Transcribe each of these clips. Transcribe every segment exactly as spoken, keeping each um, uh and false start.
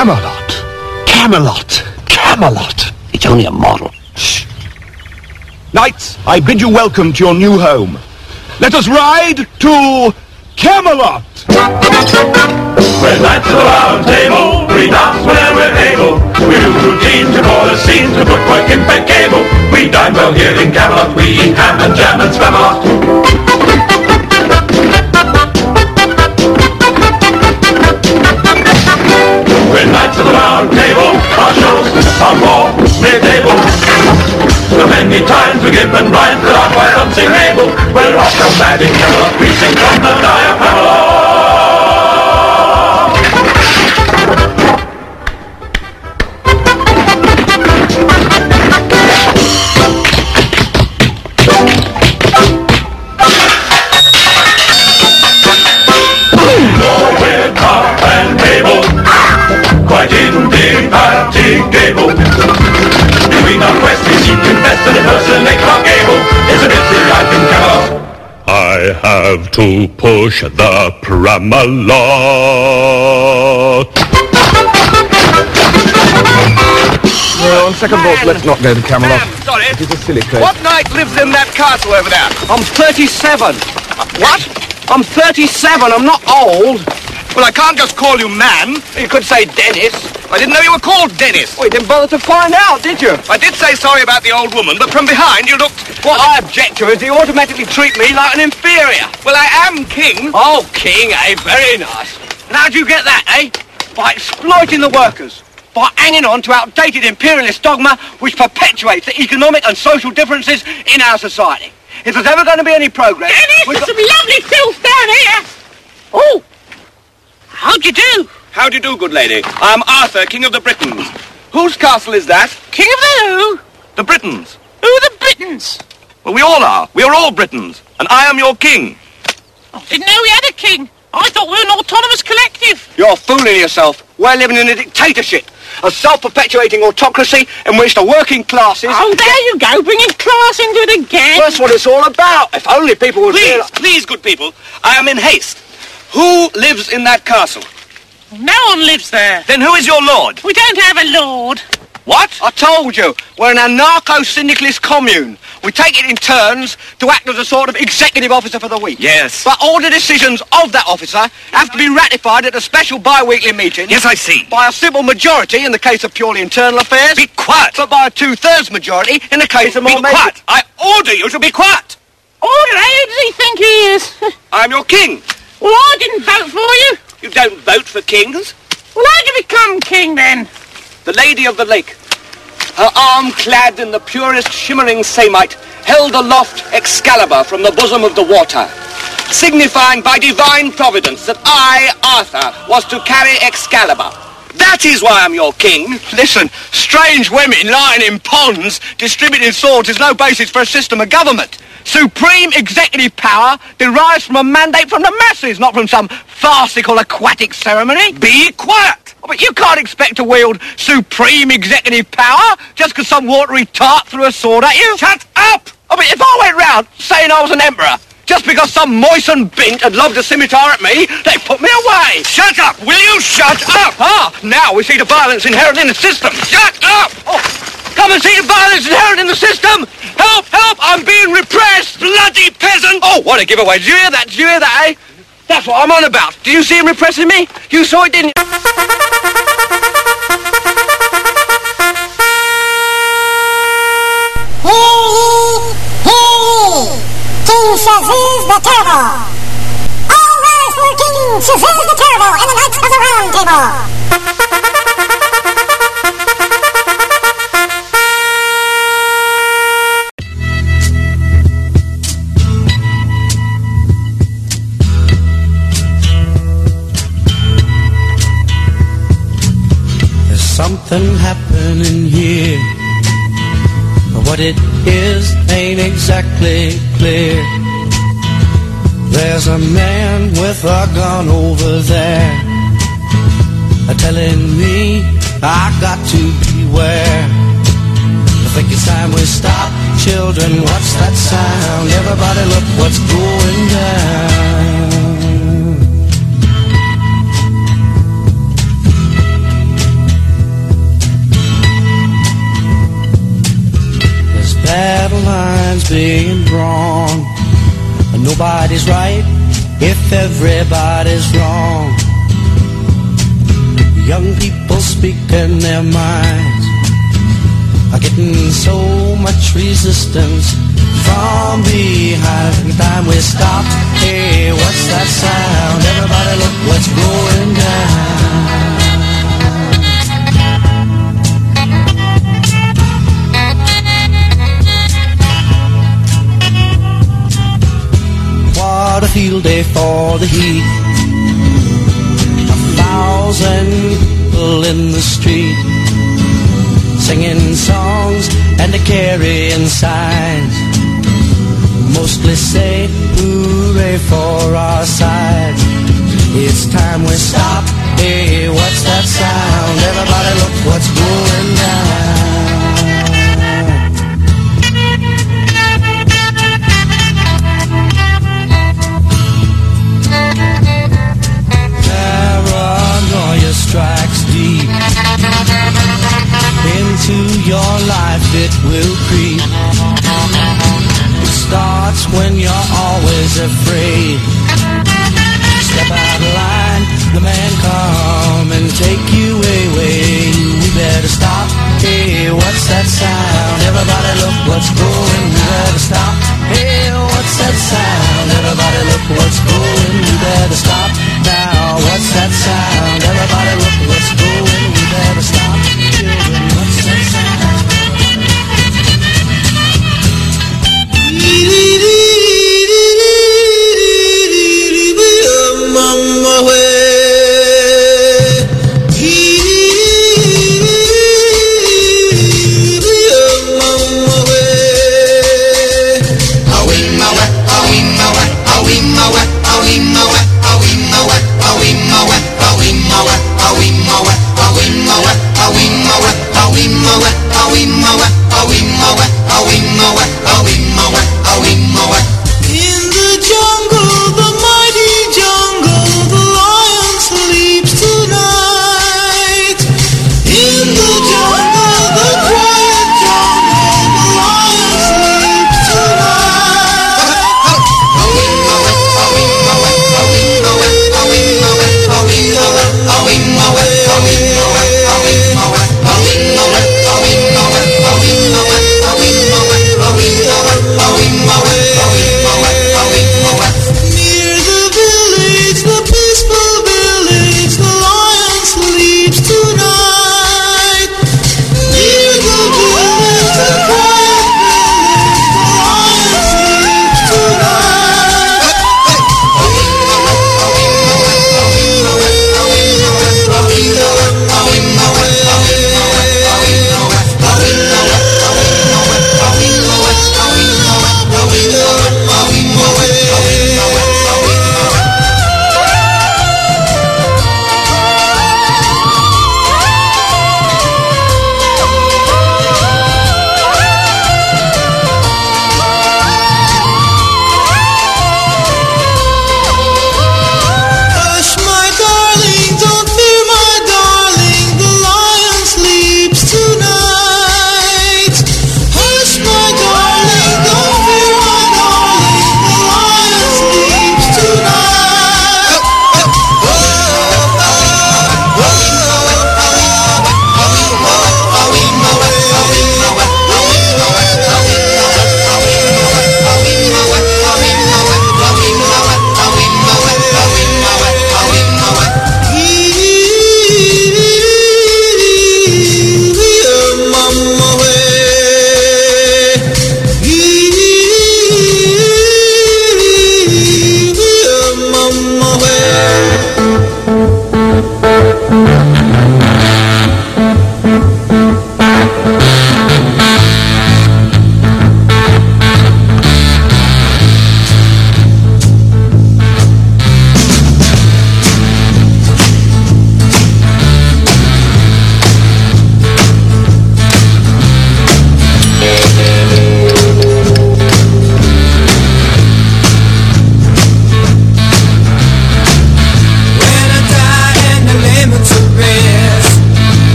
Camelot. Camelot. Camelot. It's only a model. Shh. Knights, I bid you welcome to your new home. Let us ride to Camelot. We're knights of the round table, we dance whenever we're able. We do routine to call a scene, to put work in bed cable. We dine well here in Camelot, we eat ham and jam and spam a lot. We're knights of the round table, our shows are more mid-table. So many times we give and rhymes that are quite unsingable. We're off so mad in Camelot, we sing from the diaphragm. Quite indefatigable. Between our quests we seek to invest and impersonate Clark Gable. It's a busy life in Camelot. I have to push the Pramalot. Well, on second thought, let's not go to Camelot. Ma'am, sorry. It is a silly place. What knight lives in that castle over there? I'm thirty-seven. Uh, what? I'm thirty-seven. I'm not old. Well, I can't just call you man. You could say Dennis. I didn't know you were called Dennis. Well, you didn't bother to find out, did you? I did say sorry about the old woman, but from behind you looked... What I object to is you automatically treat me like an inferior. Well, I am king. Oh, king, eh? Very nice. And how'd you get that, eh? By exploiting the workers. By hanging on to outdated imperialist dogma which perpetuates the economic and social differences in our society. If there's ever going to be any progress... Dennis, there's some lovely filth down here. Oh. How do you do? How do you do, good lady? I'm Arthur, King of the Britons. Whose castle is that? King of the who? The Britons. Who are the Britons? Well, we all are. We are all Britons. And I am your king. I didn't know we had a king. I thought we were an autonomous collective. You're fooling yourself. We're living in a dictatorship. A self-perpetuating autocracy in which the working classes... Oh, there you go, bringing class into it again. That's what it's all about. If only people would... Please, realize... please, good people. I am in haste. Who lives in that castle? No one lives there. Then who is your lord? We don't have a lord. What? I told you. We're an anarcho-syndicalist commune. We take it in turns to act as a sort of executive officer for the week. Yes. But all the decisions of that officer have to be ratified at a special bi-weekly meeting. Yes, I see. By a simple majority in the case of purely internal affairs. Be quiet. But by a two-thirds majority in the case of more... Be quiet. I order you to be quiet. Order? Who does he think he is? I'm your king. Well, I didn't vote for you. You don't vote for kings? Well, how'd you become king, then? The Lady of the Lake, her arm clad in the purest shimmering samite, held aloft Excalibur from the bosom of the water, signifying by divine providence that I, Arthur, was to carry Excalibur. That is why I'm your king. Listen, strange women lying in ponds distributing swords is no basis for a system of government. Supreme executive power derives from a mandate from the masses, not from some farcical aquatic ceremony. Be quiet! Oh, but you can't expect to wield supreme executive power just because some watery tart threw a sword at you. Shut up! Oh, but if I went round saying I was an emperor, just because some moistened bint had lobbed a scimitar at me, they put me away. Shut up! Will you shut up? Ah, now we see the violence inherent in the system. Shut up! Oh. Come and see the violence inherent in the system! Help! Help! I'm being repressed! Bloody peasant! Oh, what a giveaway! Did you hear that? Did you hear that, eh? That's what I'm on about. Do you see him repressing me? You saw it, didn't you? King Shazuz the Terrible! All rise for King Shazuz the Terrible and the Knights of the Round Table! Something happening here. What it is ain't exactly clear. There's a man with a gun over there, telling me I got to beware. I think it's time we stop. Children, what's that sound? Everybody look what's going down. man's being wrong. Nobody's right if everybody's wrong. Young people speaking their minds are getting so much resistance from behind. Every time we stop, hey, what's that sound? Everybody look what's going down. What a field day for the heat. A thousand people in the street, singing songs and carrying signs, mostly say hooray for our side. It's time we stop, hey, what's that sound? Everybody look what's going down. Paranoia strikes deep into your life, it will creep. It starts when you're always afraid. Step out of line, the man come and take you away. We better stop, hey, what's that sound? Everybody look what's going. We better stop, hey, what's that sound? Everybody look what's going. We better stop now, what's that sound? Everybody look what's going. We better stop, children, what's that sound? Dee, dee, dee, dee, dee.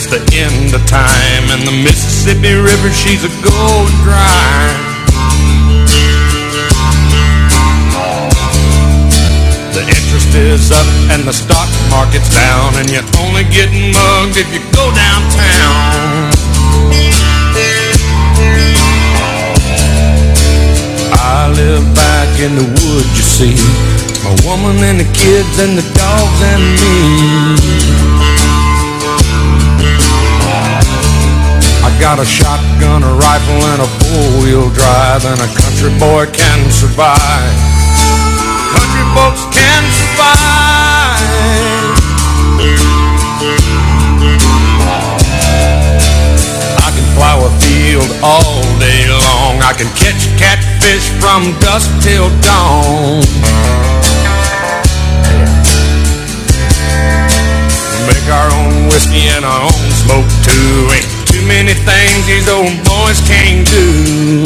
it's the end of time, and the Mississippi River, she's a going dry. The interest is up and the stock market's down, and you're only getting mugged if you go downtown. I live back in the woods, you see, my woman and the kids and the dogs and me. I got a shotgun, a rifle, and a four-wheel drive, and a country boy can survive. Country folks can survive. I can plow a field all day long. I can catch catfish from dusk till dawn. Make our own whiskey and our own smoke too. Ain't too many things these old boys can't do.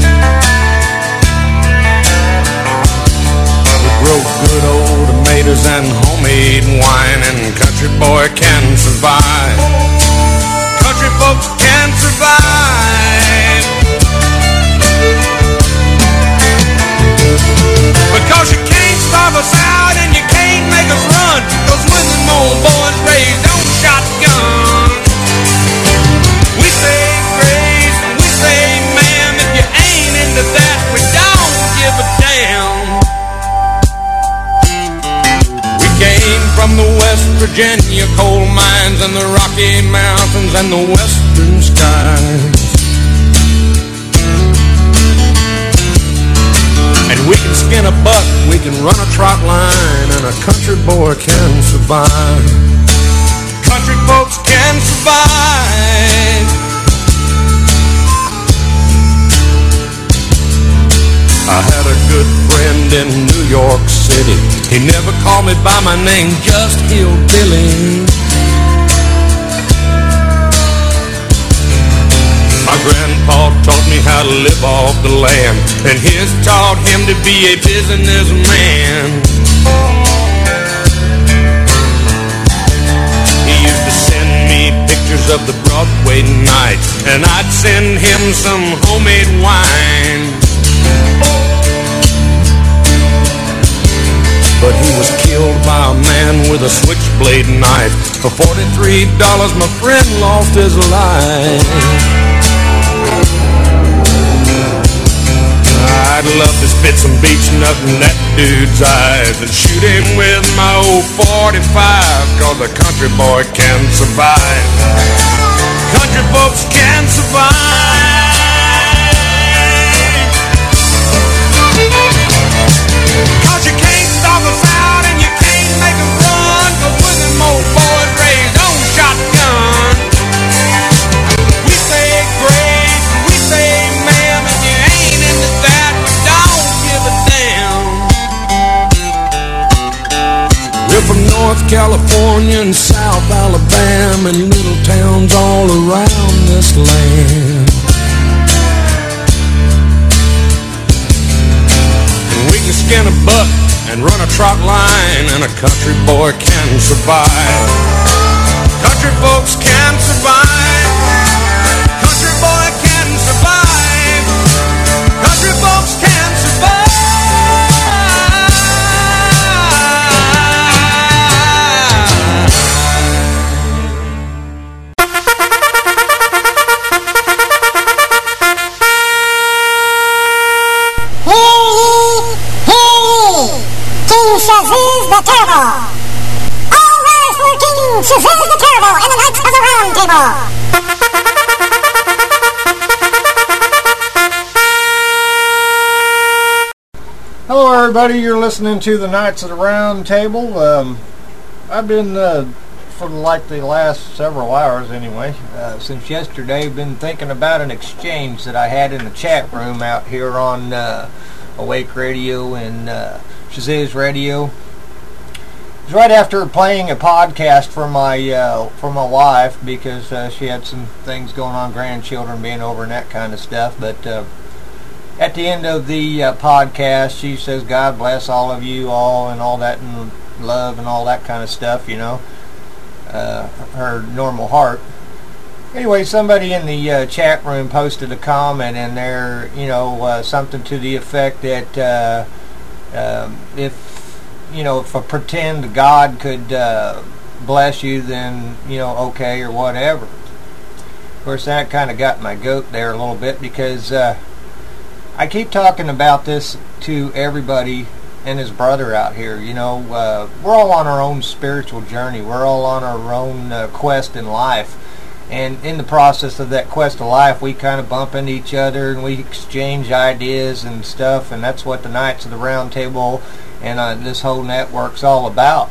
Grow good old tomatoes and homemade wine, and country boy can survive. Country folks can survive. Because you can't starve us out and you can't make us run, 'cause when them old boys raised on shotgun, we say grace and we say ma'am. If you ain't into that, we don't give a damn. Came from the West Virginia coal mines and the Rocky Mountains and the western skies. And we can skin a buck, we can run a trot line, and a country boy can survive. Country folks can survive. I had a good friend in New York City. He never called me by my name, just Hillbilly. My grandpa taught me how to live off the land, and his taught him to be a businessman. He used to send me pictures of the Broadway nights, and I'd send him some homemade wine. But he was killed by a man with a switchblade knife. For forty-three dollars, my friend lost his life. I'd love to spit some beach nut in that dude's eyes and shoot him with my old forty-five, 'cause a country boy can survive. Country folks can survive. 'Cause you can't stop us out and you can't make us run, 'cause we're them old boys raised on shotgun. We say grace and we say ma'am, and you ain't into that, don't give a damn. We're from North California and South Alabama and little towns all around this land. We can skin a buck and run a trot line, and a country boy can survive. Country folks can survive. Country boy can survive. Country folks can survive. Shazuz the Terrible. All rise for King Shazuz the Terrible and the Knights of the Round Table. Hello everybody, you're listening to the Knights of the Round Table. Um, I've been, uh, for like the last several hours anyway, uh, since yesterday, been thinking about an exchange that I had in the chat room out here on uh, Awake Radio and uh, Shazuz Radio. It was right after playing a podcast for my uh, for my wife, because uh, she had some things going on, grandchildren being over and that kind of stuff. But uh, at the end of the uh, podcast, she says, "God bless all of you all," and all that, and love and all that kind of stuff, you know, uh, her normal heart. Anyway, somebody in the uh, chat room posted a comment in there, you know, uh, something to the effect that uh, uh, if, you know, if a pretend God could uh, bless you, then, you know, okay, or whatever. Of course, that kind of got my goat there a little bit, because uh, I keep talking about this to everybody and his brother out here. You know, uh, we're all on our own spiritual journey. We're all on our own uh, quest in life. And in the process of that quest of life, we kind of bump into each other and we exchange ideas and stuff, and that's what the Knights of the Round Table and uh, this whole network's all about.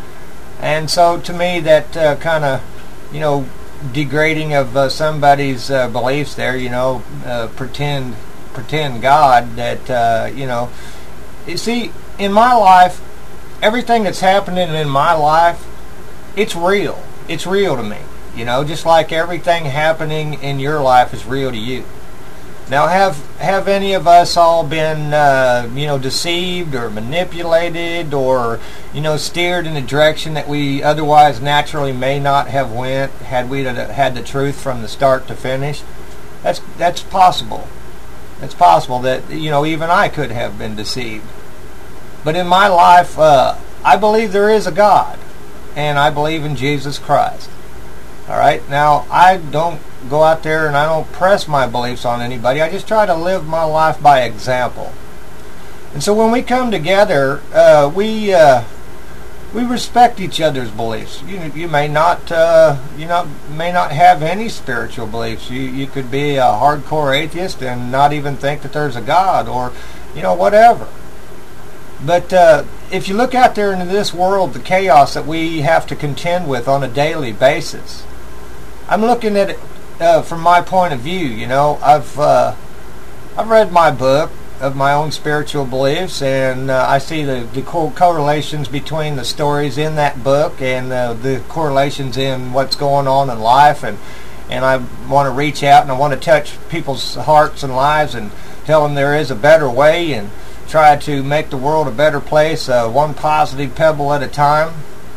And so to me, that uh, kind of, you know, degrading of uh, somebody's uh, beliefs there, you know, uh, pretend pretend God, that, uh, you know, you see, in my life, everything that's happening in my life, it's real. It's real to me. You know, just like everything happening in your life is real to you. Now, have have any of us all been, uh, you know, deceived or manipulated or, you know, steered in a direction that we otherwise naturally may not have went had we had the truth from the start to finish? That's that's possible. It's possible that, you know, even I could have been deceived. But in my life, uh, I believe there is a God, and I believe in Jesus Christ. All right, now I don't go out there and I don't press my beliefs on anybody. I just try to live my life by example. And so when we come together, uh, we uh, we respect each other's beliefs. You you may not uh, you know may not have any spiritual beliefs. You you could be a hardcore atheist and not even think that there's a God, or, you know, whatever. But uh, if you look out there into this world, the chaos that we have to contend with on a daily basis, I'm looking at it uh, from my point of view. You know, I've uh, I've read my book of my own spiritual beliefs, and uh, I see the, the co- correlations between the stories in that book and uh, the correlations in what's going on in life, and and I want to reach out and I want to touch people's hearts and lives and tell them there is a better way, and try to make the world a better place, uh, one positive pebble at a time.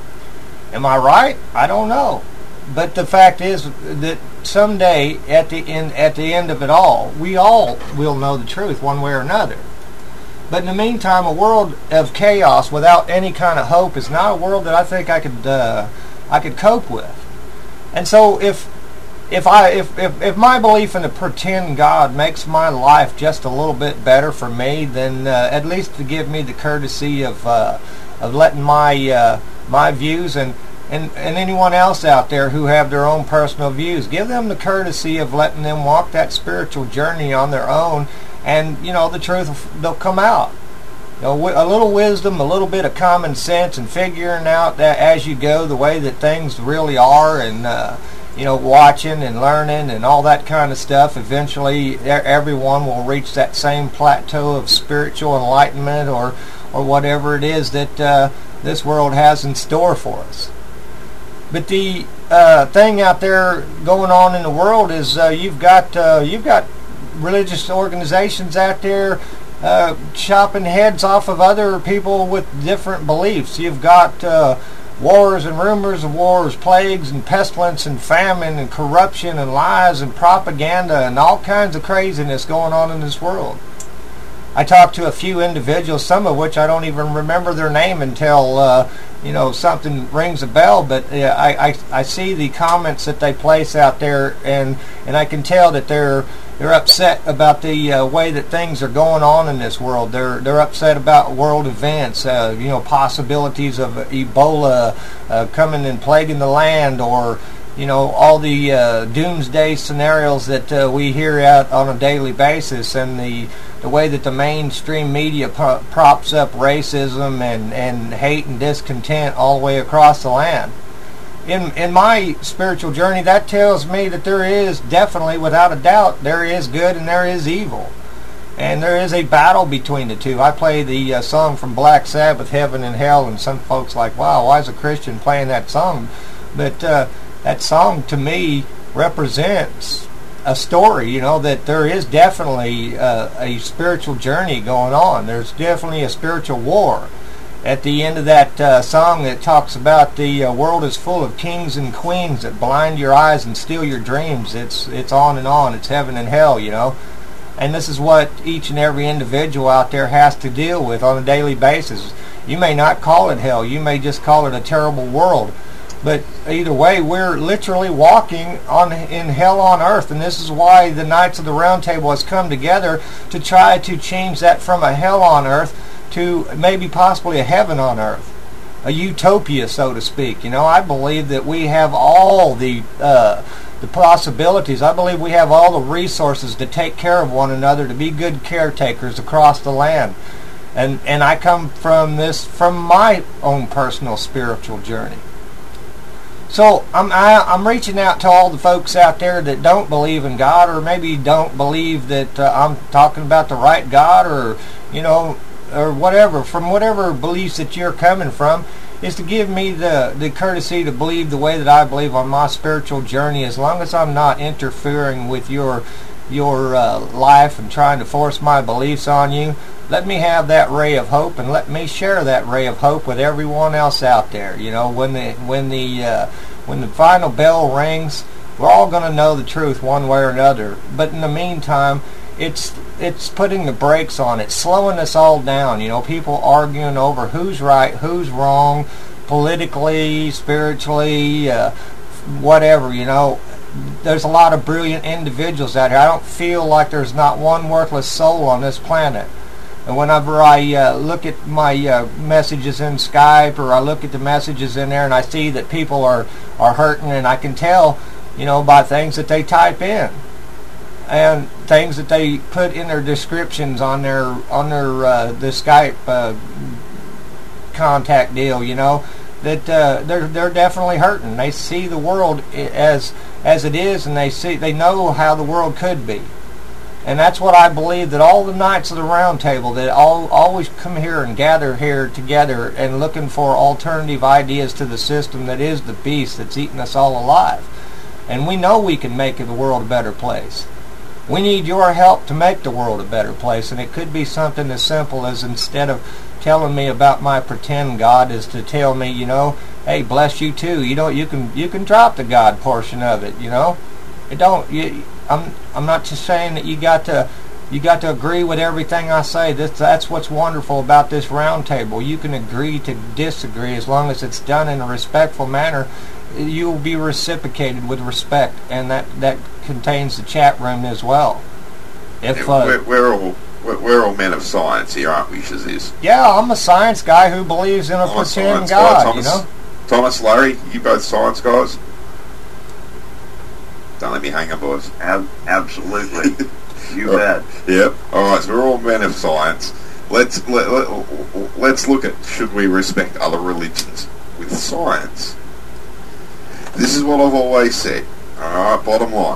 Am I right? I don't know. But the fact is that someday, at the end, at the end of it all, we all will know the truth one way or another. But in the meantime, a world of chaos without any kind of hope is not a world that I think I could uh, I could cope with. And so, if if I if, if if my belief in a pretend God makes my life just a little bit better for me, then uh, at least to give me the courtesy of uh, of letting my uh, my views and And, and anyone else out there who have their own personal views, give them the courtesy of letting them walk that spiritual journey on their own, and, you know, the truth, they'll come out. You know, a little wisdom, a little bit of common sense, and figuring out that as you go the way that things really are, and, uh, you know, watching and learning and all that kind of stuff, eventually everyone will reach that same plateau of spiritual enlightenment, or, or whatever it is that uh, this world has in store for us. But the uh, thing out there going on in the world is uh, you've got uh, you've got religious organizations out there uh, chopping heads off of other people with different beliefs. You've got uh, wars and rumors of wars, plagues and pestilence and famine and corruption and lies and propaganda and all kinds of craziness going on in this world. I talked to a few individuals, some of which I don't even remember their name until uh, you know, something rings a bell. But uh, I, I I see the comments that they place out there, and and I can tell that they're they're upset about the uh, way that things are going on in this world. They're they're upset about world events, uh, you know, possibilities of Ebola uh, coming and plaguing the land, or, you know, all the uh, doomsday scenarios that uh, we hear out on a daily basis, and the the way that the mainstream media pro- props up racism and, and hate and discontent all the way across the land. In in my spiritual journey, that tells me that there is definitely, without a doubt, there is good and there is evil. And there is a battle between the two. I play the uh, song from Black Sabbath, Heaven and Hell, and some folks like, wow, why is a Christian playing that song? But uh, that song, to me, represents a story, you know, that there is definitely uh, a spiritual journey going on. There's definitely a spiritual war. at the end of that uh, song that talks about the uh, world is full of kings and queens that blind your eyes and steal your dreams. It's it's on and on. It's heaven and hell, you know. And this is what each and every individual out there has to deal with on a daily basis. You may not call it hell. You may just call it a terrible world. But either way, we're literally walking on in hell on earth. And this is why the Knights of the Round Table has come together to try to change that from a hell on earth to maybe possibly a heaven on earth, a utopia, so to speak. You know, I believe that we have all the uh, the possibilities. I believe we have all the resources to take care of one another, to be good caretakers across the land. And and I come from this from my own personal spiritual journey. So I'm I, I'm reaching out to all the folks out there that don't believe in God, or maybe don't believe that uh, I'm talking about the right God, or you know. or whatever, from whatever beliefs that you're coming from, is to give me the, the courtesy to believe the way that I believe on my spiritual journey, as long as I'm not interfering with your your uh, life and trying to force my beliefs on you. Let me have that ray of hope, and let me share that ray of hope with everyone else out there. You know, when the when the uh, when the final bell rings, we're all going to know the truth one way or another. But in the meantime, it's it's putting the brakes on it, slowing us all down. You know, people arguing over who's right, who's wrong, politically, spiritually, uh, whatever. You know, there's a lot of brilliant individuals out here. I don't feel like there's not one worthless soul on this planet. And whenever I uh, look at my uh, messages in Skype, or I look at the messages in there, and I see that people are are hurting, and I can tell, you know, by things that they type in and things that they put in their descriptions on their on their uh, the Skype uh, contact deal, you know, that uh, they're they're definitely hurting. They see the world as as it is, and they see they know how the world could be. And that's what I believe, that all the Knights of the Round Table that all always come here and gather here together and looking for alternative ideas to the system that is the beast that's eating us all alive. And we know we can make the world a better place. We need your help to make the world a better place, and it could be something as simple as, instead of telling me about my pretend God, is to tell me, you know, hey, bless you too. You know, you can you can drop the God portion of it. You know, it don't. You, I'm I'm not just saying that you got to you got to agree with everything I say. This that's what's wonderful about this round table. You can agree to disagree as long as it's done in a respectful manner. You will be reciprocated with respect, and that, that contains the chat room as well. If uh, we're, we're all we're, we're all men of science here, aren't we, Shaziz? Yeah, I'm a science guy who believes in a I'm pretend a God. Thomas, you know, Thomas, Larry, you both science guys. Don't let me hang up, boys. Ab- absolutely, you bet. Yep. All right, so we're all men of science. Let's let, let, let's look at, should we respect other religions with science? This is what I've always said. Alright, bottom line.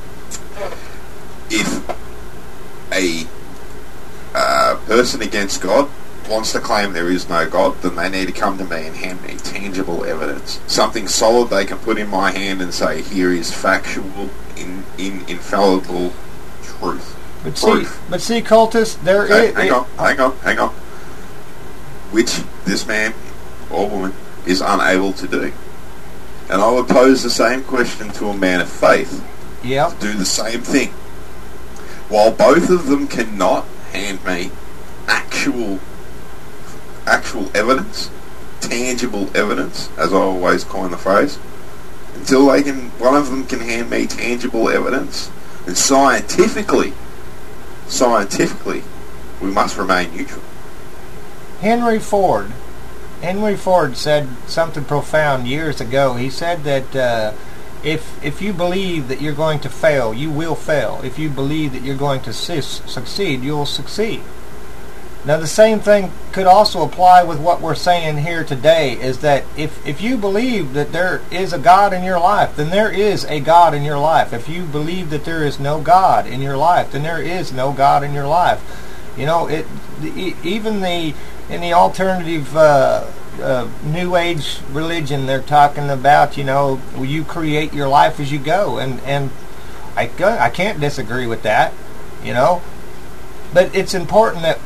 If a uh, person against God wants to claim there is no God, then they need to come to me and hand me tangible evidence. Something solid they can put in my hand and say, here is factual, in, in infallible truth. But Proof. see, but see, cultists, there okay, is... Hang it, on, hang on, hang on. Which this man or woman is unable to do. And I would pose the same question to a man of faith. Yep. To do the same thing. While both of them cannot hand me actual actual evidence, tangible evidence, as I always coin the phrase, until they can, one of them can hand me tangible evidence, and scientifically, scientifically, we must remain neutral. Henry Ford. Henry Ford said something profound years ago. He said that uh, if if you believe that you're going to fail, you will fail. If you believe that you're going to su- succeed, you'll succeed. Now, the same thing could also apply with what we're saying here today, is that if, if you believe that there is a God in your life, then there is a God in your life. If you believe that there is no God in your life, then there is no God in your life. You know, it the, even the in the alternative uh, uh, New Age religion, they're talking about, you know, you create your life as you go, and and I I can't disagree with that, you know. But it's important that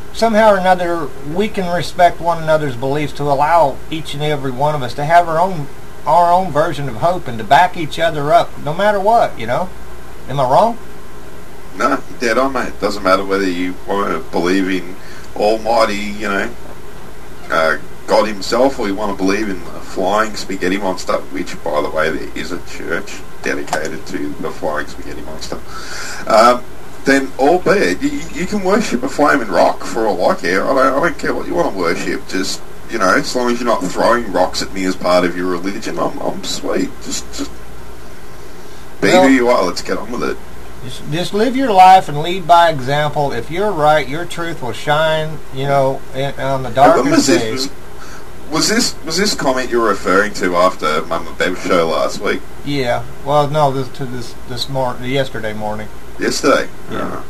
somehow or another we can respect one another's beliefs to allow each and every one of us to have our own our own version of hope and to back each other up no matter what, you know. Am I wrong? No, you're dead on, mate. Doesn't matter whether you want to believe in Almighty, you know, uh, God himself, or you want to believe in the flying spaghetti monster, which, by the way, there is a church dedicated to the flying spaghetti monster. Um, then all be it. You, you can worship a flaming rock for all I care. I don't, I don't care what you want to worship. Just, you know, as long as you're not throwing rocks at me as part of your religion, I'm, I'm sweet. Just, just be well, who you are. Let's get on with it. Just, just live your life and lead by example. If you're right, your truth will shine, you know, in, on the darkest days. Was, was this was this comment you're referring to after Mum and Bev's show last week? Yeah. Well, no, this to this this morning, yesterday morning. Yesterday. Yeah.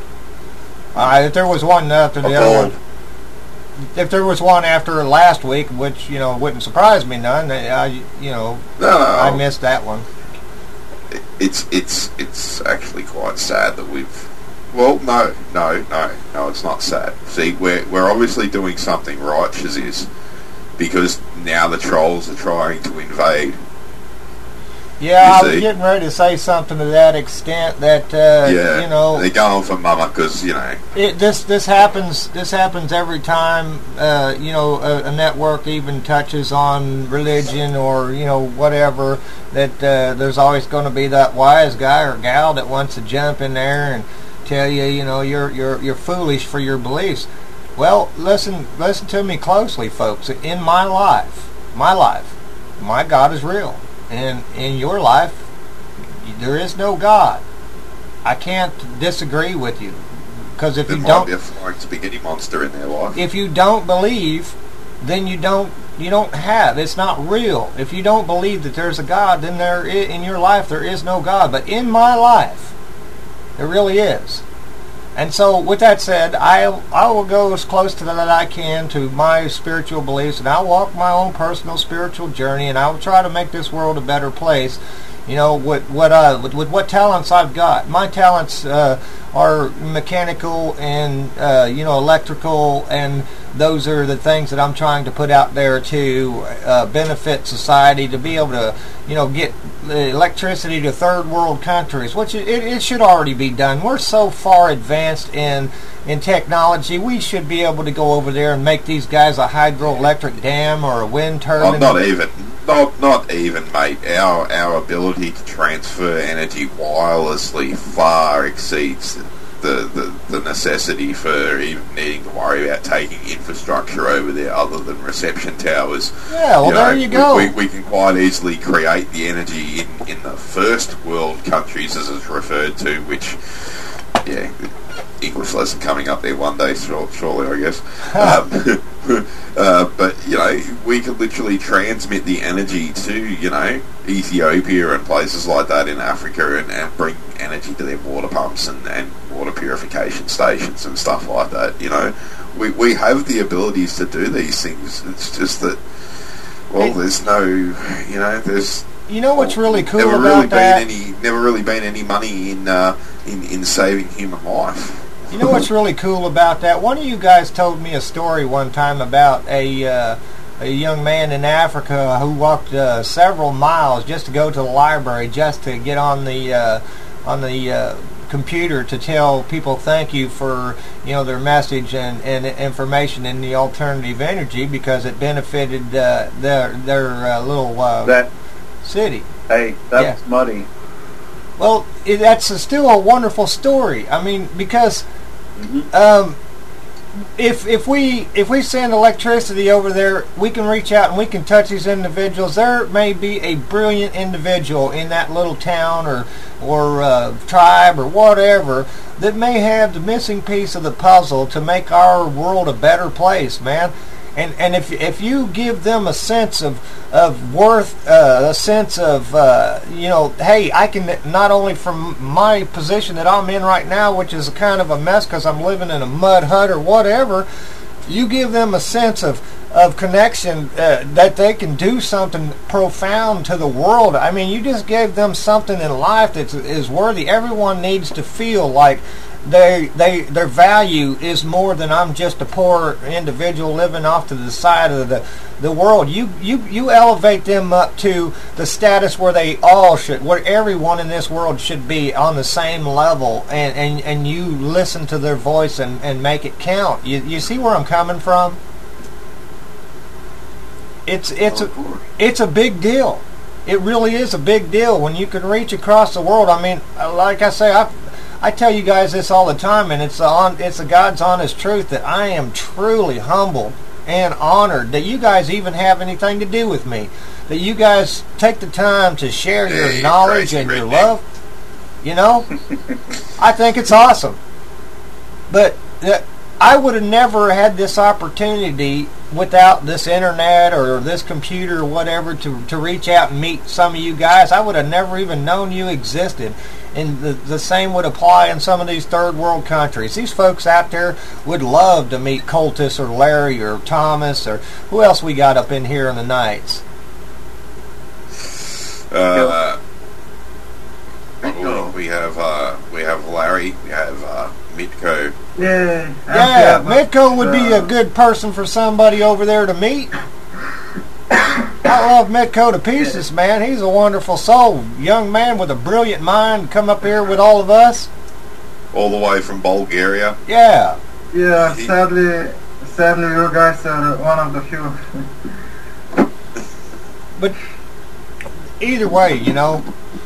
Uh, if there was one after the other one, if there was one after last week, which you know wouldn't surprise me none, I you know no, no, I missed that one. It's it's it's actually quite sad that we've. Well, no, no, no, no. It's not sad. See, we're we're obviously doing something right, Shaziz, because now the trolls are trying to invade. Yeah, I was getting ready to say something to that extent that uh, yeah, you know they're going for Mama because you know it, this this happens this happens every time uh, you know a, a network even touches on religion or you know whatever, that uh, there's always going to be that wise guy or gal that wants to jump in there and tell you you know you're you're you're foolish for your beliefs. Well, listen listen to me closely, folks. In my life, my life, my God is real. And in your life, there is no God. I can't disagree with you, because if there you might don't, be a flying spaghetti monster in their life. If you don't believe, then you don't you don't have. It's not real. If you don't believe that there's a God, then there is, in your life there is no God. But in my life, there really is. And so, with that said, I I will go as close to that as I can to my spiritual beliefs, and I'll walk my own personal spiritual journey, and I will try to make this world a better place. You know, with what uh, with, with what talents I've got. My talents uh, are mechanical and uh, you know electrical, and those are the things that I'm trying to put out there to uh, benefit society, to be able to you know get electricity to third world countries, which it, it should already be done. We're so far advanced in in technology, we should be able to go over there and make these guys a hydroelectric dam or a wind turbine. Oh, not even. Not, not even, mate. Our our ability to transfer energy wirelessly far exceeds the, the, the necessity for even needing to worry about taking infrastructure over there other than reception towers. Yeah, well, you know, there you go. We, we, we can quite easily create the energy in, in the first world countries, as it's referred to, which, yeah, English lesson coming up there one day, surely, I guess. um, uh, but, you know, we could literally transmit the energy to, you know, Ethiopia and places like that in Africa and, and bring energy to their water pumps and, and water purification stations and stuff like that, you know. We we have the abilities to do these things. It's just that, well, there's no, you know, there's... You know what's really cool never about really that? Been any, never really been any money in, uh, in, in saving human life. You know what's really cool about that? One of you guys told me a story one time about a uh, a young man in Africa who walked uh, several miles just to go to the library, just to get on the uh, on the uh, computer to tell people thank you for you know their message and, and information in the alternative energy, because it benefited uh, their their uh, little uh, that city. Hey, that's yeah. muddy. Well, it, that's a, still a wonderful story. I mean, because um, if if we if we send electricity over there, we can reach out and we can touch these individuals. There may be a brilliant individual in that little town or or uh, tribe or whatever that may have the missing piece of the puzzle to make our world a better place, man. And and if if you give them a sense of of worth, uh, a sense of uh, you know, hey, I can not only from my position that I'm in right now, which is a kind of a mess because I'm living in a mud hut or whatever, you give them a sense of of connection, uh, that they can do something profound to the world. I mean, you just gave them something in life that is worthy. Everyone needs to feel like they they their value is more than I'm just a poor individual living off to the side of the the world. You you you elevate them up to the status where they all should, where everyone in this world should be on the same level, and and, and you listen to their voice and, and make it count. You you see where I'm coming from? It's it's a it's a big deal. It really is a big deal when you can reach across the world. I mean, like I say, I I tell you guys this all the time, and it's on it's a God's honest truth that I am truly humbled and honored that you guys even have anything to do with me. That you guys take the time to share your hey, knowledge and your love. You know, I think it's awesome. But uh, I would have never had this opportunity without this internet or this computer or whatever to, to reach out and meet some of you guys. I would have never even known you existed. And the, the same would apply in some of these third world countries. These folks out there would love to meet Cultus or Larry or Thomas or who else we got up in here in the nights. Uh, we, we have uh, we have Larry, we have uh, Mitko. Yeah, yeah, Mitko would be a good person for somebody over there to meet. I love Mitko to pieces, man. He's a wonderful soul. Young man with a brilliant mind, come up here with all of us. All the way from Bulgaria. Yeah. Yeah, sadly, sadly you guys are one of the few. But either way, you know,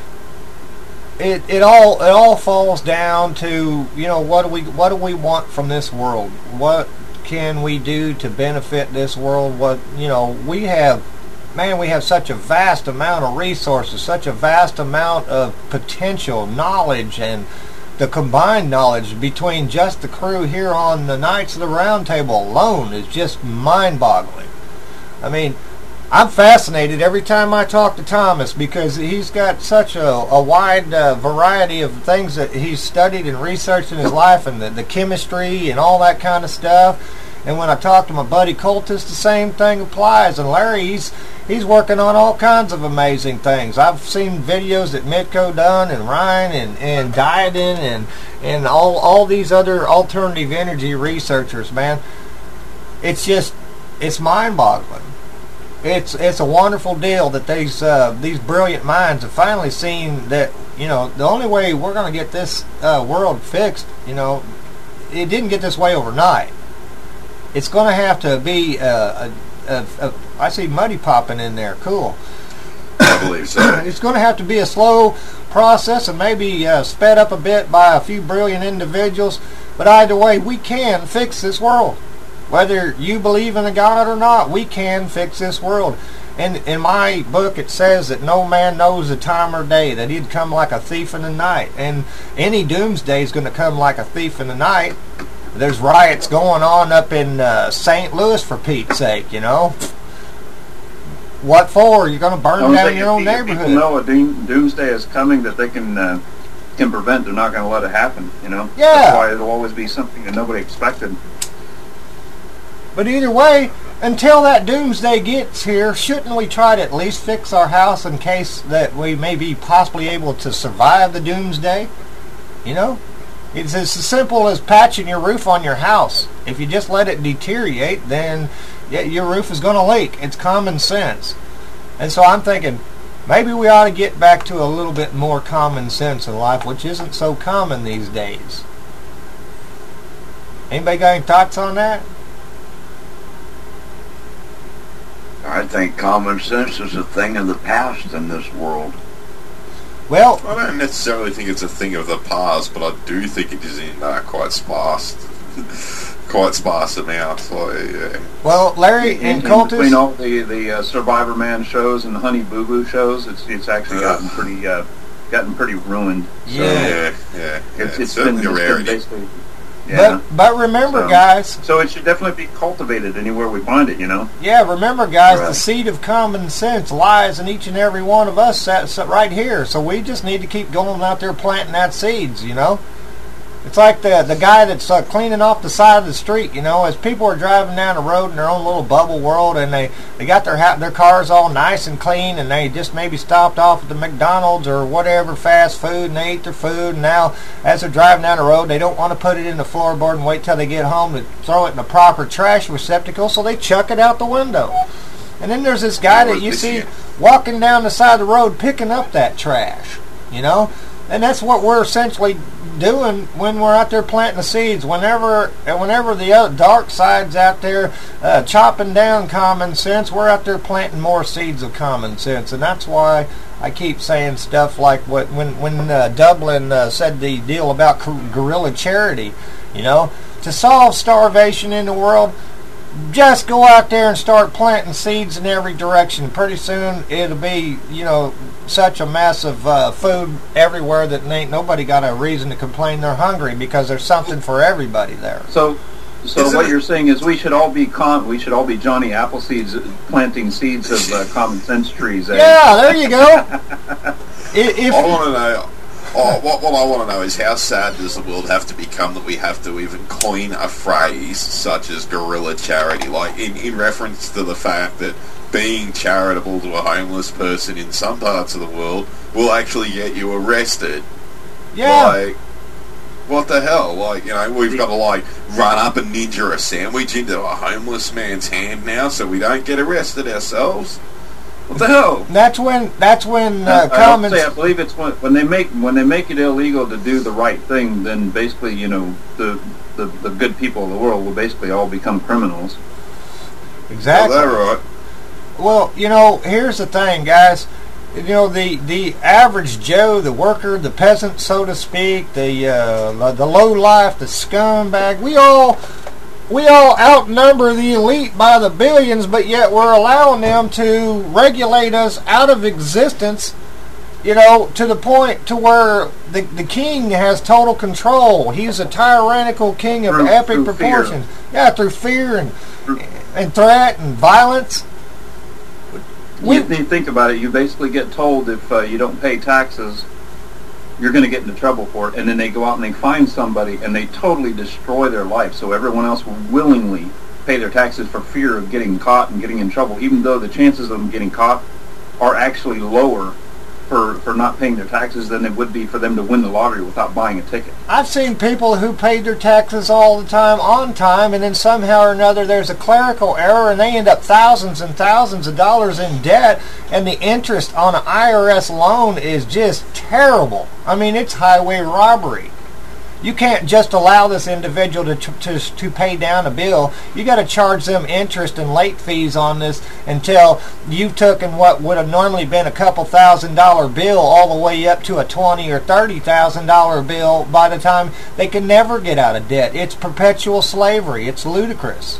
it it all it all falls down to, you know, what do we what do we want from this world? What can we do to benefit this world? What, you know, we have, man, we have such a vast amount of resources, such a vast amount of potential knowledge, and the combined knowledge between just the crew here on the Knights of the Round Table alone is just mind-boggling. I mean, I'm fascinated every time I talk to Thomas because he's got such a, a wide uh, variety of things that he's studied and researched in his life, and the, the chemistry and all that kind of stuff. And when I talk to my buddy Cultus, the same thing applies. And Larry, he's, he's working on all kinds of amazing things. I've seen videos that Mitko done, and Ryan, and, and Diadin, and, and all, all these other alternative energy researchers, man. It's just, it's mind-boggling. It's it's a wonderful deal that these uh, these brilliant minds have finally seen that, you know, the only way we're going to get this uh, world fixed, you know, it didn't get this way overnight. It's going to have to be uh, a, a, a I see Muddy popping in there. Cool. I believe so. It's going to have to be a slow process and maybe uh, sped up a bit by a few brilliant individuals. But either way, we can fix this world. Whether you believe in a God or not, we can fix this world. And in my book, it says that no man knows the time or day, that he'd come like a thief in the night. And any doomsday is going to come like a thief in the night. There's riots going on up in uh, Saint Louis, for Pete's sake, you know. What for? You're going to burn down your own neighborhood. People know a doom, doomsday is coming that they can uh, can prevent. They're not going to let it happen, you know. Yeah. That's why it'll always be something that nobody expected. But either way, until that doomsday gets here, shouldn't we try to at least fix our house in case that we may be possibly able to survive the doomsday? You know? It's as simple as patching your roof on your house. If you just let it deteriorate, then yeah, your roof is going to leak. It's common sense. And so I'm thinking, maybe we ought to get back to a little bit more common sense in life, which isn't so common these days. Anybody got any thoughts on that? I think common sense is a thing of the past in this world. Well, I don't necessarily think it's a thing of the past, but I do think it is in uh, quite sparse, quite sparse amounts. Like, yeah. Well, Larry in, and in Cultus, between all the the uh, Survivor Man shows and the Honey Boo Boo shows, it's it's actually gotten pretty uh, gotten pretty ruined. So Yeah, yeah, yeah. It's, It's it's certainly been, a it's been rarity. basically. Yeah. but but remember, So- guys. So it should definitely be cultivated anywhere we find it, you know. Yeah, remember, guys, the Right. seed of common sense lies in each and every one of us sat, sat right here. So we just need to keep going out there planting that seeds, you know. It's like the the guy that's uh, cleaning off the side of the street, you know, as people are driving down the road in their own little bubble world, and they, they got their ha- their cars all nice and clean, and they just maybe stopped off at the McDonald's or whatever fast food, and they ate their food, and now as they're driving down the road, they don't want to put it in the floorboard and wait till they get home to throw it in the proper trash receptacle, so they chuck it out the window. And then there's this guy that you see walking down the side of the road picking up that trash, you know, and that's what we're essentially doing when we're out there planting the seeds. Whenever whenever the other dark side's out there uh, chopping down common sense, we're out there planting more seeds of common sense. And that's why I keep saying stuff like what when when uh, Dublin uh, said the deal about guerrilla charity, you know, to solve starvation in the world, just go out there and start planting seeds in every direction. Pretty soon it'll be, you know, such a mess of uh, food everywhere that ain't nobody got a reason to complain they're hungry, because there's something for everybody there. So, so what you're saying is we should all be con- we should all be Johnny Appleseeds planting seeds of uh, common sense trees. Eh? Yeah, there you go. if, I want to know. Oh, what, what I want to know is how sad does the world have to become that we have to even coin a phrase such as guerrilla charity, like in, in reference to the fact that being charitable to a homeless person in some parts of the world will actually get you arrested. Yeah. Like, what the hell? Like, you know, we've got to, like, run up and ninja a sandwich into a homeless man's hand now so we don't get arrested ourselves? What the hell? That's when. That's when uh, I, common. I, say, I believe it's when, when they make when they make it illegal to do the right thing. Then basically, you know, the the, the good people of the world will basically all become criminals. Exactly. Oh, that right. Well, you know, here's the thing, guys. You know, the, the average Joe, the worker, the peasant, so to speak, the uh, the low life, the scumbag, we all we all outnumber the elite by the billions, but yet we're allowing them to regulate us out of existence, you know, to the point to where the, the king has total control. He's a tyrannical king of through, epic through proportions. Fear. Yeah, through fear and, through, and threat and violence. You, you think about it, you basically get told if uh, you don't pay taxes, you're going to get into trouble for it, and then they go out and they find somebody and they totally destroy their life, so everyone else will willingly pay their taxes for fear of getting caught and getting in trouble, even though the chances of them getting caught are actually lower for, for not paying their taxes than it would be for them to win the lottery without buying a ticket. I've seen people who paid their taxes all the time, on time, and then somehow or another there's a clerical error and they end up thousands and thousands of dollars in debt, and the interest on an I R S loan is just terrible. I mean, it's highway robbery. You can't just allow this individual to to, to pay down a bill. You got to charge them interest and late fees on this until you've taken what would have normally been a couple thousand dollar bill all the way up to a twenty or thirty thousand dollar bill. By the time they can never get out of debt, it's perpetual slavery. It's ludicrous.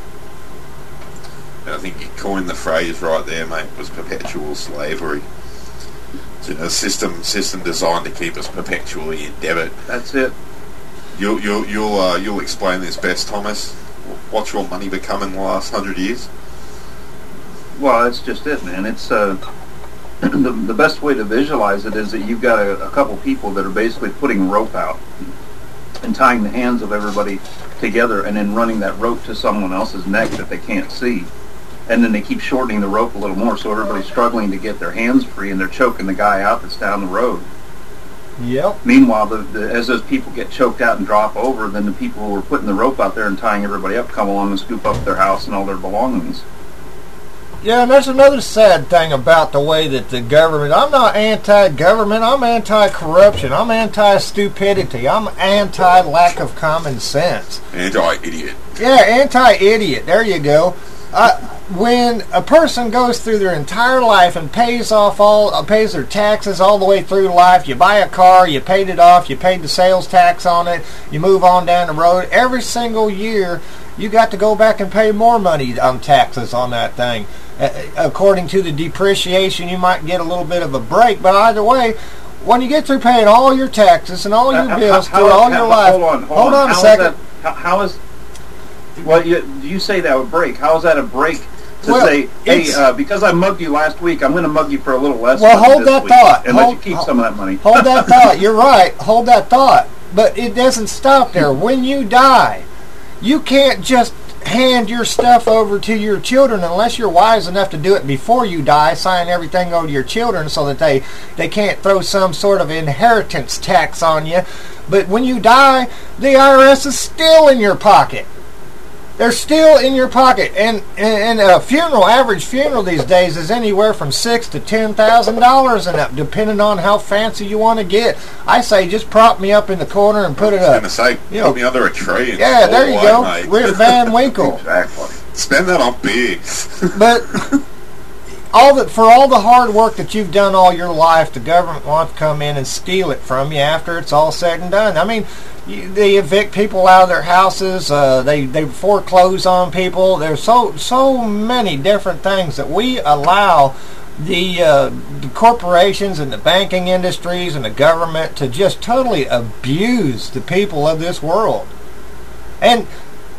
I think you coined the phrase right there, mate. Was perpetual slavery. It's a system system designed to keep us perpetually in debit. That's it. You'll you'll you'll uh, you'll explain this best, Thomas. What's your money become in the last hundred years? Well, that's just it, man. It's uh, the the best way to visualize it is that you've got a, a couple people that are basically putting rope out and tying the hands of everybody together, and then running that rope to someone else's neck that they can't see. And then they keep shortening the rope a little more, so everybody's struggling to get their hands free, and they're choking the guy out that's down the road. Yep. Meanwhile, the, the, as those people get choked out and drop over, then the people who were putting the rope out there and tying everybody up come along and scoop up their house and all their belongings. Yeah, and there's another sad thing about the way that the government, I'm not anti-government, I'm anti-corruption, I'm anti-stupidity, I'm anti-lack of common sense. Anti-idiot. Yeah, anti-idiot, there you go. Uh, when a person goes through their entire life and pays off all, uh, pays their taxes all the way through life, you buy a car, you paid it off, you paid the sales tax on it, you move on down the road, every single year you got to go back and pay more money on taxes on that thing. Uh, according to the depreciation, you might get a little bit of a break, but either way, when you get through paying all your taxes and all your uh, bills how, through how, all how, your life, hold on, hold, hold on, on a how second. Is that, how, how is well, you, you say that would break. How is that a break to well, say, hey, uh, because I mugged you last week, I'm going to mug you for a little less well, money hold this that week thought. and hold, let you keep hold, some of that money? Hold that thought. You're right. Hold that thought. but it doesn't stop there. When you die, you can't just hand your stuff over to your children unless you're wise enough to do it before you die. Sign everything over to your children so that they, they can't throw some sort of inheritance tax on you. But when you die, the I R S is still in your pocket. They're still in your pocket, and and a funeral, average funeral these days is anywhere from six to ten thousand dollars and up, depending on how fancy you want to get. I say just prop me up in the corner and put it up. I was going to say, you put know, me under a tree. And yeah, there you away, go, mate. Rip Van Winkle. Exactly. Spend that on beer. But all that for all the hard work that you've done all your life, the government wants to come in and steal it from you after it's all said and done. I mean, you, they evict people out of their houses. Uh, they they foreclose on people. There's so so many different things that we allow the, uh, the corporations and the banking industries and the government to just totally abuse the people of this world. And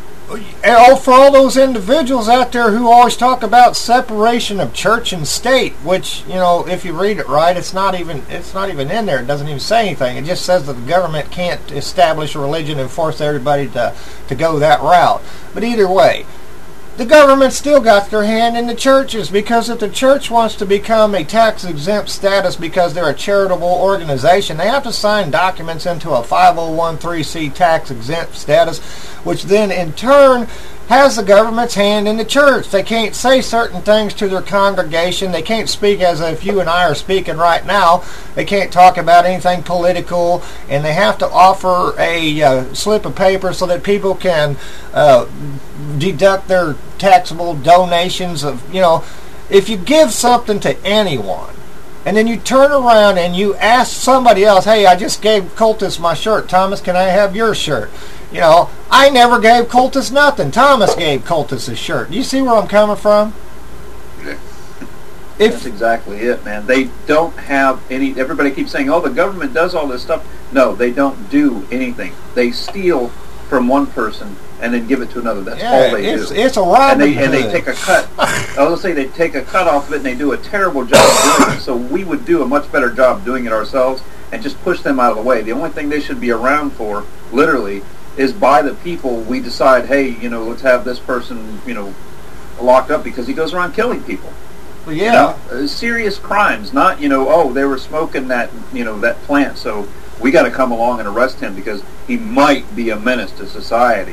And for all those individuals out there who always talk about separation of church and state, which, you know, if you read it right, it's not even it's not even in there. It doesn't even say anything. It just says that the government can't establish a religion and force everybody to, to go that route. But either way, the government still got their hand in the churches, because if the church wants to become a tax-exempt status because they're a charitable organization, they have to sign documents into a five oh one c tax-exempt status, which then in turn has the government's hand in the church. They can't say certain things to their congregation. They can't speak as if you and I are speaking right now. They can't talk about anything political, and they have to offer a uh, slip of paper so that people can uh, deduct their taxable donations of, you know, if you give something to anyone, and then you turn around and you ask somebody else, hey, I just gave Cultus my shirt. Thomas, can I have your shirt? You know, I never gave Cultus nothing. Thomas gave Cultus his shirt. Do you see where I'm coming from? Yeah. If, That's exactly it, man. They don't have any... Everybody keeps saying, oh, the government does all this stuff. No, they don't do anything. They steal from one person and then give it to another. That's yeah, all they it's, do. It's a Robin and they, and they Hood. take a cut. I was going to say they take a cut off of it and they do a terrible job doing it. So we would do a much better job doing it ourselves and just push them out of the way. The only thing they should be around for, literally, is by the people we decide, hey, you know, let's have this person, you know, locked up because he goes around killing people. Well, yeah. You know, uh, serious crimes, not, you know, oh, they were smoking that, you know, that plant, so we got to come along and arrest him because he might be a menace to society.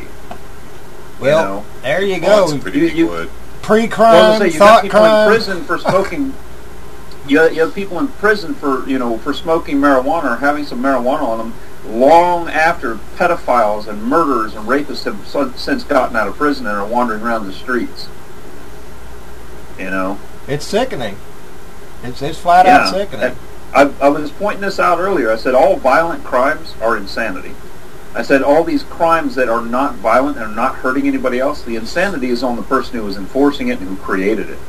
Well, you know? there you Oh, go. that's pretty You- you- good. Pre-crime, Well, say you thought got people crime. in prison for smoking. You you have people in prison for, you know, for smoking marijuana or having some marijuana on them long after pedophiles and murderers and rapists have so- since gotten out of prison and are wandering around the streets. You know, It's sickening. It's it's flat yeah. out sickening. I, I was pointing this out earlier. I said all violent crimes are insanity. I said all these crimes that are not violent and are not hurting anybody else, the insanity is on the person who is enforcing it and who created it.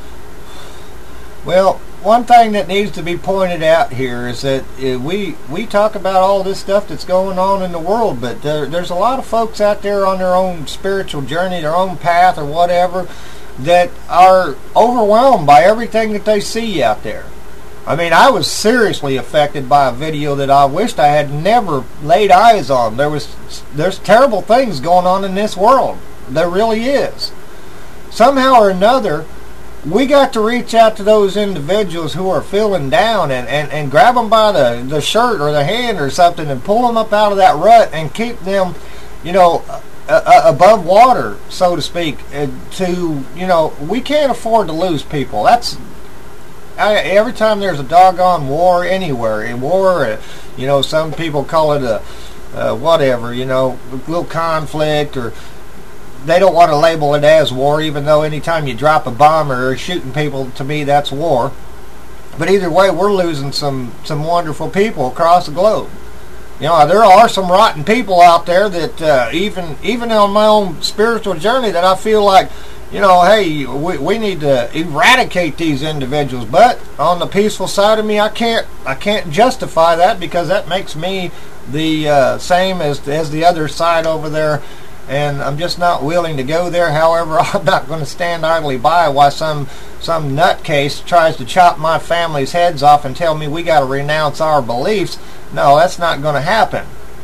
Well, one thing that needs to be pointed out here is that uh, we we talk about all this stuff that's going on in the world, but there, there's a lot of folks out there on their own spiritual journey, their own path or whatever, that are overwhelmed by everything that they see out there. I mean, I was seriously affected by a video that I wished I had never laid eyes on. There was there's terrible things going on in this world. There really is. Somehow or another, we got to reach out to those individuals who are feeling down and, and, and grab them by the, the shirt or the hand or something and pull them up out of that rut and keep them, you know, uh, above water, so to speak. Uh, to, you know, we can't afford to lose people. That's... I, every time there's a doggone war anywhere, in war, uh, you know, some people call it a uh, whatever, you know, a little conflict, or they don't want to label it as war, even though anytime you drop a bomb or shooting people, to me, that's war. But either way, we're losing some, some wonderful people across the globe. You know, there are some rotten people out there that uh, even even on my own spiritual journey that I feel like, you know, hey, we, we need to eradicate these individuals. But on the peaceful side of me, I can't I can't justify that, because that makes me the uh, same as as the other side over there, and I'm just not willing to go there. However, I'm not going to stand idly by while some some nutcase tries to chop my family's heads off and tell me we got to renounce our beliefs. No, that's not going to happen.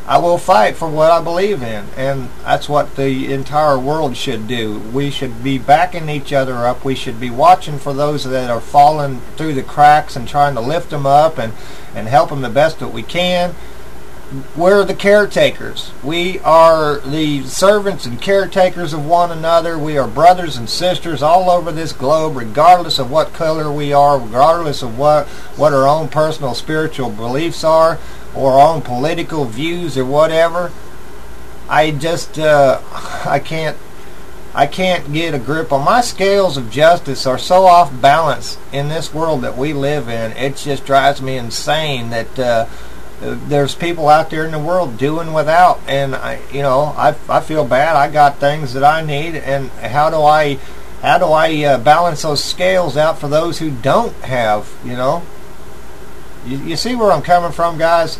I will fight for what I believe in, and that's what the entire world should do. We should be backing each other up. We should be watching for those that are falling through the cracks and trying to lift them up and, and help them the best that we can. We're the caretakers. We are the servants and caretakers of one another. We are brothers and sisters all over this globe, regardless of what color we are, regardless of what, what our own personal spiritual beliefs are, or our own political views or whatever. I just, uh, I can't, I can't get a grip on my scales of justice are so off balance in this world that we live in. It just drives me insane that uh, there's people out there in the world doing without, and I, you know, I, I feel bad. I got things that I need, and how do I, how do I uh, balance those scales out for those who don't have, you know? You, you see where I'm coming from, guys?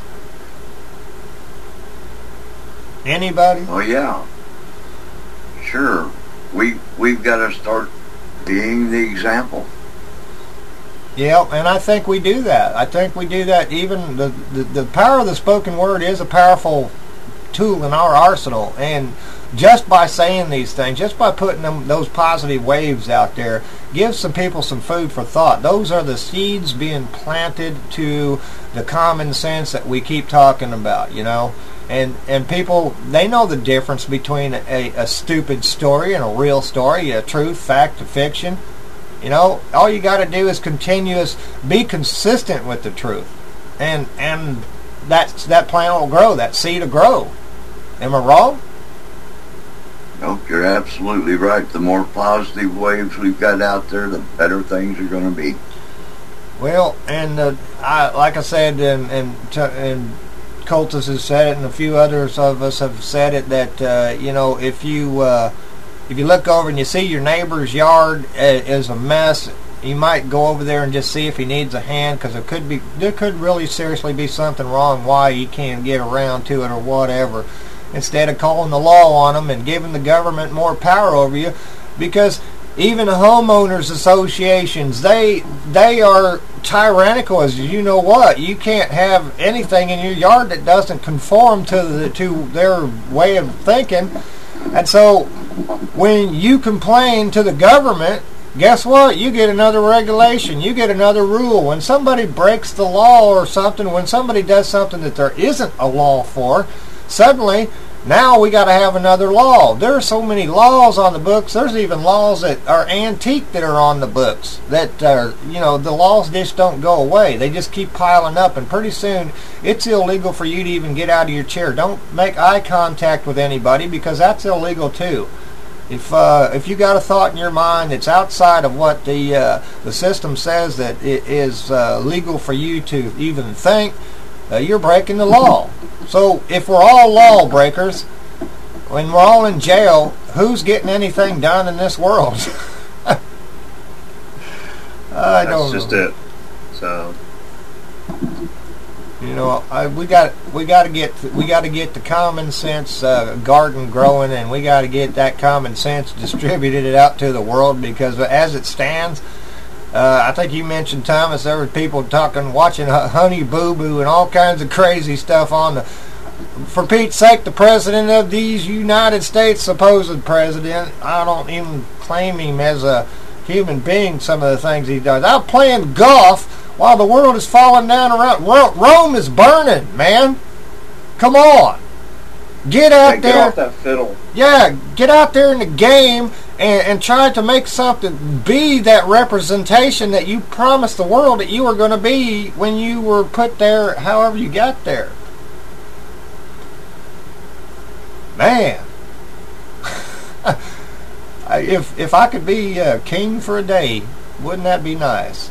Anybody? Oh yeah, sure. We we've got to start being the example. Yeah, and I think we do that. I think we do that. Even the, the, the power of the spoken word is a powerful tool in our arsenal. And just by saying these things, just by putting them, those positive waves out there, gives some people some food for thought. Those are the seeds being planted to the common sense that we keep talking about, you know. And and people, they know the difference between a, a stupid story and a real story, a truth, fact, a fiction. You know, all you got to do is continuous, be consistent with the truth, and and that that plant will grow, that seed will grow. Am I wrong? Nope, you're absolutely right. The more positive waves we've got out there, the better things are going to be. Well, and uh, I, like I said, and and and Cultus has said it, and a few others of us have said it, that uh, you know, if you uh, if you look over and you see your neighbor's yard is a mess, you might go over there and just see if he needs a hand, because there could be there could really seriously be something wrong why he can't get around to it or whatever. Instead of calling the law on them and giving the government more power over you, because even homeowners associations, they they are tyrannical as you know what. You can't have anything in your yard that doesn't conform to the to their way of thinking. And so when you complain to the government, guess what? You get another regulation. You get another rule. When somebody breaks the law or something, when somebody does something that there isn't a law for, suddenly now we got to have another law. There are so many laws on the books. There's even laws that are antique that are on the books that are, you know, the laws just don't go away. They just keep piling up, and pretty soon it's illegal for you to even get out of your chair. Don't make eye contact with anybody, because that's illegal too. If uh, if you got a thought in your mind that's outside of what the uh, the system says that it is uh, legal for you to even think, uh, you're breaking the law. So if we're all lawbreakers, when we're all in jail, who's getting anything done in this world? I That's don't just know. it. So You know, I, we got we got to get we got to get the common sense uh, garden growing, and we got to get that common sense distributed out to the world, because as it stands, uh, I think you mentioned, Thomas, there were people talking, watching Honey Boo Boo and all kinds of crazy stuff on the. For Pete's sake, the president of these United States, supposed president, I don't even claim him as a human being. Some of the things he does, out playing golf while the world is falling down around. Rome is burning, man. Come on. Get out hey, there. Get off that fiddle. Yeah, get out there in the game and, and try to make something, be that representation that you promised the world that you were going to be when you were put there, however you got there. Man. if, if I could be uh, king for a day, wouldn't that be nice?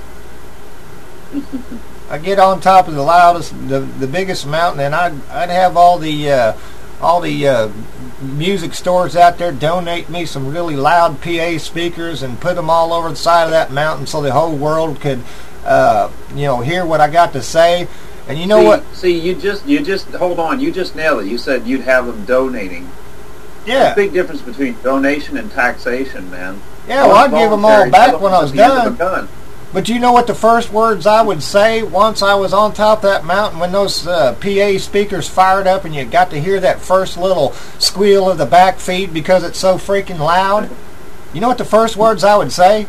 I get on top of the loudest, the the biggest mountain, and I'd I'd have all the uh, all the uh, music stores out there donate me some really loud P A speakers and put them all over the side of that mountain so the whole world could, uh, you know, hear what I got to say. And you know see, what? See, you just you just hold on. You just nailed it. You said you'd have them donating. Yeah. There's a big difference between donation and taxation, man. Yeah, well, I'd give them all back when I was done. But you know what the first words I would say once I was on top of that mountain when those uh, P A speakers fired up and you got to hear that first little squeal of the back feed because it's so freaking loud? You know what the first words I would say?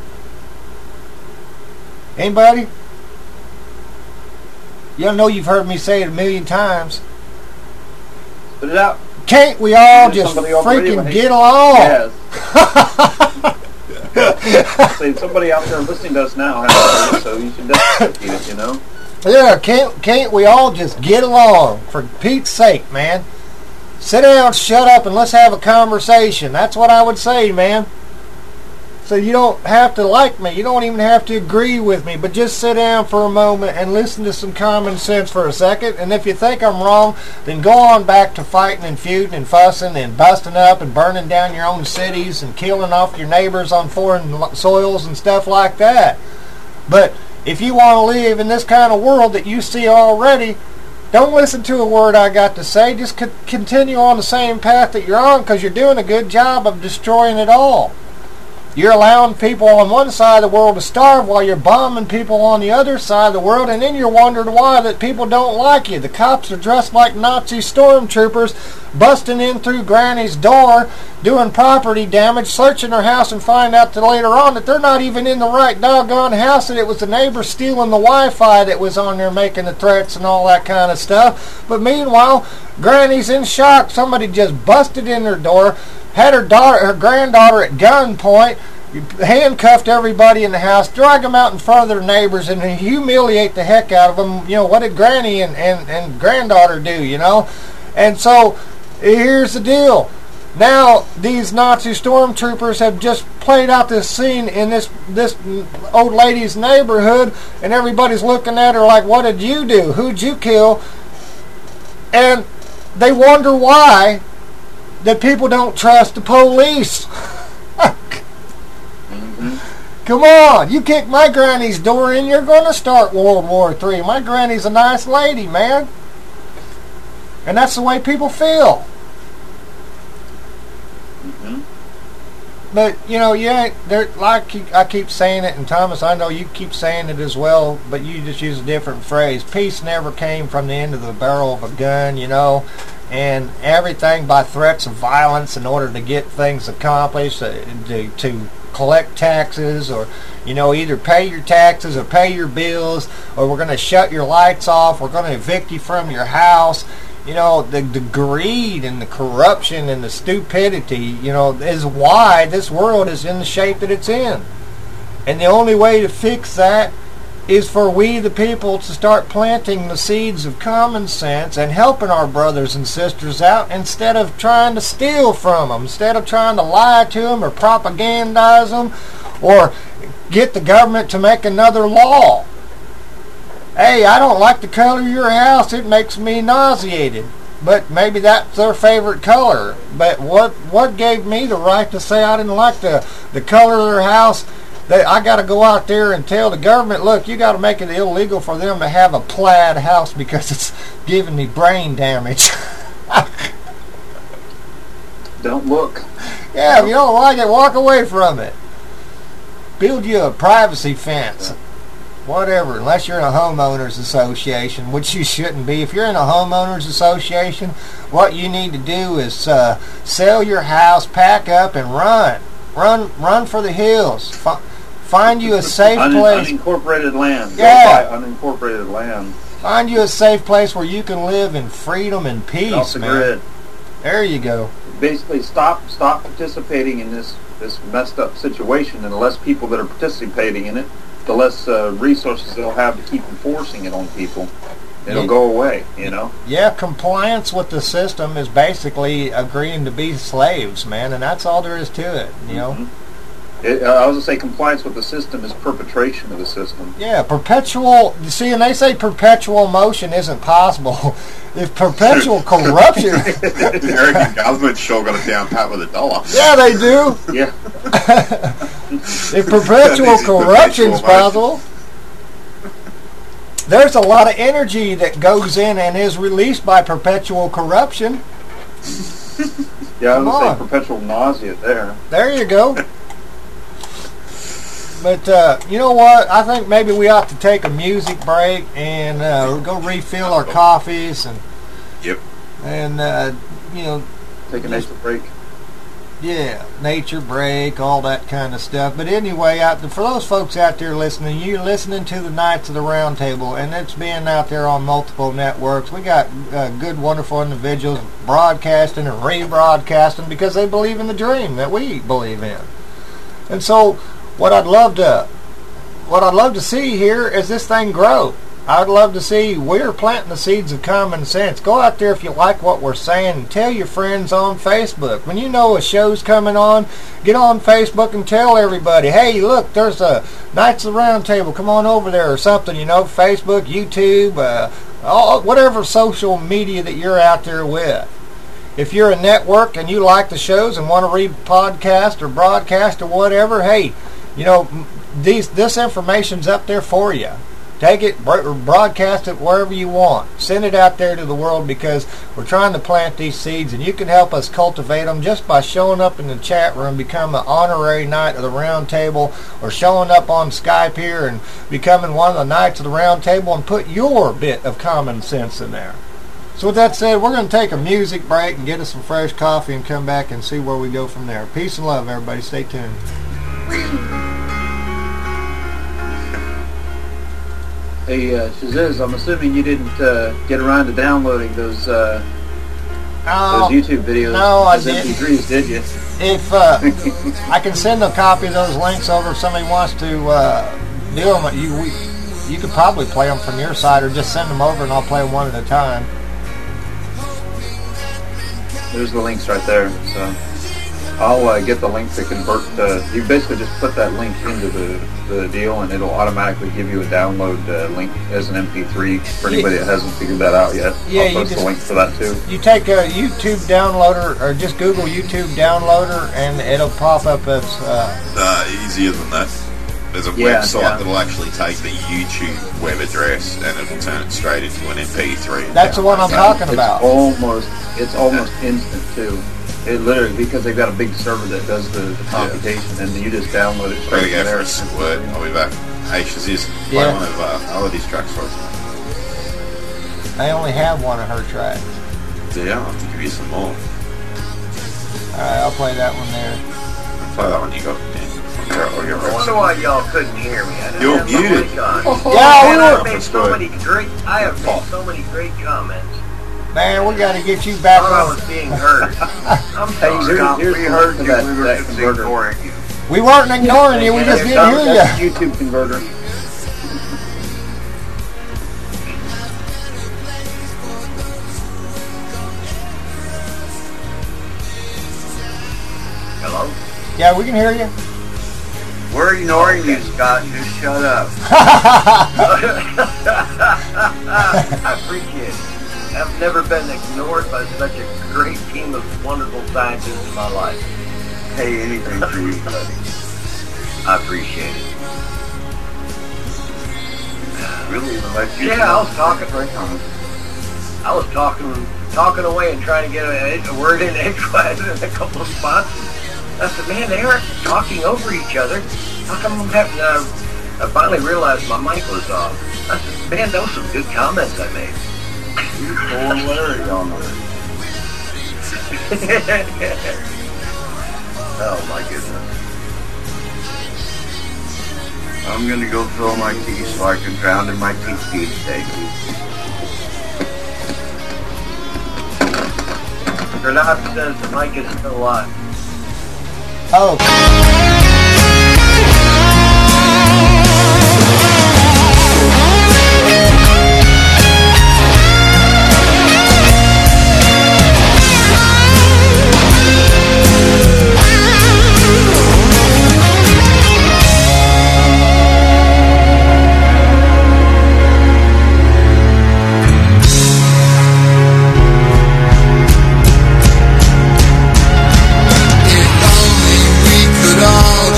Anybody? You know you've heard me say it a million times. Put it out. Can't we all There's just somebody over freaking radio. get along? Yes. See, somebody out there listening to us now has heard it, so you should definitely repeat it, you know? Yeah, can't can't we all just get along? For Pete's sake, man. Sit down, shut up, and let's have a conversation. That's what I would say, man. So you don't have to like me. You don't even have to agree with me. But just sit down for a moment and listen to some common sense for a second. And if you think I'm wrong, then go on back to fighting and feuding and fussing and busting up and burning down your own cities and killing off your neighbors on foreign soils and stuff like that. But if you want to live in this kind of world that you see already, don't listen to a word I got to say. Just co- continue on the same path that you're on, because you're doing a good job of destroying it all. You're allowing people on one side of the world to starve while you're bombing people on the other side of the world, and then you're wondering why that people don't like you. The cops are dressed like Nazi stormtroopers, busting in through Granny's door, doing property damage, searching her house, and find out that later on that they're not even in the right doggone house, and it was the neighbor stealing the Wi-Fi that was on there making the threats and all that kind of stuff. But meanwhile, Granny's in shock. Somebody just busted in her door, had her daughter, her granddaughter at gunpoint, handcuffed everybody in the house, drag them out in front of their neighbors, and humiliate the heck out of them. You know, what did Granny and, and, and granddaughter do, you know? And so, here's the deal. Now, these Nazi stormtroopers have just played out this scene in this, this old lady's neighborhood, and everybody's looking at her like, what did you do? Who'd you kill? And they wonder why that people don't trust the police. Mm-hmm. Come on, you kick my granny's door in, you're going to start World War Three. My granny's a nice lady, man. And that's the way people feel. Mm-hmm. But, you know, you ain't, there, like I keep saying it, and Thomas, I know you keep saying it as well, but you just use a different phrase. Peace never came from the end of the barrel of a gun, you know. And everything by threats of violence in order to get things accomplished, uh, to, to collect taxes, or, you know, either pay your taxes or pay your bills, or we're going to shut your lights off, we're going to evict you from your house. You know, the, the greed and the corruption and the stupidity, you know, is why this world is in the shape that it's in. And the only way to fix that is for we the people to start planting the seeds of common sense and helping our brothers and sisters out instead of trying to steal from them, instead of trying to lie to them or propagandize them or get the government to make another law. Hey, I don't like the color of your house, it makes me nauseated. But maybe that's their favorite color. But what what gave me the right to say I didn't like the, the color of their house? They, I got to go out there and tell the government, look, you got to make it illegal for them to have a plaid house because it's giving me brain damage. Don't look. Yeah, if you don't like it, walk away from it. Build you a privacy fence. Whatever, unless you're in a homeowners association, which you shouldn't be. If you're in a homeowners association, what you need to do is uh, sell your house, pack up, and run. Run run for the hills. F- find you a safe Un- place. Unincorporated land. Yeah. Go buy unincorporated land. Find you a safe place where you can live in freedom and peace, Off the man. grid. There you go. Basically, stop stop participating in this, this messed up situation, and the less people that are participating in it, the less uh, resources they'll have to keep enforcing it on people. It'll Yeah. go away, you know? Yeah, compliance with the system is basically agreeing to be slaves, man, and that's all there is to it, you know? Mm-hmm. It, uh, I was going to say compliance with the system is perpetration of the system. Yeah, perpetual, you see, and they say perpetual motion isn't possible. If perpetual corruption... The American government sure got it down pat with a dollar. Yeah, they do. Yeah. If perpetual corruption's possible... There's a lot of energy that goes in and is released by perpetual corruption. Yeah, I Come would on. say perpetual nausea there. There you go. But uh, you know what? I think maybe we ought to take a music break and uh, go refill our coffees and yep, and uh, you know, take a nature break. Yeah, nature break, all that kind of stuff. But anyway, out for those folks out there listening, you're listening to the Knights of the Round Table, and it's being out there on multiple networks. We got uh, good, wonderful individuals broadcasting and rebroadcasting because they believe in the dream that we believe in. And so, what I'd love to, what I'd love to see here is this thing grow. I'd love to see we're planting the seeds of common sense. Go out there if you like what we're saying and tell your friends on Facebook. When you know a show's coming on, get on Facebook and tell everybody, hey, look, there's a Knights of the Round Table. Come on over there or something, you know, Facebook, YouTube, uh, all, whatever social media that you're out there with. If you're a network and you like the shows and want to read podcast or broadcast or whatever, hey, you know, these this information's up there for you. Take it, broadcast it wherever you want. Send it out there to the world because we're trying to plant these seeds, and you can help us cultivate them just by showing up in the chat room, become an honorary Knight of the Round Table, or showing up on Skype here and becoming one of the Knights of the Round Table and put your bit of common sense in there. So with that said, we're going to take a music break and get us some fresh coffee and come back and see where we go from there. Peace and love, everybody. Stay tuned. Hey, uh, Shaziz, I'm assuming you didn't uh, get around to downloading those uh, oh, those YouTube videos, no, I those M P threes, did you? If uh, I can send a copy of those links over if somebody wants to uh, do them, you we, you could probably play them from your side or just send them over and I'll play them one at a time. There's the links right there. So I'll uh, get the link to convert. Uh, you basically just put that link into the, the deal, and it'll automatically give you a download uh, link as an M P three for anybody that hasn't figured that out yet. Yeah, I'll post you just, the link for that too. You take a YouTube downloader, or just Google YouTube downloader, and it'll pop up as. Uh, uh, easier than that. There's a yeah, website yeah. that'll actually take the YouTube web address and it'll turn it straight into an M P three. That's the one I'm talking it's about. Almost, it's almost yeah. instant too. It literally, because they've got a big server that does the, the computation, yeah. and you just download it straight from there. For a squirt. I'll be back. Hey, Shaziz, play yeah. one of uh, Elodie's tracks for us. I only have one of her tracks. Yeah, I'll have to give you some more. Alright, I'll play that one there. I'll play that one you got. Yeah. I wonder why y'all couldn't hear me. I didn't You're have muted. my mic on. Oh, yeah, we I've were. made so many great. I have made so many great comments. Man, we got to get you back. I thought I was being heard. I'm sorry. Here's, here's we heard you. That, we were that converter. ignoring you. We weren't ignoring you. We just didn't hear you. That's a YouTube converter. Hello? Yeah, we can hear you. We're ignoring you, Scott. Just shut up. I appreciate it. I've never been ignored by such a great team of wonderful scientists in my life. Hey, anything for you, buddy. I appreciate it. Really? Like you yeah, I was talking. Right on. I was talking, talking away and trying to get a, a word in edgewise in a couple of spots. I said, man, they are talking over each other. How come I'm having? Uh, I finally realized my mic was off. I said, man, those were some good comments I made. You pulling Larry on there. Oh my goodness. I'm gonna go fill my tea so I can drown in my tea tea today. Granada says the mic is still alive. Oh. All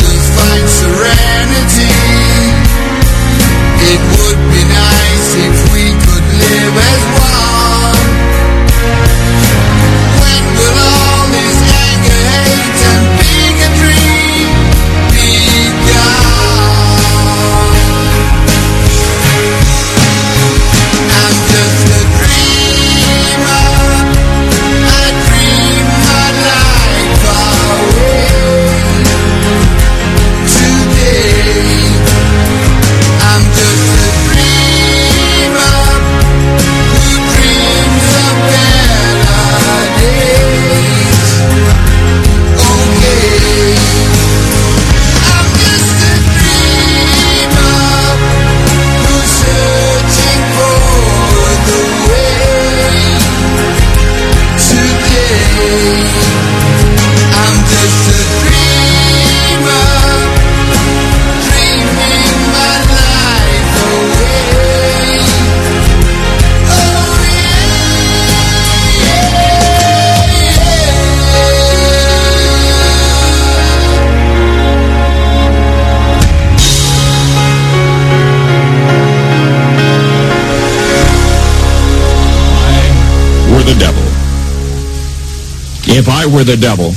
If I were the devil,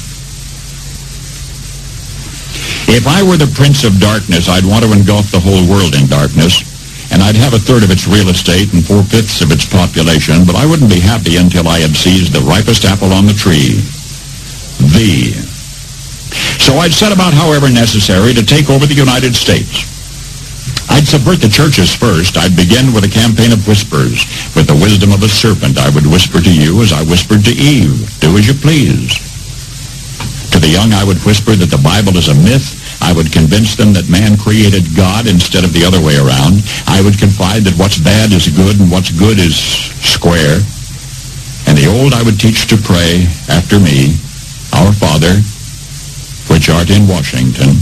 if I were the prince of darkness, I'd want to engulf the whole world in darkness, and I'd have a third of its real estate and four-fifths of its population, but I wouldn't be happy until I had seized the ripest apple on the tree, thee. So I'd set about, however necessary, to take over the United States. I'd subvert the churches first. I'd begin with a campaign of whispers. With the wisdom of a serpent, I would whisper to you as I whispered to Eve, do as you please. To the young, I would whisper that the Bible is a myth. I would convince them that man created God instead of the other way around. I would confide that what's bad is good and what's good is square. And the old I would teach to pray after me, Our Father, which art in Washington.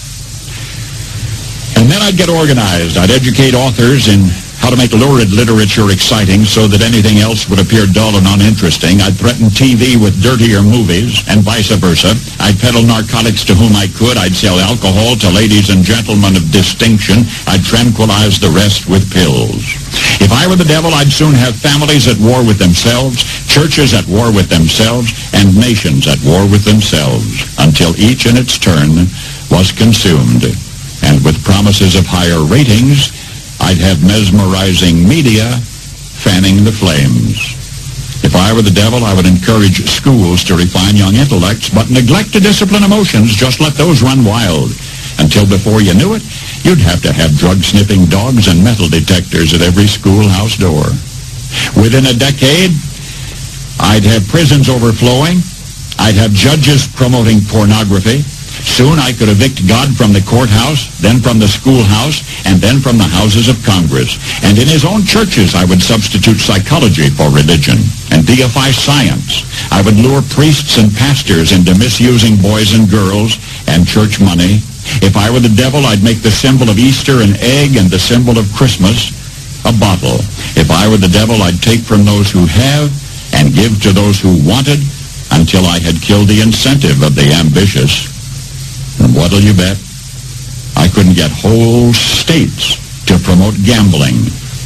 And then I'd get organized. I'd educate authors in how to make lurid literature exciting so that anything else would appear dull and uninteresting. I'd threaten T V with dirtier movies, and vice versa. I'd peddle narcotics to whom I could. I'd sell alcohol to ladies and gentlemen of distinction. I'd tranquilize the rest with pills. If I were the devil, I'd soon have families at war with themselves, churches at war with themselves, and nations at war with themselves, until each in its turn was consumed. And with promises of higher ratings, I'd have mesmerizing media fanning the flames. If I were the devil, I would encourage schools to refine young intellects, but neglect to discipline emotions. Just let those run wild. Until before you knew it, you'd have to have drug-sniffing dogs and metal detectors at every schoolhouse door. Within a decade, I'd have prisons overflowing. I'd have judges promoting pornography. Soon I could evict God from the courthouse, then from the schoolhouse, and then from the houses of Congress. And in his own churches I would substitute psychology for religion and deify science. I would lure priests and pastors into misusing boys and girls and church money. If I were the devil, I'd make the symbol of Easter an egg and the symbol of Christmas a bottle. If I were the devil, I'd take from those who have and give to those who wanted until I had killed the incentive of the ambitious. And what'll you bet? I couldn't get whole states to promote gambling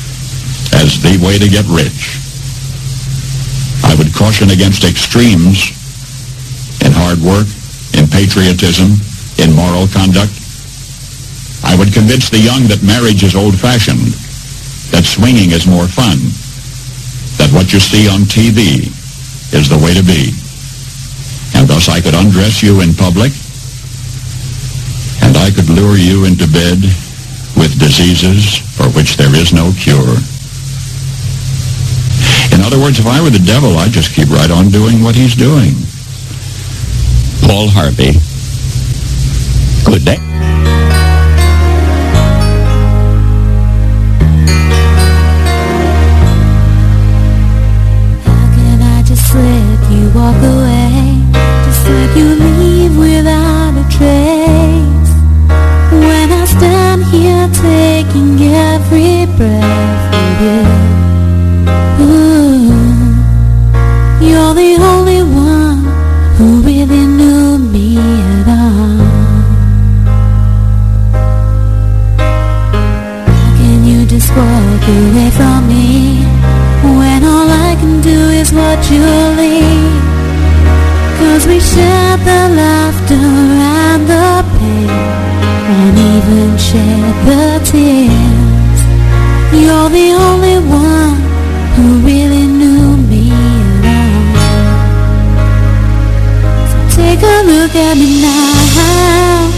as the way to get rich. I would caution against extremes in hard work, in patriotism, in moral conduct. I would convince the young that marriage is old-fashioned, that swinging is more fun, that what you see on T V is the way to be. And thus I could undress you in public, and I could lure you into bed with diseases for which there is no cure. In other words, if I were the devil, I'd just keep right on doing what he's doing. Paul Harvey. Good day. How can I just let you walk away? Just let you leave without a trace? When I stand here taking every breath with you, ooh, you're the only one who really knew me at all. How can you just walk away from me when all I can do is watch you leave? 'Cause we shared the laughter and the pain, and even shed the tears. You're the only one who really knew me at all. So take a look at me now.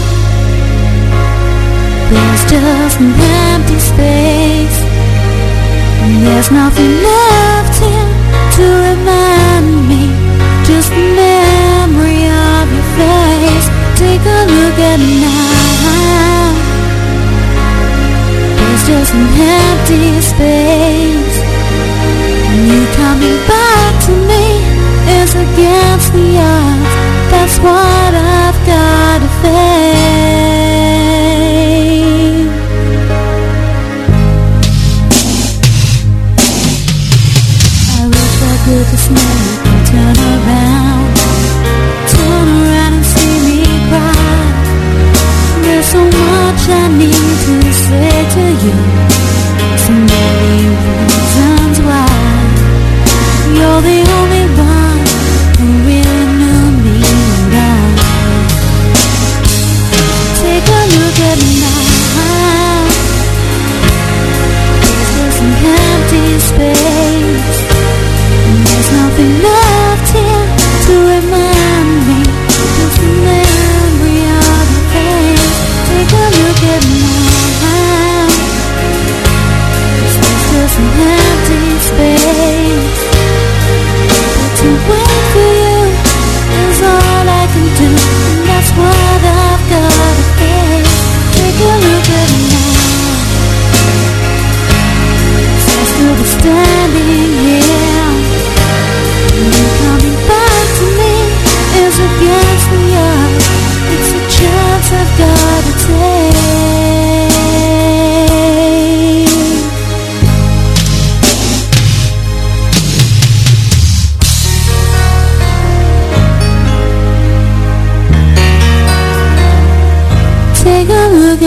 There's just an empty space, and there's nothing left here to remind me, just the memory of your face. Take a look at me now. There's just an empty space, and you coming back to me is against the odds. That's what I've got to face. I wish I could just make you turn around, turn around and see me cry. There's so much I need to say to you, so many reasons why. You're the only one who really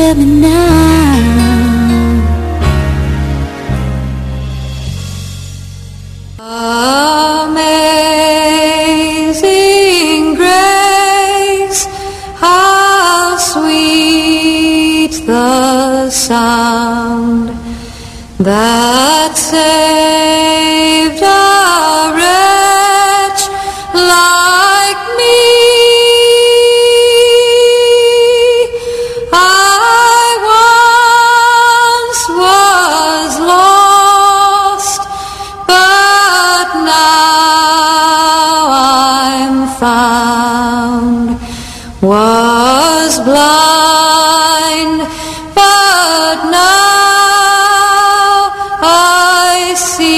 hear me now. Amazing grace, how sweet the sound that saved a wretch like me. I once was lost, but now I'm found. Was blind, but now I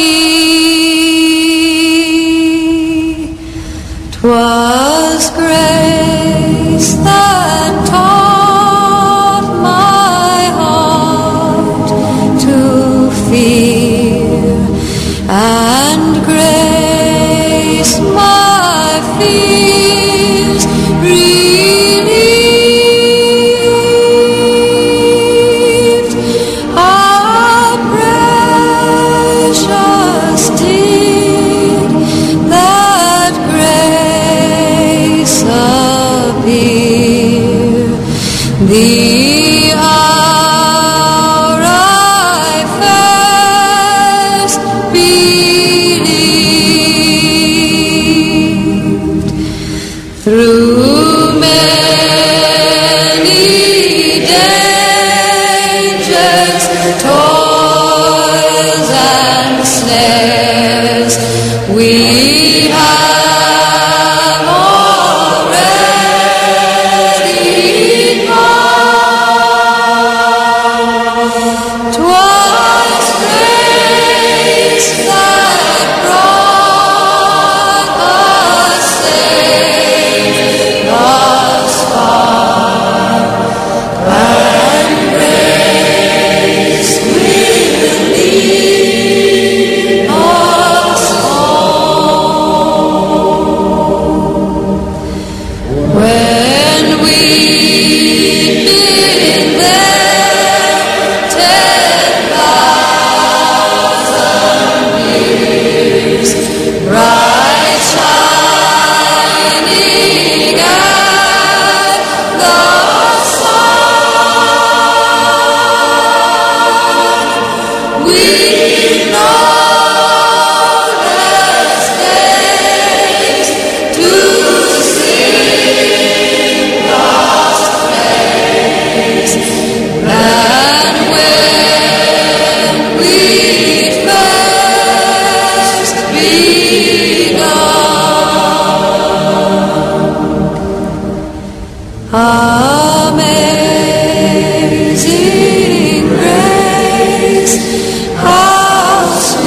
see. 'Twas grace that taught my heart to fear, and grace my fears relieved. How precious did that grace appear, the hour I first believed. Through many dangers, toils and snares, we have already gone. 'Twas grace that brought us safe thus far, and grace will lead us home. When we've been there ten thousand years, bright shining as the sun, we know rest days to sing God's praise. And when we first begun, amazing grace, how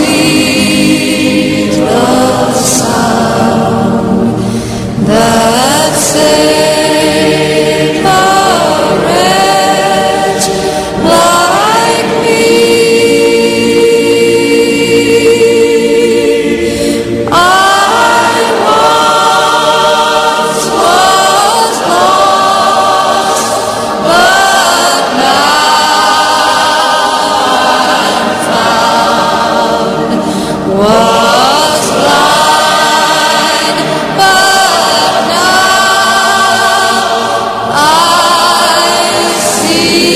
sweet the sound that saved a wretch like me. I once was lost, but now I'm found. Was blind, but now I see.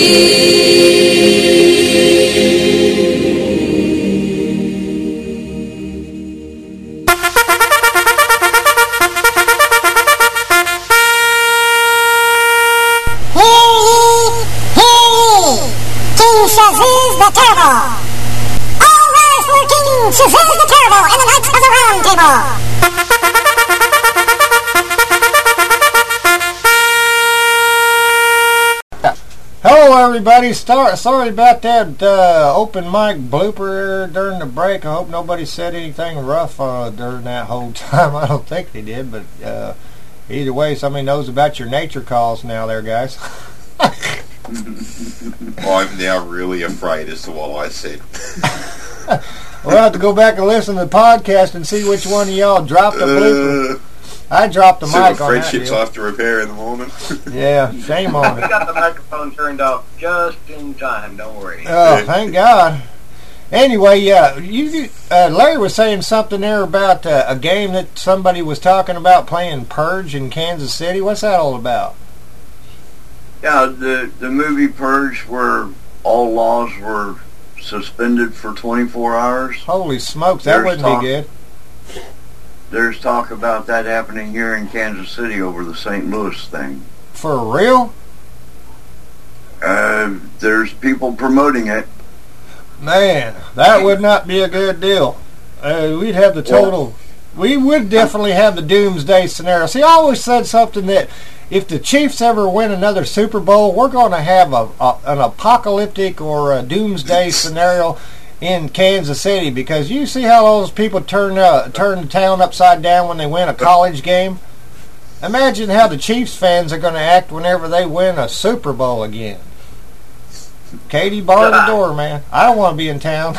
Hear ye, hear ye, King Shazuz the Terrible. All rise for King Shazuz the Terrible and the Knights of the Round Table. Hello, everybody. Star- sorry about that uh, open mic blooper during the break. I hope nobody said anything rough uh, during that whole time. I don't think they did, but uh, either way, somebody knows about your nature calls now there, guys. I'm now really afraid as to what I said. We'll have to go back and listen to the podcast and see which one of y'all dropped the blooper. Uh, I dropped the See mic what on that friendships deal. I have to repair in the morning. Yeah, shame on We it. got the microphone turned off just in time. Don't worry. Oh, thank God. Anyway, yeah, you, uh, Larry was saying something there about uh, a game that somebody was talking about playing Purge in Kansas City. What's that all about? Yeah, the the movie Purge, where all laws were suspended for twenty-four hours. Holy smokes, that There's wouldn't talk- be good. There's talk about that happening here in Kansas City over the Saint Louis thing. For real? Uh, there's people promoting it. Man, that would not be a good deal. Uh, we'd have the total... We would definitely have the doomsday scenario. See, I always said something that if the Chiefs ever win another Super Bowl, we're going to have a, a an apocalyptic or a doomsday scenario in Kansas City, because you see how those people turn uh, turn the town upside down when they win a college game. Imagine how the Chiefs fans are going to act whenever they win a Super Bowl again. Katie, bar the door, man. I don't want to be in town.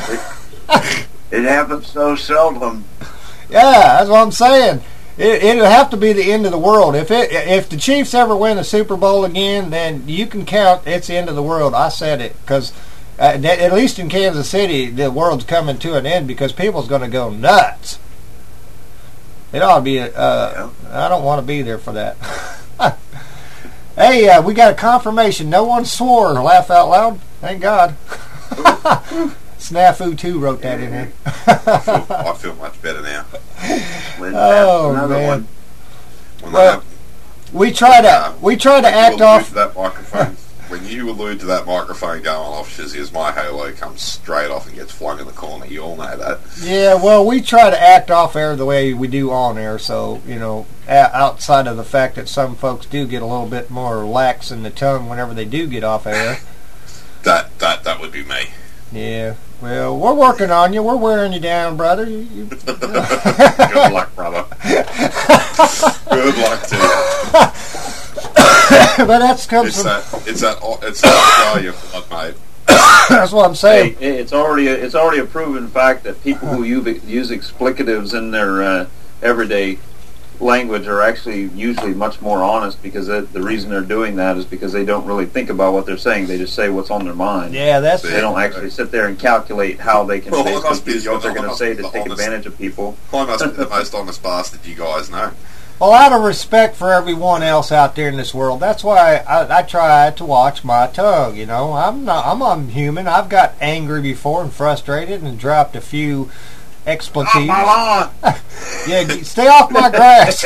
It happens so seldom. Yeah, that's what I'm saying. It, it'll have to be the end of the world. If it if the Chiefs ever win a Super Bowl again, then you can count it's the end of the world. I said it, because uh, at least in Kansas City, the world's coming to an end because people's going to go nuts. It ought to be. Uh, yeah. I don't want to be there for that. Hey, uh, we got a confirmation. No one swore. Laugh out loud. Thank God. Snafu two wrote that in here. I, feel, I feel much better now. Oh man. One. When well, we try to uh, we try to act off to that microphone. When you allude to that microphone going off, Shizzy, as my halo comes straight off and gets flung in the corner. You all know that. Yeah, well, we try to act off air the way we do on air, so, you know, a- outside of the fact that some folks do get a little bit more lax in the tongue whenever they do get off air. that that that would be me. Yeah, well, we're working on you. We're wearing you down, brother. You, you, Good luck, brother. Good luck to you. But that's comes it's from that it's that it's that Australia blood, mate. That's what I'm saying. Hey, it's already a, it's already a proven fact that people who use, use explicatives in their uh, everyday language are actually usually much more honest, because it, the reason they're doing that is because they don't really think about what they're saying. They just say what's on their mind. Yeah, that's They don't actually sit there and calculate how they can Well, I say must be what they're I going to must say be to the take honest- advantage of people. I must be the most honest bastard you guys know. Well, out of respect for everyone else out there in this world, that's why I, I try to watch my tongue. You know, I'm not. I'm, I'm human. I've got angry before and frustrated and dropped a few expletives. Off my lawn. Yeah, g- stay off my grass.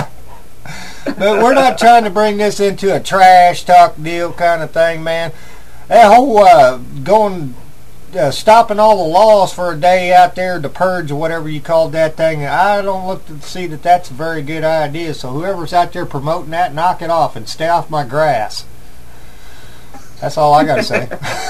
But we're not trying to bring this into a trash talk deal kind of thing, man. That whole uh, going. Uh, stopping all the laws for a day out there, the purge or whatever you called that thing, I don't look to see that that's a very good idea. So whoever's out there promoting that, knock it off and stay off my grass. That's all I got to say.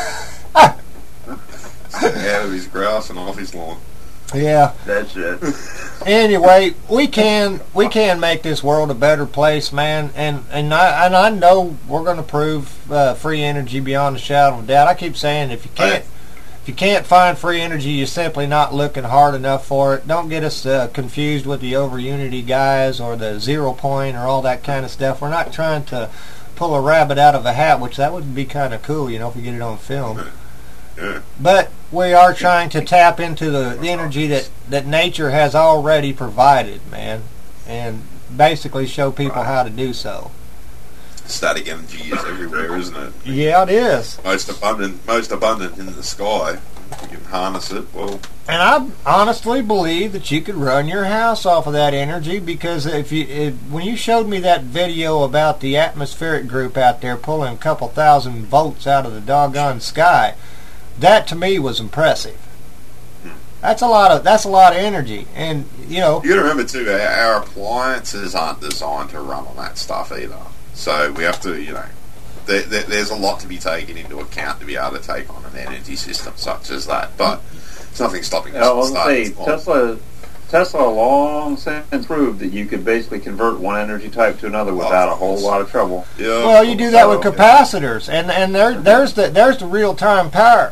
Stay out of his grass and off his lawn. Yeah. That's it. Anyway, we can we can make this world a better place, man, and and I and I know we're going to prove uh, free energy beyond a shadow of a doubt. I keep saying if you can't. If you can't find free energy, you're simply not looking hard enough for it. Don't get us uh, confused with the over unity guys or the zero point or all that kind of stuff. We're not trying to pull a rabbit out of a hat, which that would be kind of cool, you know, if we get it on film. Yeah. But we are trying to tap into the, the energy that, that nature has already provided, man, and basically show people how to do so. Static energy is everywhere, isn't it? Yeah, it is. Most abundant, most abundant in the sky. If you can harness it, well. And I honestly believe that you could run your house off of that energy, because if you if, when you showed me that video about the atmospheric group out there pulling a couple thousand volts out of the doggone sky, that to me was impressive. That's a lot of that's a lot of energy, and you know. You got to remember too, our, our appliances aren't designed to run on that stuff either. So we have to, you know, there, there, there's a lot to be taken into account to be able to take on an energy system such as that. But it's nothing stopping us I from was going starting to say, small. Tesla, Tesla long since proved that you could basically convert one energy type to another without a whole lot of trouble. Yeah. Well, you do that with capacitors, and and there there's the there's the real time power.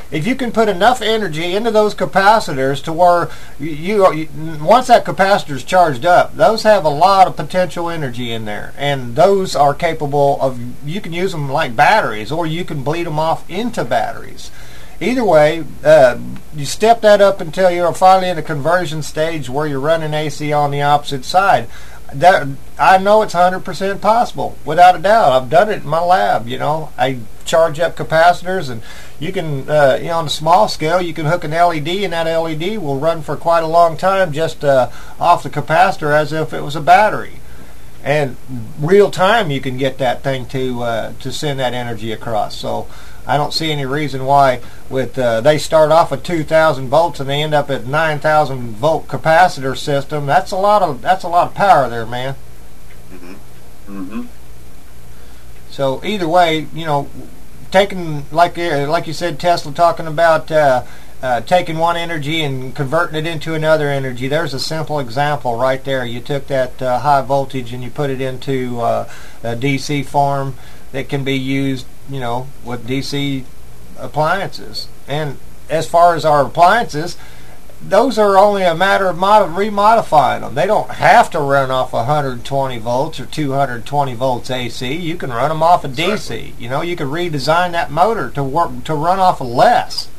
if you can put enough energy into those capacitors to where you, you once that capacitor's charged up, those have a lot of potential energy in there, and those are capable of, you can use them like batteries, or you can bleed them off into batteries. Either way, uh, you step that up until you're finally in a conversion stage where you're running A C on the opposite side. That, I know it's one hundred percent possible, without a doubt. I've done it in my lab, you know. I charge up capacitors, and you can, uh, you know, on a small scale, you can hook an L E D, and that L E D will run for quite a long time just uh, off the capacitor as if it was a battery. And real time, you can get that thing to uh, to send that energy across. So I don't see any reason why with uh, they start off at two thousand volts and they end up at nine thousand volt capacitor system. That's a lot of that's a lot of power there, man. Mm-hmm. Mm-hmm. So either way, you know, taking like uh, like you said, Tesla talking about uh, uh, taking one energy and converting it into another energy. There's a simple example right there. You took that uh, high voltage and you put it into uh, a D C form that can be used, you know, with D C appliances. And as far as our appliances, those are only a matter of mod- remodifying them. They don't have to run off one hundred twenty volts or two hundred twenty volts A C. You can run them off of D C. You know, you can redesign that motor to work to run off of less.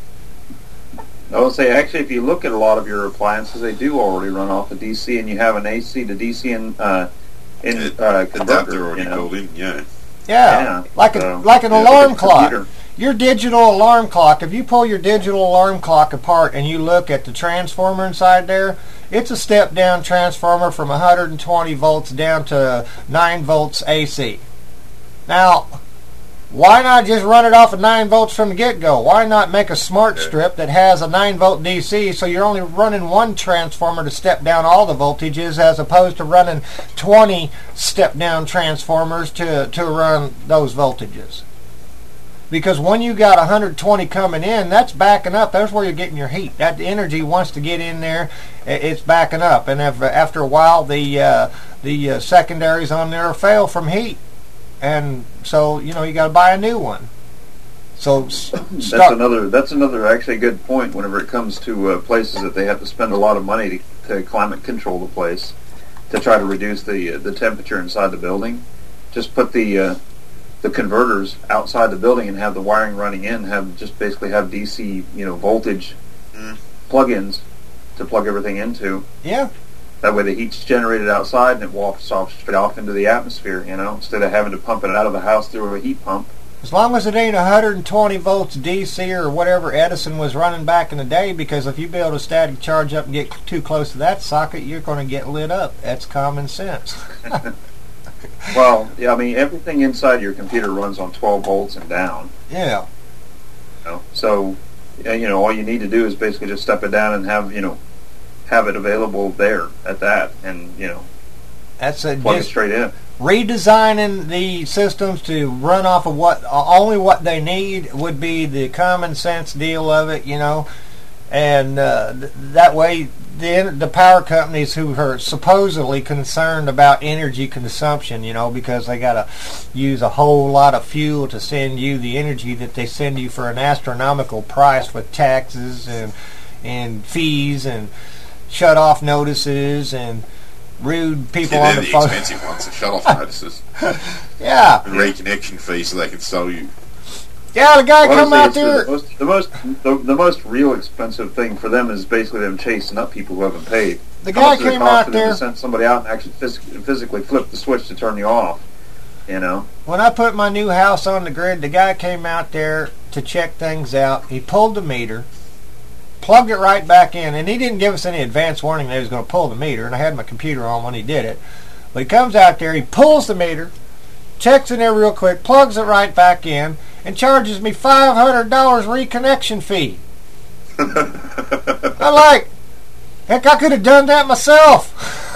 I would say, actually, if you look at a lot of your appliances, they do already run off of D C, and you have an A C to D C in, uh, in uh, converter, already you know. built in, yeah. Yeah, Yeah, like a, so, like an yeah, alarm like a clock. computer. Your digital alarm clock, if you pull your digital alarm clock apart and you look at the transformer inside there, it's a step-down transformer from one hundred twenty volts down to nine volts A C. Now, why not just run it off of nine volts from the get-go? Why not make a smart strip that has a nine volt D C so you're only running one transformer to step down all the voltages as opposed to running twenty step-down transformers to, to run those voltages? Because when you got one hundred twenty coming in, that's backing up. That's where you're getting your heat. That energy wants to get in there. It's backing up. And if, after a while, the, uh, the uh, secondaries on there fail from heat. And so, you know, you got to buy a new one. So start. That's another. That's another actually good point. Whenever it comes to uh, places that they have to spend a lot of money to, to climate control the place, to try to reduce the uh, the temperature inside the building, just put the uh, the converters outside the building and have the wiring running in. Have just basically have D C, you know, voltage mm. plug-ins to plug everything into. Yeah. That way the heat's generated outside and it wafts off straight off into the atmosphere, you know, instead of having to pump it out of the house through a heat pump. As long as it ain't one hundred twenty volts D C or whatever Edison was running back in the day, because if you build a static charge up and get too close to that socket, you're going to get lit up. That's common sense. Well, yeah, I mean, everything inside your computer runs on twelve volts and down. Yeah. You know? So, you know, all you need to do is basically just step it down and have, you know, have it available there at that, and you know, that's a plug it straight in. Redesigning the systems to run off of what only what they need would be the common sense deal of it, you know, and uh, th- that way the the power companies who are supposedly concerned about energy consumption, you know, because they got to use a whole lot of fuel to send you the energy that they send you for an astronomical price with taxes and and fees and shut off notices and rude people yeah, on the, the phone. expensive ones, the shut off notices. Yeah. And reconnection fees so they can sell you. Yeah, the guy well, come out there. The most, the most, the, the most real expensive thing for them is basically them chasing up people who haven't paid. The How guy much does it came cost out for them there. to send somebody out and actually phys- physically flip the switch to turn you off. You know. When I put my new house on the grid, the guy came out there to check things out. He pulled the meter, plugged it right back in, and he didn't give us any advance warning that he was going to pull the meter, and I had my computer on when he did it. But he comes out there, he pulls the meter, checks in there real quick, plugs it right back in, and charges me five hundred dollars reconnection fee. I'm like, heck, I could have done that myself.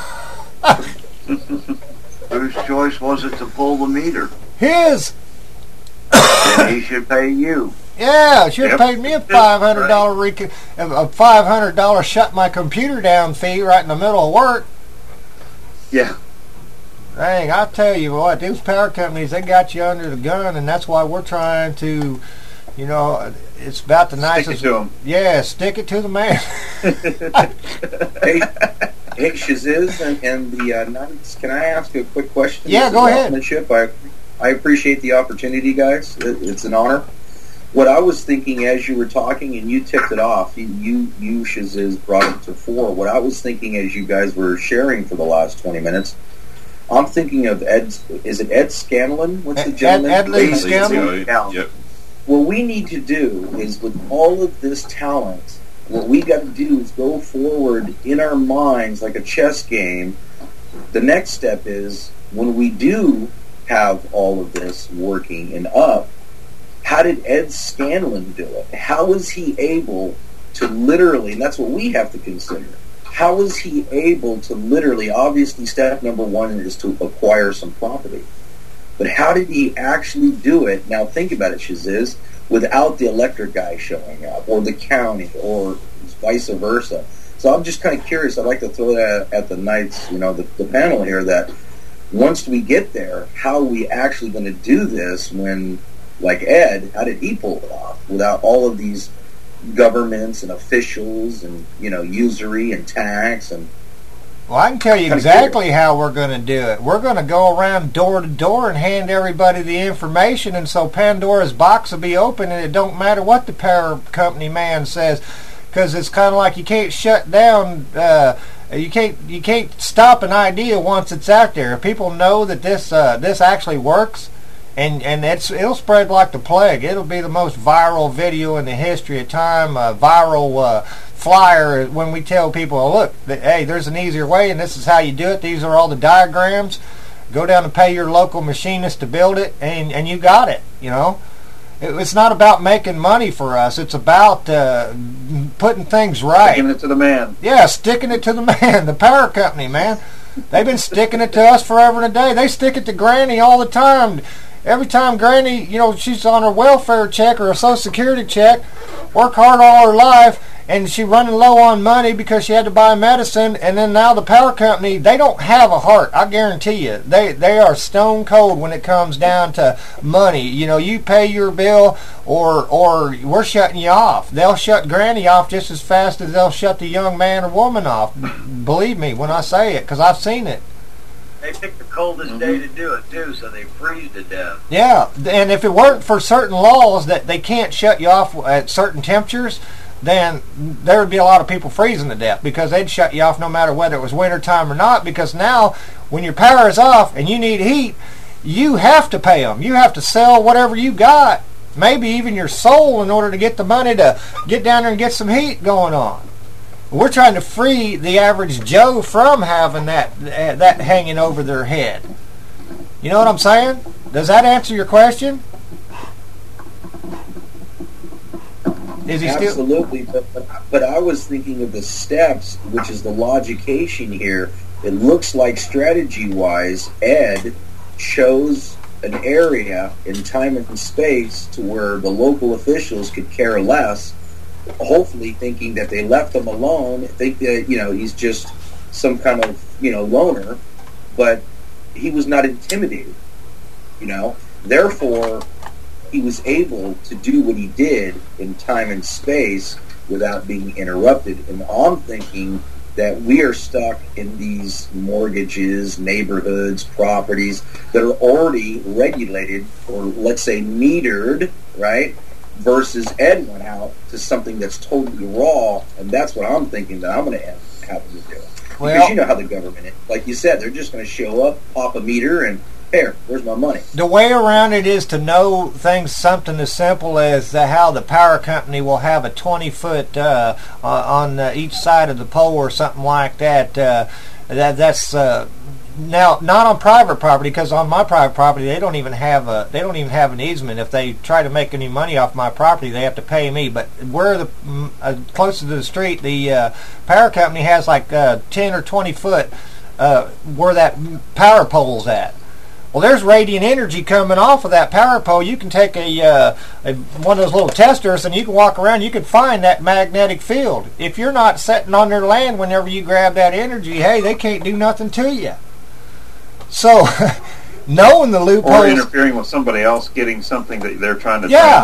Whose choice was it to pull the meter? His. Then he should pay you. Yeah, should have Yep. paid me a five hundred dollar recon- a five hundred dollar shut my computer down fee right in the middle of work. Yeah. Dang, I tell you what, these power companies, they got you under the gun, and that's why we're trying to You know, it's about the nicest. Stick it to him. Yeah, stick it to the man. hey, hey, Shaziz and, and the uh, Knights, can I ask you a quick question? Yeah, This go is ahead. Altmanship. I, I appreciate the opportunity, guys. It, it's an honor. What I was thinking as you were talking, and you tipped it off, you, you, you Shaziz, brought it to fore. What I was thinking as you guys were sharing for the last twenty minutes, I'm thinking of Ed, is it Ed Scanlon? What's the gentleman? Ed, Ed Lee Scanlon? Yeah. Yep. What we need to do is, with all of this talent, what we got to do is go forward in our minds like a chess game. The next step is, when we do have all of this working and up, how did Ed Scanlon do it? How was he able to literally, and that's what we have to consider, how was he able to literally, obviously step number one is to acquire some property. But how did he actually do it? Now think about it, Shaziz, without the electric guy showing up, or the county, or vice versa. So I'm just kind of curious. I'd like to throw that at the Knights, you know, the, the panel here, that once we get there, how are we actually going to do this when, like Ed, how did he pull it off without all of these governments and officials and, you know, usury and tax and... Well, I can tell you exactly how we're going to do it. We're going to go around door to door and hand everybody the information, and so Pandora's box will be open, and it don't matter what the power company man says, because it's kind of like you can't shut down. Uh, you can't you can't stop an idea once it's out there. If people know that this uh, this actually works, and and it's it'll spread like the plague. It'll be the most viral video in the history of time. Uh, viral. Uh, flyer when we tell people, oh, look, hey, there's an easier way, and this is how you do it. These are all the diagrams. Go down and pay your local machinist to build it, and and you got it. You know, it, it's not about making money for us. It's about uh, putting things right. Sticking it to the man. Yeah, sticking it to the man. The power company, man. They've been sticking it to us forever and a day. They stick it to Granny all the time. Every time Granny, you know, she's on her welfare check or a Social Security check, work hard all her life, and she running low on money because she had to buy medicine, and then now the power company, they don't have a heart. I guarantee you. They they are stone cold when it comes down to money. You know, you pay your bill or or we're shutting you off. They'll shut Granny off just as fast as they'll shut the young man or woman off. Believe me when I say it, because I've seen it. They pick the coldest mm-hmm. day to do it, too, so they freeze to death. Yeah, and if it weren't for certain laws that they can't shut you off at certain temperatures, then there would be a lot of people freezing to death, because they'd shut you off no matter whether it was winter time or not, because now when your power is off and you need heat, you have to pay them. You have to sell whatever you got, maybe even your soul, in order to get the money to get down there and get some heat going on. We're trying to free the average Joe from having that uh, that hanging over their head. You know what I'm saying? Does that answer your question? Is he Absolutely, still? but, but but I was thinking of the steps, which is the logication here. It looks like strategy-wise, Ed chose an area in time and space to where the local officials could care less, hopefully thinking that they left him alone, think that, you know, he's just some kind of, you know, loner, but he was not intimidated, you know. Therefore, he was able to do what he did in time and space without being interrupted. And I'm thinking that we are stuck in these mortgages, neighborhoods, properties that are already regulated, or let's say metered, right? Versus Ed went out to something that's totally raw, and that's what I'm thinking that I'm going to have to do. Well, because you know how the government is. Like you said, they're just going to show up, pop a meter, and here, where's my money? The way around it is to know things, something as simple as the, how the power company will have a twenty foot uh, uh, on uh, each side of the pole or something like that. Uh, that that's uh, now not on private property, because on my private property they don't even have a they don't even have an easement. If they try to make any money off my property, they have to pay me. But where the uh, closer to the street, the uh, power company has like uh, ten or twenty foot uh, where that power pole's at. Well, there's radiant energy coming off of that power pole. You can take a, uh, a one of those little testers and you can walk around. You can find that magnetic field. If you're not sitting on their land whenever you grab that energy, hey, they can't do nothing to you. So, knowing the loopholes, or interfering with somebody else getting something that they're trying to yeah, transmit.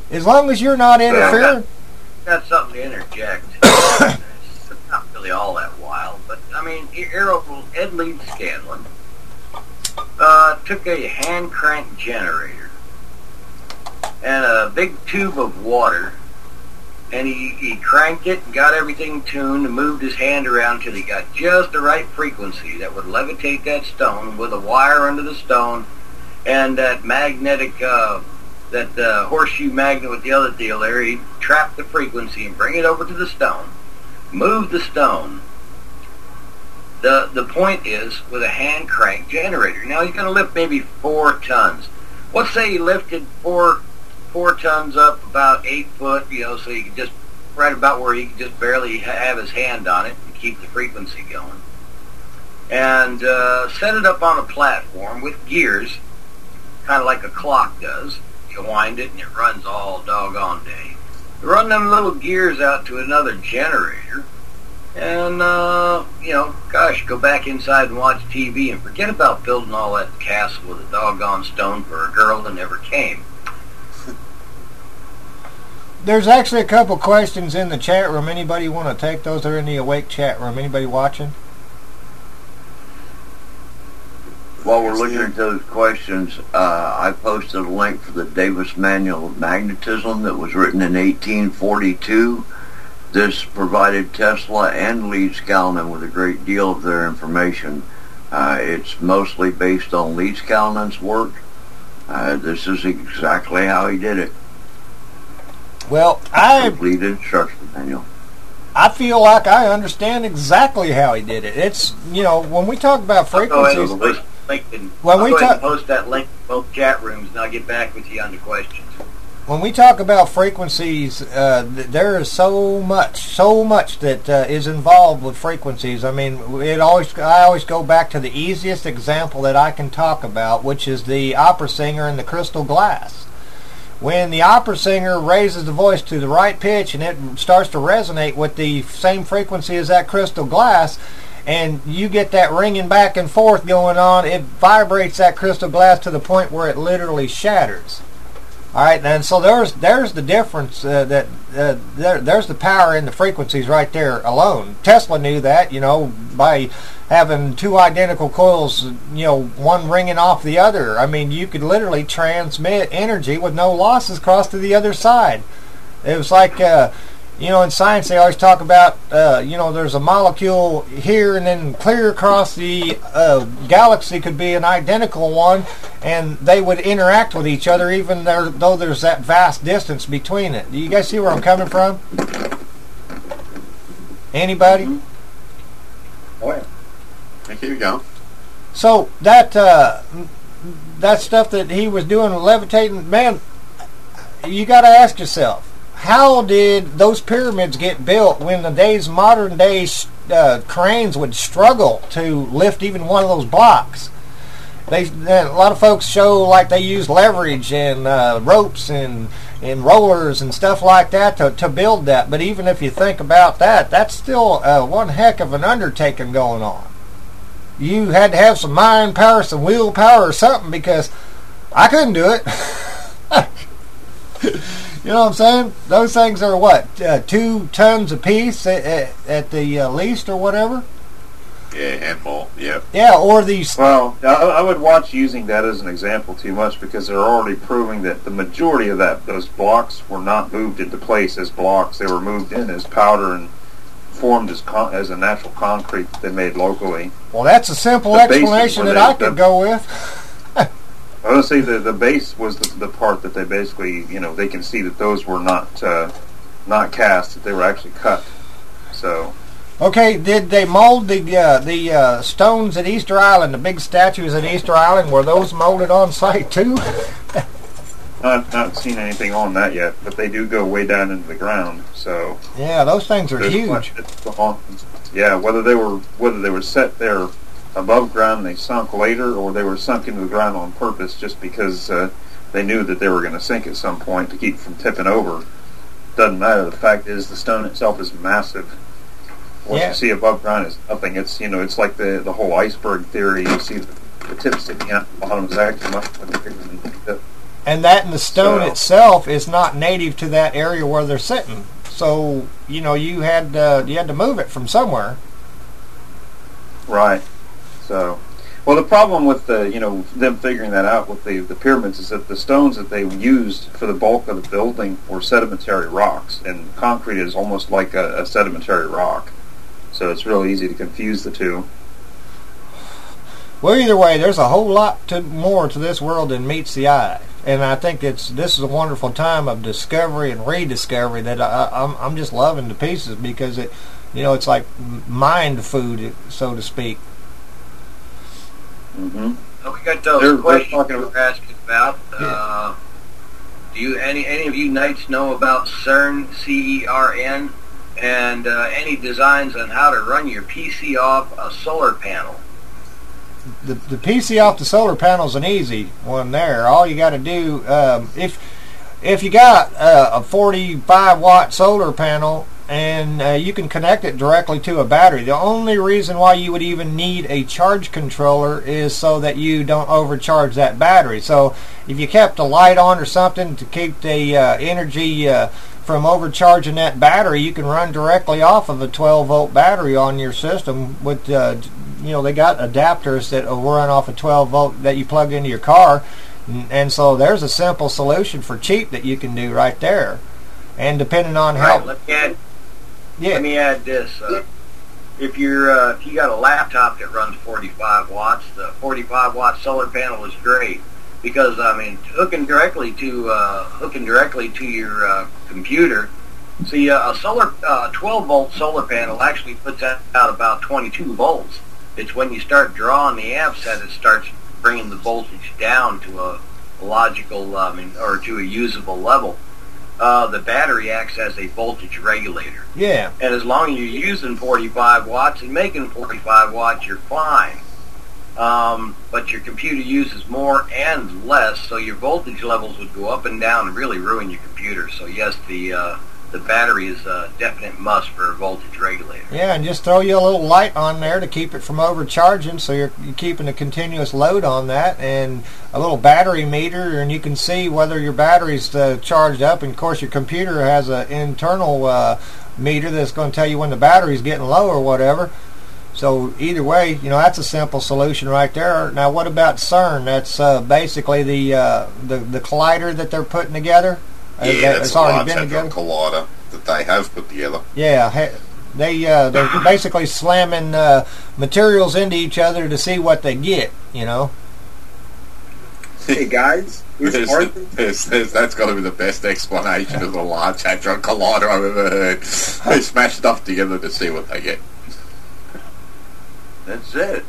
As long as you're not interfering. Got something to interject. It's not really all that wild, but I mean, Aero Ed Leeds Scanlon uh, took a hand crank generator and a big tube of water, and he, he cranked it and got everything tuned and moved his hand around till he got just the right frequency that would levitate that stone with a wire under the stone and that magnetic. Uh, that uh, horseshoe magnet with the other deal there, he'd trap the frequency and bring it over to the stone, move the stone. The the point is, with a hand crank generator, now he's going to lift maybe four tons. Let's say he lifted four four tons up about eight foot, you know, so he could just, right about where he could just barely ha- have his hand on it and keep the frequency going. And uh, set it up on a platform with gears, kind of like a clock does. You wind it and it runs all doggone day. Run them little gears out to another generator and, uh, you know, gosh, go back inside and watch T V and forget about building all that castle with a doggone stone for a girl that never came. There's actually a couple questions in the chat room. Anybody want to take those? They're in the Awake chat room. Anybody watching? While we're looking at those questions, uh, I posted a link for the Davis Manual of Magnetism that was written in eighteen forty-two. This provided Tesla and Leeds Scanlon with a great deal of their information. Uh, it's mostly based on Leeds Scanlon's work. Uh, this is exactly how he did it. Well, I completed instruction manual. I feel like I understand exactly how he did it. It's, you know, when we talk about frequencies. LinkedIn. When I'll we go ahead talk, and post that link in both chat rooms, and I'll get back with you on the questions. When we talk about frequencies, uh, th- there is so much, so much that uh, is involved with frequencies. I mean, it always, I always go back to the easiest example that I can talk about, which is the opera singer and the crystal glass. When the opera singer raises the voice to the right pitch and it starts to resonate with the same frequency as that crystal glass, and you get that ringing back and forth going on, it vibrates that crystal glass to the point where it literally shatters. All right, and so there's there's the difference. Uh, that uh, there, there's the power in the frequencies right there alone. Tesla knew that, you know, by having two identical coils, you know, one ringing off the other. I mean, you could literally transmit energy with no losses across to the other side. It was like. Uh, You know, in science they always talk about, uh, you know, there's a molecule here and then clear across the uh, galaxy could be an identical one, and they would interact with each other even there, though there's that vast distance between it. Do you guys see where I'm coming from? Anybody? Mm-hmm. Oh, yeah. Thank you, go. So that, uh, that stuff that he was doing, levitating, man, you got to ask yourself, how did those pyramids get built when today's modern day uh, cranes would struggle to lift even one of those blocks? They, a lot of folks show like they use leverage and uh, ropes and, and rollers and stuff like that to, to build that. But even if you think about that, that's still uh, one heck of an undertaking going on. You had to have some mind power, some willpower or something, because I couldn't do it. You know what I'm saying? Those things are what, uh, two tons apiece at, at, at the uh, least or whatever? Yeah, handful, yeah. Yeah, or these... Well, I, I would watch using that as an example too much, because they're already proving that the majority of that those blocks were not moved into place as blocks. They were moved in as powder and formed as con- as a natural concrete that they made locally. Well, that's a simple the explanation that they, I could the, go with. I would say the the base was the, the part that they basically, you know, they can see that those were not uh, not cast; that they were actually cut. So, okay, did they mold the uh, the uh, stones at Easter Island? The big statues at Easter Island, were those molded on site too? I've not seen anything on that yet, but they do go way down into the ground. So yeah, those things are huge. Yeah, whether they were whether they were set there above ground and they sunk later, or they were sunk into the ground on purpose just because uh, they knew that they were going to sink at some point to keep from tipping over. Doesn't matter. The fact is, the stone itself is massive. What yeah. you see above ground is nothing. It's, you know, it's like the the whole iceberg theory. You see the, the tip sticking out the bottom is actually much bigger than the tip. And that and the stone So- itself is not native to that area where they're sitting. So, you know, you had uh, you had to move it from somewhere. Right. So, well, the problem with the, you know, them figuring that out with the, the pyramids is that the stones that they used for the bulk of the building were sedimentary rocks, and concrete is almost like a, a sedimentary rock. So it's real easy to confuse the two. Well, either way, there's a whole lot to, more to this world than meets the eye, and I think it's this is a wonderful time of discovery and rediscovery that I, I'm I'm just loving to pieces because it, you know, it's like mind food, so to speak. Mm-hmm. So we got those They're- they're questions talking we about- were asking about. Uh, do you any any of you knights know about CERN, C E R N, and uh, any designs on how to run your P C off a solar panel? The, the P C off the solar panel is an easy one there. All you got to do, um, if if you got uh, a forty-five watt solar panel and uh, you can connect it directly to a battery, the only reason why you would even need a charge controller is so that you don't overcharge that battery. So if you kept a light on or something to keep the uh, energy uh, from overcharging that battery, you can run directly off of a twelve volt battery on your system with uh, you know, they got adapters that will run off a twelve volt that you plug into your car, and, and so there's a simple solution for cheap that you can do right there. And depending on how, Right, let me add. yeah, Let me add this. Uh, if you're uh, if you got a laptop that runs forty-five watts, the forty-five watt solar panel is great because I mean hooking directly to uh, hooking directly to your uh, computer. See, uh, a solar uh, twelve volt solar panel actually puts out about twenty-two volts. It's when you start drawing the amps that it starts bringing the voltage down to a logical um, in- or to a usable level. Uh, the battery acts as a voltage regulator. yeah. And as long as you're using forty-five watts and making forty-five watts, you're fine. Um, but your computer uses more and less, so your voltage levels would go up and down and really ruin your computer. So yes, the uh, the battery is a definite must for a voltage regulator. Yeah, and just throw you a little light on there to keep it from overcharging, so you're, you're keeping a continuous load on that, and a little battery meter, and you can see whether your battery's uh, charged up. And of course, your computer has an internal uh, meter that's going to tell you when the battery's getting low or whatever. So either way, you know, that's a simple solution right there. Now, what about CERN? That's uh, basically the, uh, the the collider that they're putting together. Uh, Yeah, that- that's it's a already Large been Hadron together. Collider that they have put together. Yeah, ha- they uh, they're basically slamming uh, materials into each other to see what they get. You know. Hey guys, here's There's- Arthur. there's- there's- that's got to be the best explanation of the Large Hadron Collider I've ever heard. They smash stuff together to see what they get. That's it.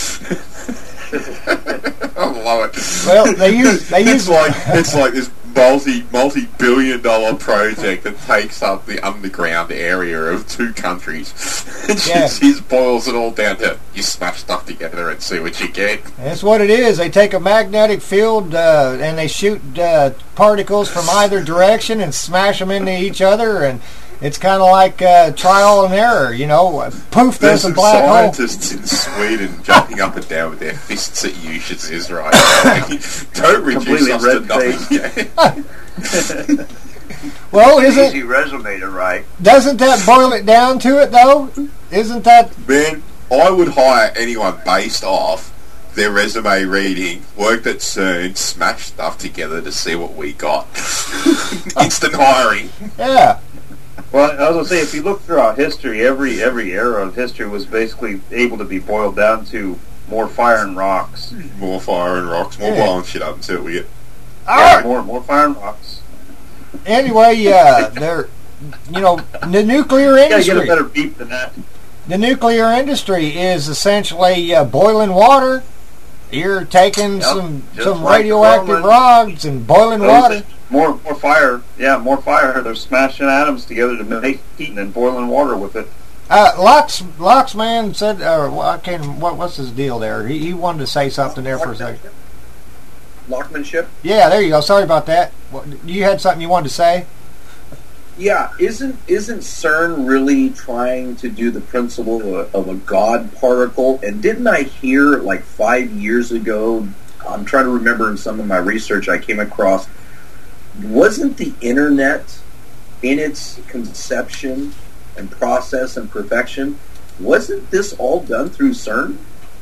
I love it. Well, they use they it's use like it's like this multi multi billion dollar project that takes up the underground area of two countries. And she Yeah. just boils it all down to you smash stuff together and see what you get. That's what it is. They take a magnetic field uh, and they shoot uh, particles from either direction and smash them into each other, and it's kind of like uh, trial and error. You know, poof, There's there's a some black hole. scientists in Sweden jumping up and down with their fists at you, she says, right? Don't reduce Completely us to red-faced. nothing. Well, Easy isn't resume to write. doesn't that boil it down to it though? Isn't that Man, I would hire anyone based off their resume reading, worked at CERN, smash stuff together to see what we got. Instant hiring. yeah? Well, I was going to say, if you look throughout history, every every era of history was basically able to be boiled down to more fire and rocks. More fire and rocks, more Yeah. blowing shit up until we get. Yeah, more more fire and rocks. Anyway, uh, they're you know the nuclear You gotta get a industry. better beep than that. The nuclear industry is essentially uh, boiling water. You're taking Yep, some just some like radioactive Roman. rods and boiling water. More more fire, yeah, more fire. They're smashing atoms together to make heat and then boiling water with it. Uh, Lox Loxman said, or well, I can't. What, what's his deal there? He, he wanted to say something there for a second. Lockmanship? Yeah, there you go. Sorry about that. What, you had something you wanted to say? Yeah, isn't isn't CERN really trying to do the principle of a, of a God particle? And didn't I hear like five years ago, uh, I'm trying to remember in some of my research I came across, wasn't the internet in its conception and process and perfection, wasn't this all done through CERN?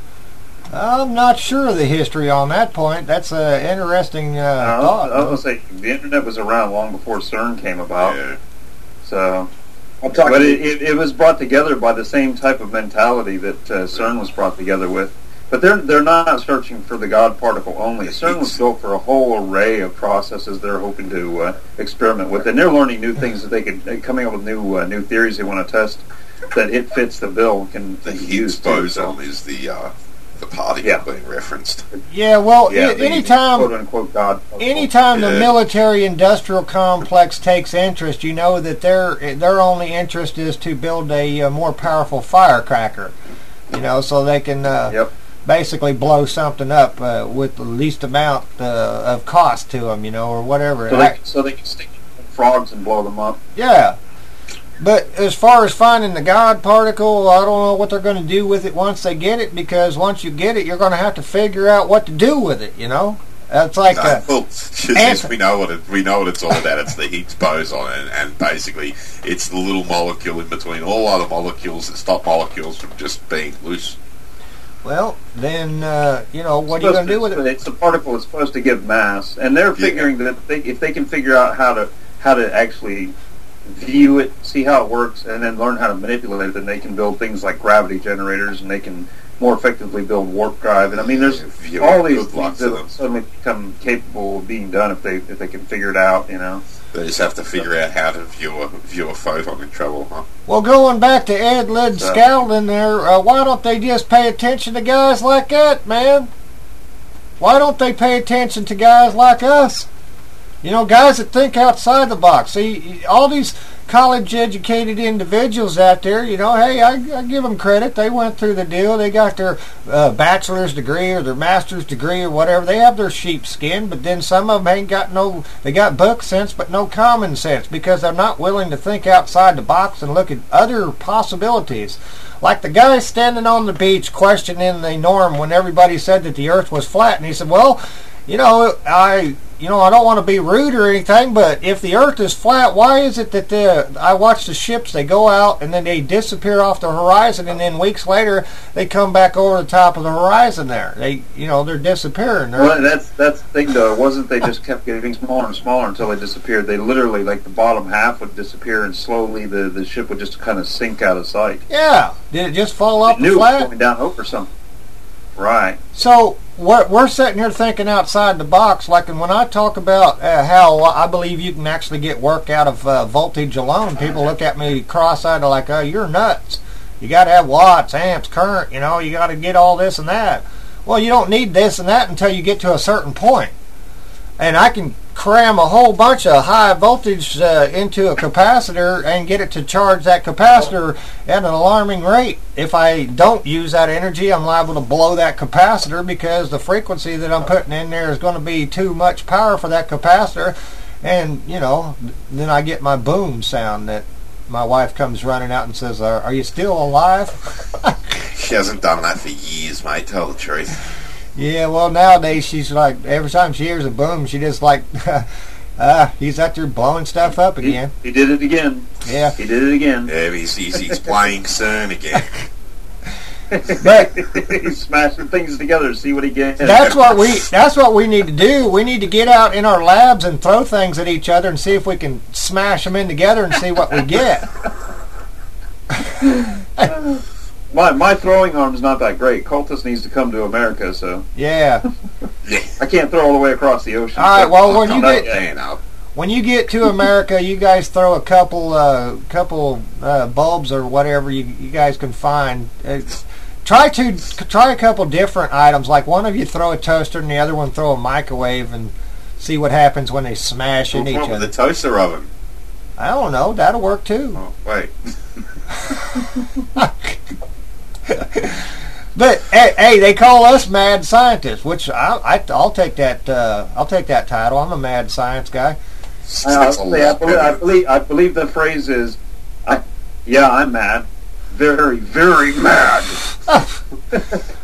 I'm not sure of the history on that point. That's an interesting uh, I was, thought. I was going to say, the internet was around long before CERN came about. Yeah. So, I'm talking but it, it, it was brought together by the same type of mentality that uh, CERN was brought together with. But they're they're not searching for the God particle only. CERN was built for a whole array of processes they're hoping to uh, experiment with, and they're learning new things that they can, they're coming up with new uh, new theories they want to test that it fits the bill. Can The can be Higgs used too, boson so. is the uh, the particle Yeah. being referenced. Yeah, well, Yeah, a- the anytime, quote unquote God. anytime the Yeah. military-industrial complex takes interest, you know that their their only interest is to build a, uh more powerful firecracker. You know, so they can uh, Yep. basically blow something up uh, with the least amount uh, of cost to them. You know, or whatever. So I- they, so they can stick frogs and blow them up. Yeah. But as far as finding the God particle, I don't know what they're going to do with it once they get it, because once you get it, you're going to have to figure out what to do with it, you know? That's like... No, Uh, well, just ant- yes, we know what it, we know what it's all about. It's the Higgs boson, and, and basically it's the little molecule in between all other molecules that stop molecules from just being loose. well, then, uh, you know, what are you going to do with it? It's a particle that's supposed to give mass, and they're figuring that they, if they can figure out how to how to actually view it, see how it works, and then learn how to manipulate it, then they can build things like gravity generators, and they can more effectively build warp drive. And I mean, there's Yeah, all these good luck things to that them. suddenly become capable of being done if they if they can figure it out. You know. They just have to figure out how to view a view a photon in trouble, huh? Well, going back to Ed Lid So- Scalding there, uh, why don't they just pay attention to guys like that, man? Why don't they pay attention to guys like us? You know, guys that think outside the box. See, all these college-educated individuals out there, you know, hey, I, I give them credit. They went through the deal. They got their uh, bachelor's degree or their master's degree or whatever. They have their sheepskin, but then some of them ain't got no, they got book sense but no common sense because they're not willing to think outside the box and look at other possibilities. Like the guy standing on the beach questioning the norm when everybody said that the earth was flat, and he said, well, you know, I, you know, I don't want to be rude or anything, but if the Earth is flat, why is it that the I watch the ships, they go out and then they disappear off the horizon, and then weeks later they come back over the top of the horizon there? They, you know, they're disappearing. They're, Well, that's that's the thing though. It wasn't they just kept getting smaller and smaller until they disappeared. They literally, like, the bottom half would disappear, and slowly the, the ship would just kind of sink out of sight. yeah, did it just fall off It the knew it was flat? going down over something. Right. So we're, we're sitting here thinking outside the box, like, and when I talk about uh, how I believe you can actually get work out of uh, voltage alone, people look at me cross-eyed like, oh, you're nuts. You got to have watts, amps, current, you know, you got to get all this and that. Well, you don't need this and that until you get to a certain point. And I can cram a whole bunch of high voltage uh, into a capacitor and get it to charge that capacitor at an alarming rate. If I don't use that energy, I'm liable to blow that capacitor because the frequency that I'm putting in there is going to be too much power for that capacitor. And, you know, then I get my boom sound that my wife comes running out and says, are, are you still alive? She hasn't done that for years, mate, tell the truth. Yeah, well, nowadays she's like, every time she hears a boom, she just like, uh, he's out there blowing stuff up again. He, he did it again. Yeah. He did it again. Yeah, he's, he's, he's playing CERN again. But he's smashing things together to see what he gets. that's what we that's what we need to do. We need to get out in our labs and throw things at each other and see if we can smash them in together and see what we get. My my throwing arm's not that great. Cultist needs to come to America, so Yeah. I can't throw all the way across the ocean. All right. so- Well, when you No, get yeah. when you get to America, you guys throw a couple uh, couple uh, bulbs or whatever you you guys can find. It's, try to try a couple different items. Like one of you throw a toaster and the other one throw a microwave, and see what happens when they smash in What's each wrong with other. the toaster oven? I don't know. That'll work too. Oh, wait. But hey, hey, they call us mad scientists, which I, I I'll take that uh, I'll take that title. I'm a mad science guy. I, I, say, I, believe, I believe I believe the phrase is, I, yeah, I'm mad, very very mad.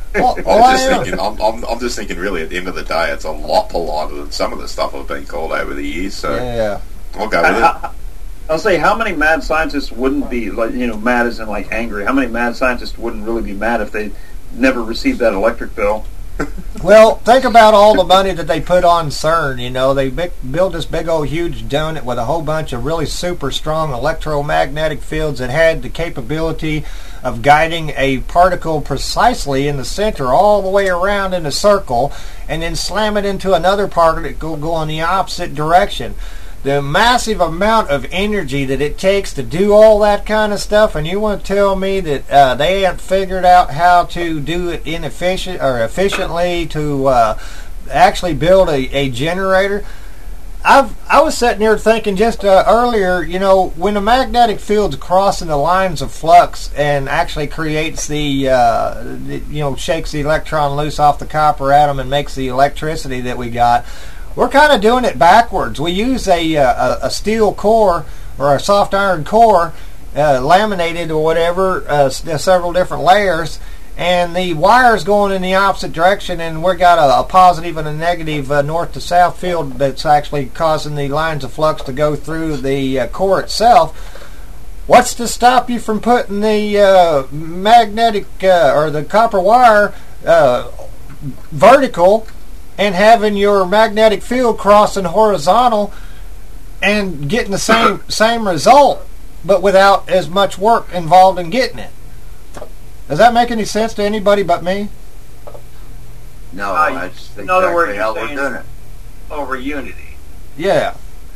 Well, I'm well, just I am. thinking. I'm, I'm, I'm just thinking. Really, at the end of the day, it's a lot politer than some of the stuff I've been called over the years. So Yeah. I'll go with it. I, I'll say, how many mad scientists wouldn't be, like, you know, mad as in, like, angry? How many mad scientists wouldn't really be mad if they never received that electric bill? Well, think about all the money that they put on CERN. You know, they big, built this big old huge donut with a whole bunch of really super strong electromagnetic fields that had the capability of guiding a particle precisely in the center all the way around in a circle, and then slam it into another particle that go go in the opposite direction. The massive amount of energy that it takes to do all that kind of stuff, and you want to tell me that uh, they haven't figured out how to do it inefficient or efficiently to uh, actually build a, a generator? I've I was sitting here thinking just uh, earlier, you know, when the magnetic field's crossing the lines of flux and actually creates the, uh, the you know, shakes the electron loose off the copper atom and makes the electricity that we got. We're kind of doing it backwards. We use a, a, a steel core or a soft iron core, uh, laminated or whatever, uh, several different layers, and the wires going in the opposite direction, and we've got a, a positive and a negative uh, north to south field that's actually causing the lines of flux to go through the uh, core itself. What's to stop you from putting the uh, magnetic uh, or the copper wire uh, vertical and having your magnetic field crossing horizontal and getting the same same result, but without as much work involved in getting it? Does that make any sense to anybody but me? No, Uh, that's in other exactly words, how you're we're saying doing it. over unity. Yeah.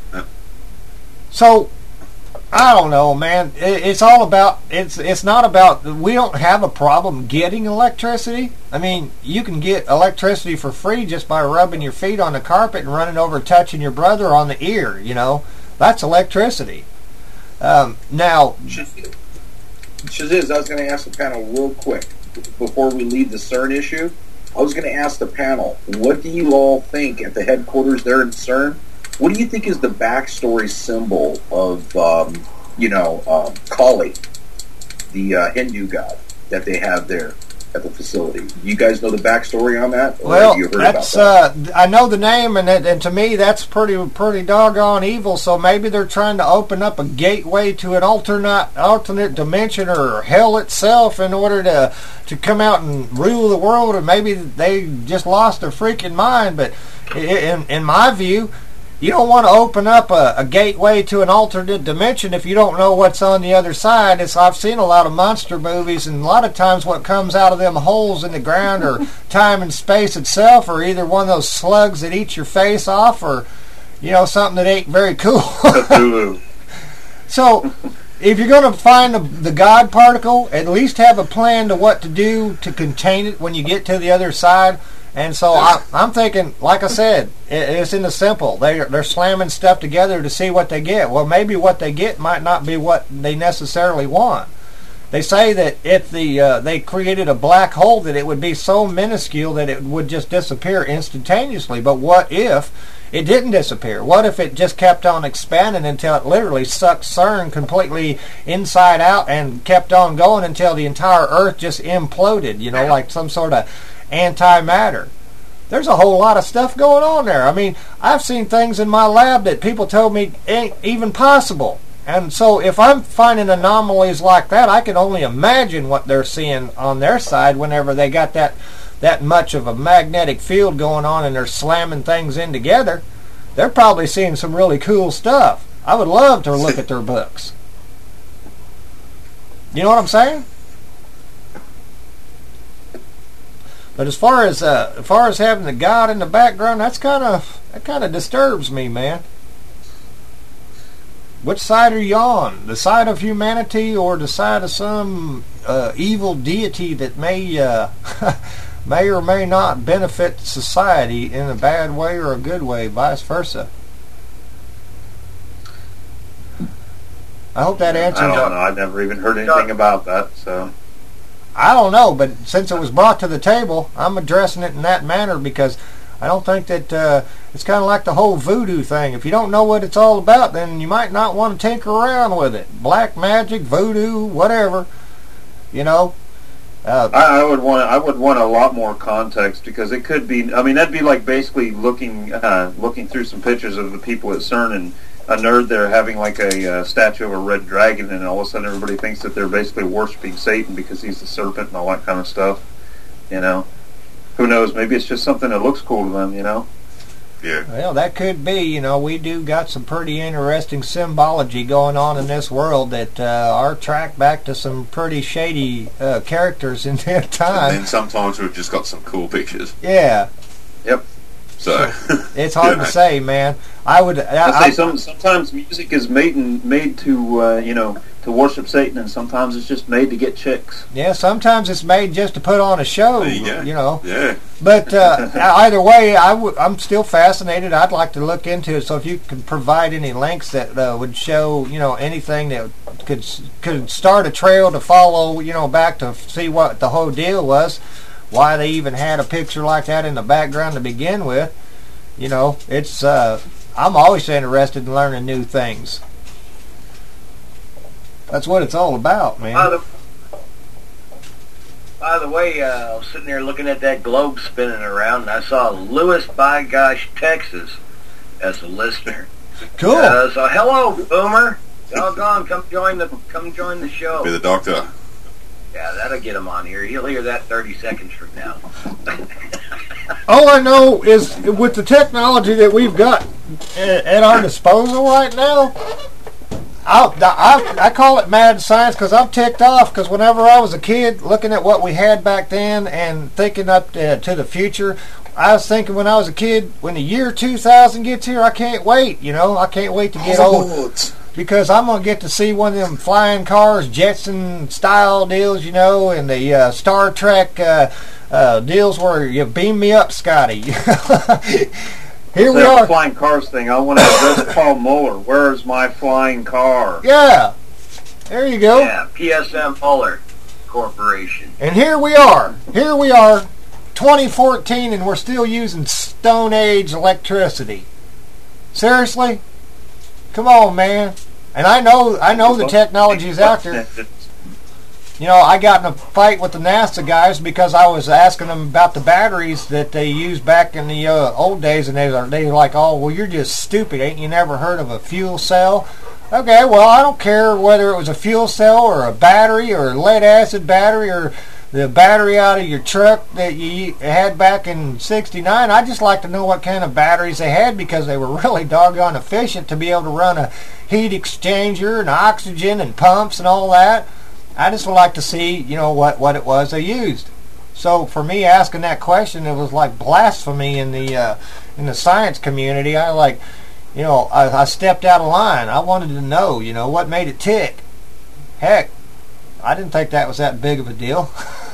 So, I don't know, man. It, it's all about, it's it's not about, we don't have a problem getting electricity. I mean, you can get electricity for free just by rubbing your feet on the carpet and running over touching your brother on the ear, you know. That's electricity. Um, now... Shaziz, I was going to ask the panel real quick before we leave the CERN issue. I was going to ask the panel, what do you all think at the headquarters there in CERN? What do you think is the backstory symbol of, um, you know, um, Kali, the uh, Hindu god that they have there at the facility? You guys know the backstory on that? Or Well, have you heard that's about that? uh, I know the name, and it, and to me, that's pretty pretty doggone evil. So maybe they're trying to open up a gateway to an alternate alternate dimension or hell itself in order to to come out and rule the world. Or maybe they just lost their freaking mind. But in in my view, you don't want to open up a, a gateway to an alternate dimension if you don't know what's on the other side. It's, I've seen a lot of monster movies, and a lot of times what comes out of them holes in the ground or time and space itself, or either one of those slugs that eat your face off, or, you know, something that ain't very cool. So, if you're going to find the, the God particle, at least have a plan to what to do to contain it when you get to the other side. And so I, I'm thinking, like I said, it, it's in the simple. They're, they're slamming stuff together to see what they get. Well, maybe what they get might not be what they necessarily want. They say that if the uh, they created a black hole, that it would be so minuscule that it would just disappear instantaneously. But what if it didn't disappear? What if it just kept on expanding until it literally sucked CERN completely inside out and kept on going until the entire Earth just imploded, you know, like some sort of antimatter? There's a whole lot of stuff going on there. I mean, I've seen things in my lab that people told me ain't even possible. And so if I'm finding anomalies like that, I can only imagine what they're seeing on their side whenever they got that that much of a magnetic field going on and they're slamming things in together. They're probably seeing some really cool stuff. I would love to look at their books. You know what I'm saying? But as far as uh, as far as having the God in the background, that's kind of that kind of disturbs me, man. Which side are you on? The side of humanity, or the side of some uh, evil deity that may uh, may or may not benefit society in a bad way or a good way, vice versa? I hope that answers. I don't know. I've never even heard anything about that, so. I don't know, but since it was brought to the table, I'm addressing it in that manner because I don't think that uh, it's kind of like the whole voodoo thing. If you don't know what it's all about, then you might not want to tinker around with it. Black magic, voodoo, whatever. You know, Uh, I, I would want I would want a lot more context, because it could be. I mean, that'd be like basically looking uh, looking through some pictures of the people at CERN and a nerd there having like a uh, statue of a red dragon, and all of a sudden everybody thinks that they're basically worshiping Satan because he's the serpent and all that kind of stuff. You know, who knows? Maybe it's just something that looks cool to them. You know. Yeah. Well, that could be. You know, we do got some pretty interesting symbology going on in this world that uh, are tracked back to some pretty shady uh, characters in that time. And then sometimes we've just got some cool pictures. Yeah. Yep. So it's hard to say, man. I would. I, I say I, some, sometimes music is made and made to uh, you know to worship Satan, and sometimes it's just made to get chicks. Yeah, sometimes it's made just to put on a show. There you go. You know. Yeah. But uh, either way, I w- I'm still fascinated. I'd like to look into it. So if you could provide any links that uh, would show, you know, anything that could could start a trail to follow, you know, back to see what the whole deal was, why they even had a picture like that in the background to begin with. You know, it's. Uh, I'm always interested in learning new things. That's what it's all about, man. By the, by the way, uh, I was sitting there looking at that globe spinning around, and I saw Lewis, by gosh, Texas, as a listener. Cool. Uh, so hello, Boomer. Doggone, come join the come join the show. Be the doctor. Yeah, that'll get him on here. He'll hear that thirty seconds from now. All I know is with the technology that we've got at our disposal right now, I, I, I call it mad science because I'm ticked off because whenever I was a kid looking at what we had back then and thinking up to, to the future, I was thinking when I was a kid, when the year two thousand gets here, I can't wait, you know, I can't wait to get old. Because I'm going to get to see one of them flying cars, Jetson style deals, you know, and the uh, Star Trek uh, uh, deals where you beam me up, Scotty. Here we are. The flying cars thing. I want to address Paul Muller. Where's my flying car? Yeah. There you go. Yeah, P S M Muller Corporation. And here we are. Here we are, twenty fourteen, and we're still using Stone Age electricity. Seriously? Come on, man. And I know I know the technology's out there. You know, I got in a fight with the NASA guys because I was asking them about the batteries that they used back in the uh, old days, and they were, they were like, oh, well, you're just stupid. Ain't you never heard of a fuel cell? Okay, well, I don't care whether it was a fuel cell or a battery or a lead-acid battery or the battery out of your truck that you had back in sixty-nine. I just like to know what kind of batteries they had because they were really doggone efficient to be able to run a heat exchanger and oxygen and pumps and all that. I just would like to see, you know, what, what it was they used. So for me asking that question, it was like blasphemy in the uh, in the science community. I like, you know, I, I stepped out of line. I wanted to know, you know, what made it tick. Heck, I didn't think that was that big of a deal.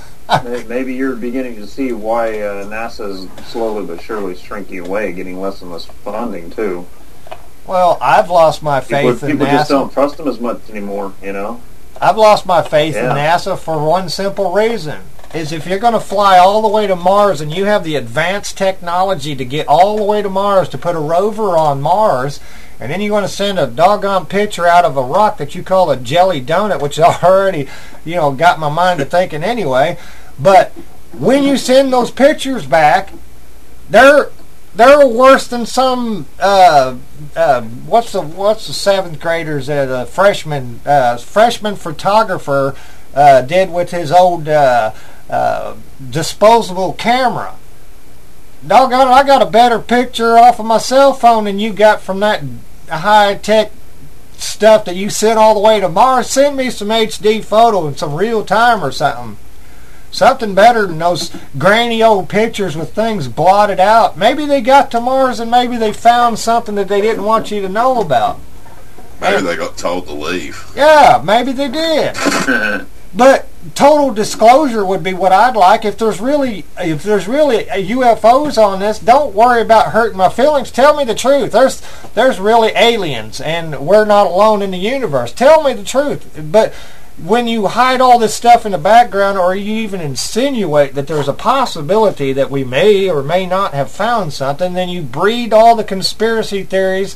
Maybe you're beginning to see why uh, NASA's slowly but surely shrinking away, getting less and less funding too. Well, I've lost my faith people, in people NASA. People just don't trust them as much anymore, you know. I've lost my faith yeah. in NASA for one simple reason. Is if you're going to fly all the way to Mars and you have the advanced technology to get all the way to Mars to put a rover on Mars, and then you're going to send a doggone picture out of a rock that you call a jelly donut, which I already, you know, got my mind to thinking anyway. But when you send those pictures back, they're they're worse than some uh, uh, what's the what's the seventh graders that a freshman uh, freshman photographer uh, did with his old uh, uh, disposable camera. Doggone it, I got a better picture off of my cell phone than you got from that high tech stuff that you sent all the way to Mars. Send me some H D photo and some real time or something. Something better than those grainy old pictures with things blotted out. Maybe they got to Mars and maybe they found something that they didn't want you to know about. Maybe and, they got told to leave. Yeah, maybe they did. But total disclosure would be what I'd like. If there's really if there's really U F Os on this, don't worry about hurting my feelings. Tell me the truth. There's there's really aliens and we're not alone in the universe. Tell me the truth. But when you hide all this stuff in the background, or you even insinuate that there's a possibility that we may or may not have found something, then you breed all the conspiracy theories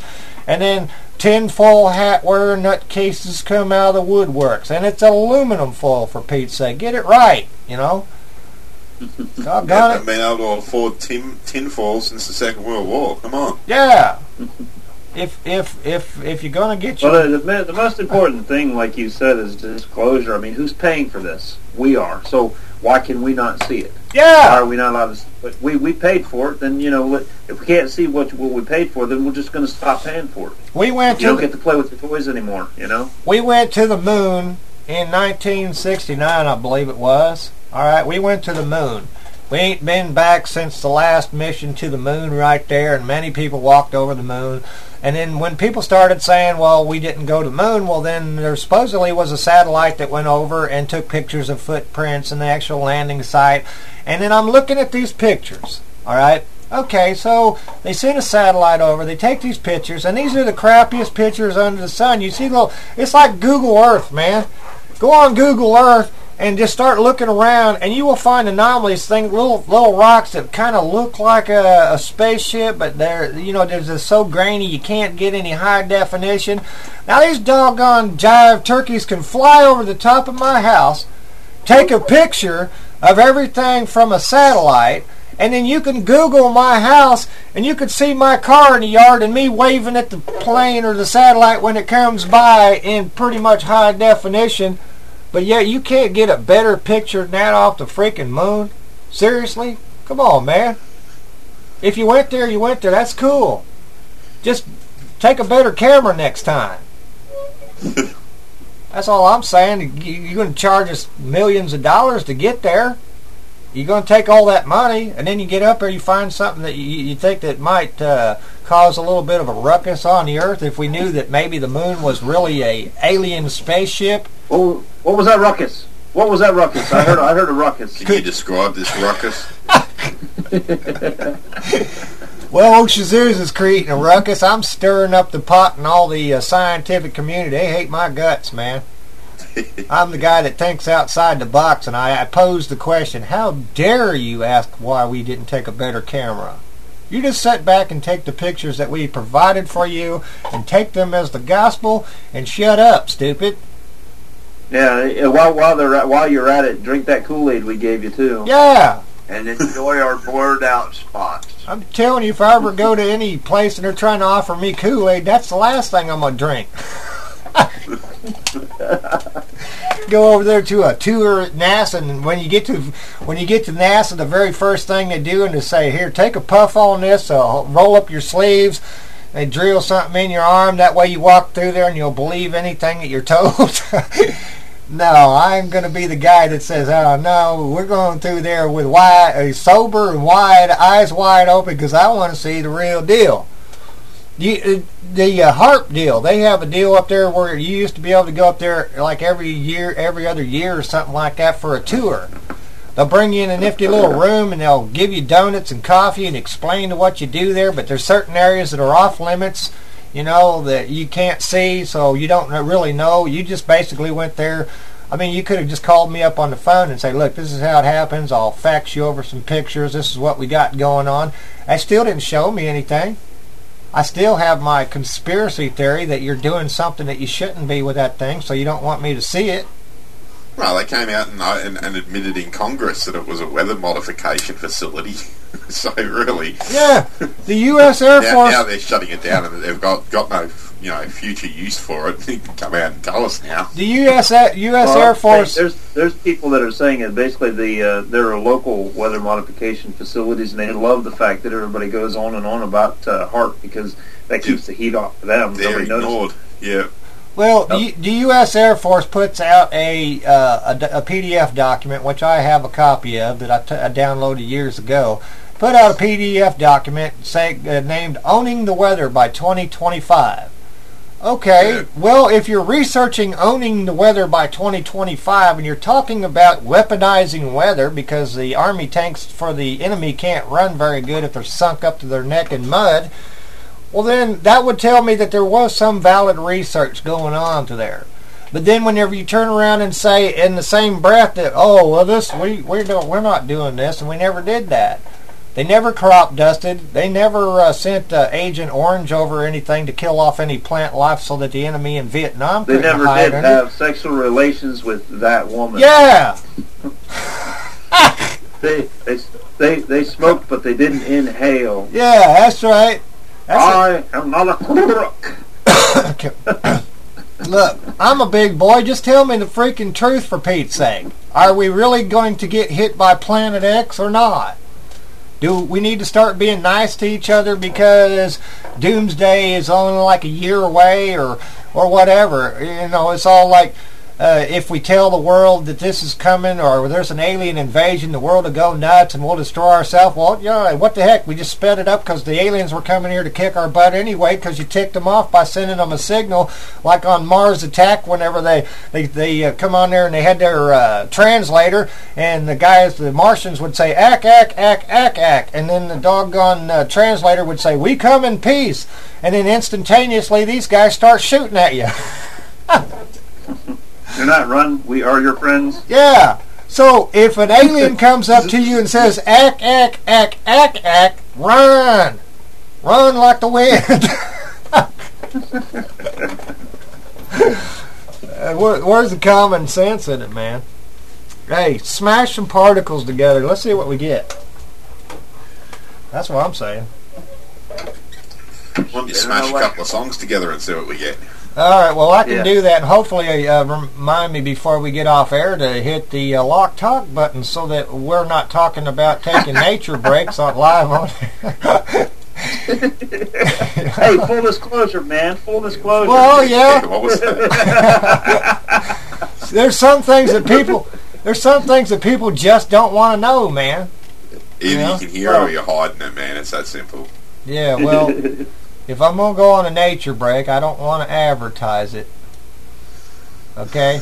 and then tinfoil hat wearing nutcases come out of the woodworks, and it's aluminum foil, for Pete's sake. Get it right, you know. Doggone I haven't it. been able to afford tin tinfoil since the Second World War. Come on. Yeah. If if if if you're gonna get your Well, the, the, the most important thing, like you said, is disclosure. I mean, who's paying for this? We are. So why can we not see it? Yeah. Why are we not allowed to? But we we paid for it. Then you know, let- if we can't see what what we paid for, then we're just going to stop paying for it. we went You to don't get to play with your toys anymore. You know. we went to the moon in nineteen sixty-nine, I believe it was. All right, we went to the moon. We ain't been back since the last mission to the moon right there, and many people walked over the moon. And then when people started saying, well, we didn't go to the moon, well, then there supposedly was a satellite that went over and took pictures of footprints and the actual landing site. And then I'm looking at these pictures, all right? Okay, so they send a satellite over, they take these pictures, and these are the crappiest pictures under the sun. You see, little, it's like Google Earth, man. Go on Google Earth and just start looking around, and you will find anomalies, things, little little rocks that kind of look like a, a spaceship, but they're, you know, they're just so grainy you can't get any high definition. Now these doggone jive turkeys can fly over the top of my house, take a picture of everything from a satellite, and then you can Google my house, and you can see my car in the yard and me waving at the plane or the satellite when it comes by in pretty much high definition. But yeah, you can't get a better picture than that off the freaking moon? Seriously? Come on, man. If you went there, you went there. That's cool. Just take a better camera next time. That's all I'm saying. You- You're going to charge us millions of dollars to get there. You're going to take all that money, and then you get up there, you find something that you, you think that might uh, cause a little bit of a ruckus on the Earth. If we knew that maybe the moon was really a alien spaceship. Oh, what was that ruckus? What was that ruckus? I heard I heard a ruckus. Can you describe this ruckus? Well, Oshazoo's is creating a ruckus. I'm stirring up the pot in all the uh, scientific community. They hate my guts, man. I'm the guy that thinks outside the box, and I, I pose the question, how dare you ask why we didn't take a better camera? You just sit back and take the pictures that we provided for you and take them as the gospel and shut up, stupid. Yeah, yeah, while while they're at, while you're at it, drink that Kool-Aid we gave you too. Yeah. And enjoy our blurred out spots. I'm telling you, if I ever go to any place and they're trying to offer me Kool-Aid, that's the last thing I'm going to drink. Go over there to a tour at NASA, and when you get to when you get to NASA, the very first thing they do is to say, "Here, take a puff on this. Uh, roll up your sleeves." They drill something in your arm. That way, you walk through there and you'll believe anything that you're told. No, I'm going to be the guy that says, "Oh no, we're going through there with wide, uh, sober and wide, eyes wide open, because I want to see the real deal." You, the uh, HAARP deal, they have a deal up there where you used to be able to go up there like every year, every other year or something like that for a tour. They'll bring you in a nifty little room and they'll give you donuts and coffee and explain to what you do there, but there's certain areas that are off limits, you know, that you can't see, so you don't really know. You just basically went there. I mean, you could have just called me up on the phone and say, "Look, this is how it happens. I'll fax you over some pictures. This is what we got going on." That still didn't show me anything. I still have my conspiracy theory that you're doing something that you shouldn't be with that thing, so you don't want me to see it. Well, they came out and, uh, and, and admitted in Congress that it was a weather modification facility. So really, yeah, the U S Air now, Force. Now they're shutting it down, and they've got got no you know future use for it. They can come out and tell us now. The U S U S Well, Air Force. There's there's people that are saying that basically the uh, there are local weather modification facilities, and they love the fact that everybody goes on and on about uh, HAARP because that keeps the heat off of them. They're Nobody ignored. notices. Yeah. Well, the, the U S Air Force puts out a, uh, a a P D F document, which I have a copy of that I, t- I downloaded years ago. Put out a P D F document say, uh, named "Owning the Weather by twenty twenty-five." Okay, yeah. Well, if you're researching owning the weather by twenty twenty-five and you're talking about weaponizing weather because the Army tanks for the enemy can't run very good if they're sunk up to their neck in mud, well then that would tell me that there was some valid research going on to there. But then whenever you turn around and say in the same breath that, oh, well, this we we don't we're not doing this and we never did that. They never crop dusted. They never uh, sent uh, Agent Orange over anything to kill off any plant life so that the enemy in Vietnam They couldn't never hide did under. have sexual relations with that woman. Yeah. They they they they smoked, but they didn't inhale. Yeah, that's right. That's I am not a crook. Look, I'm a big boy. Just tell me the freaking truth, for Pete's sake. Are we really going to get hit by Planet X or not? Do we need to start being nice to each other because Doomsday is only like a year away, or or whatever? You know, it's all like, uh, if we tell the world that this is coming, or there's an alien invasion, the world will go nuts and we'll destroy ourselves. Well, yeah, what the heck? We just sped it up because the aliens were coming here to kick our butt anyway, because you ticked them off by sending them a signal, like on Mars Attack, whenever they they, they uh, come on there and they had their uh, translator, and the guys, the Martians, would say, ack, ack, ack, ack, ack, and then the doggone uh, translator would say, we come in peace, and then instantaneously these guys start shooting at you. Do not run. We are your friends. Yeah. So if an alien comes up to you and says, ack, ack, ack, ack, ack, run. Run like the wind. uh, where, where's the common sense in it, man? Hey, smash some particles together. Let's see what we get. That's what I'm saying. Why don't you smash a couple of songs together and see what we get? All right, well, I can Yeah. do that, and hopefully uh, remind me before we get off air to hit the uh, lock talk button so that we're not talking about taking nature breaks on live on Hey, full disclosure, man. Full disclosure. Well, yeah. What was that? There's some things that people there's some things that people just don't want to know, man. Either you, know? can hear it or you're hiding it, man. It's that simple. Yeah, well, if I'm going to go on a nature break, I don't want to advertise it. Okay?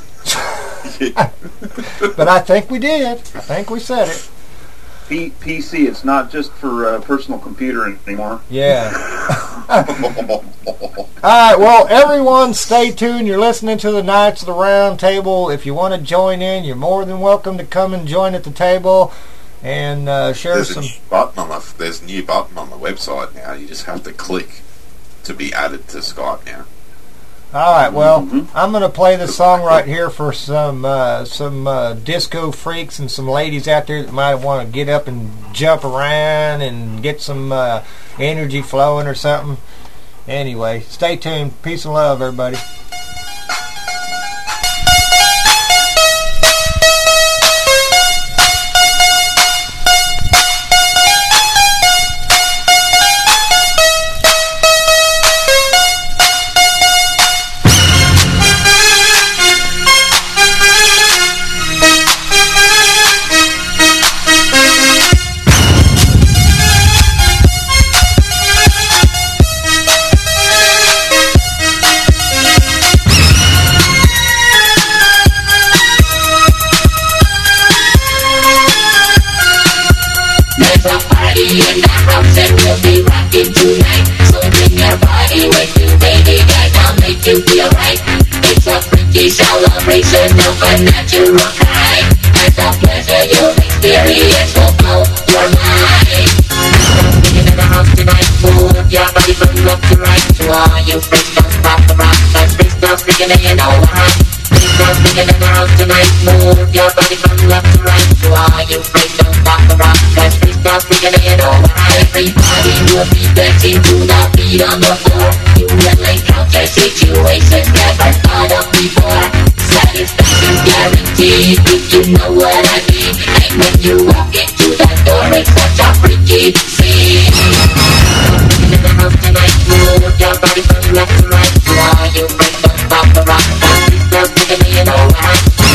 But I think we did. I think we said it. P- PC, it's not just for uh, personal computer anymore. Yeah. All right, well, everyone, stay tuned. You're listening to the Knights of the Round Table. If you want to join in, you're more than welcome to come and join at the table and uh, share There's some... a new button on the there's a new button on the website now. You just have to click to be added to Skype now. All right, well, I'm going to play this song right here for some uh, some uh, disco freaks and some ladies out there that might want to get up and jump around and get some uh, energy flowing or something. Anyway, stay tuned. Peace and love, everybody. Celebration of a natural high. As a pleasure you'll experience will blow your mind. Being in the house tonight, move your body from left to right. To all you freaks, don't stop the rock. Cause freaks don't speak and you know why. Freaks don't speak in the house tonight, move your body from left to right. To all you freaks, don't stop the rock. Cause freaks don't speak and you know why. Everybody will be dancing to the beat on the floor. You will encounter situations never thought of before. Satisfaction guaranteed, if you know what I mean. And when you walk into that door, it's such a freaky scene. In the house tonight, move your body from left to right. To all you freaks, don't stop the rock. Please don't think of me, you know why.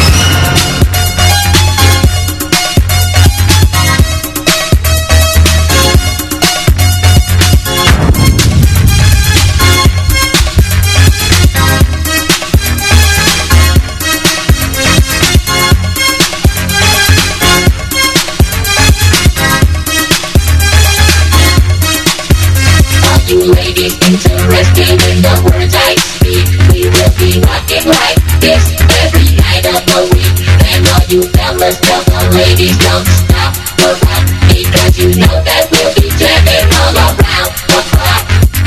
Ladies interested in the words I speak, we will be rocking like this every night of the week. And all you fellas, tell the ladies don't stop the rock, because Don't you know that we'll be jamming all around the clock?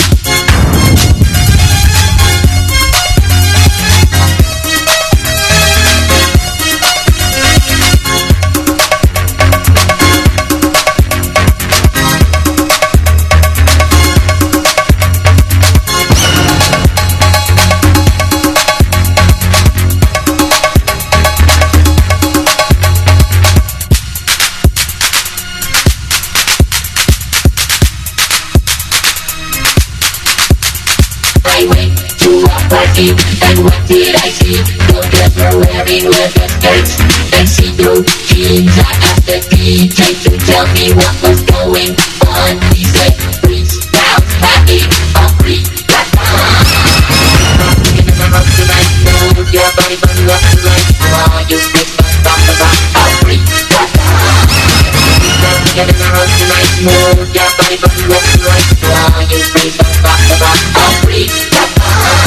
And what did I see? The girls were wearing leather skirts and see-through jeans. I asked the D J to tell me what was going on. He said, freeze, bounce, happy, a free, that's on. In the house tonight, move your body from left to right. Come on, you freak, stop the rock, a free, that's on. In the house tonight, move your body from left to right. Come on, you freak, stop the rock, a free, that's on.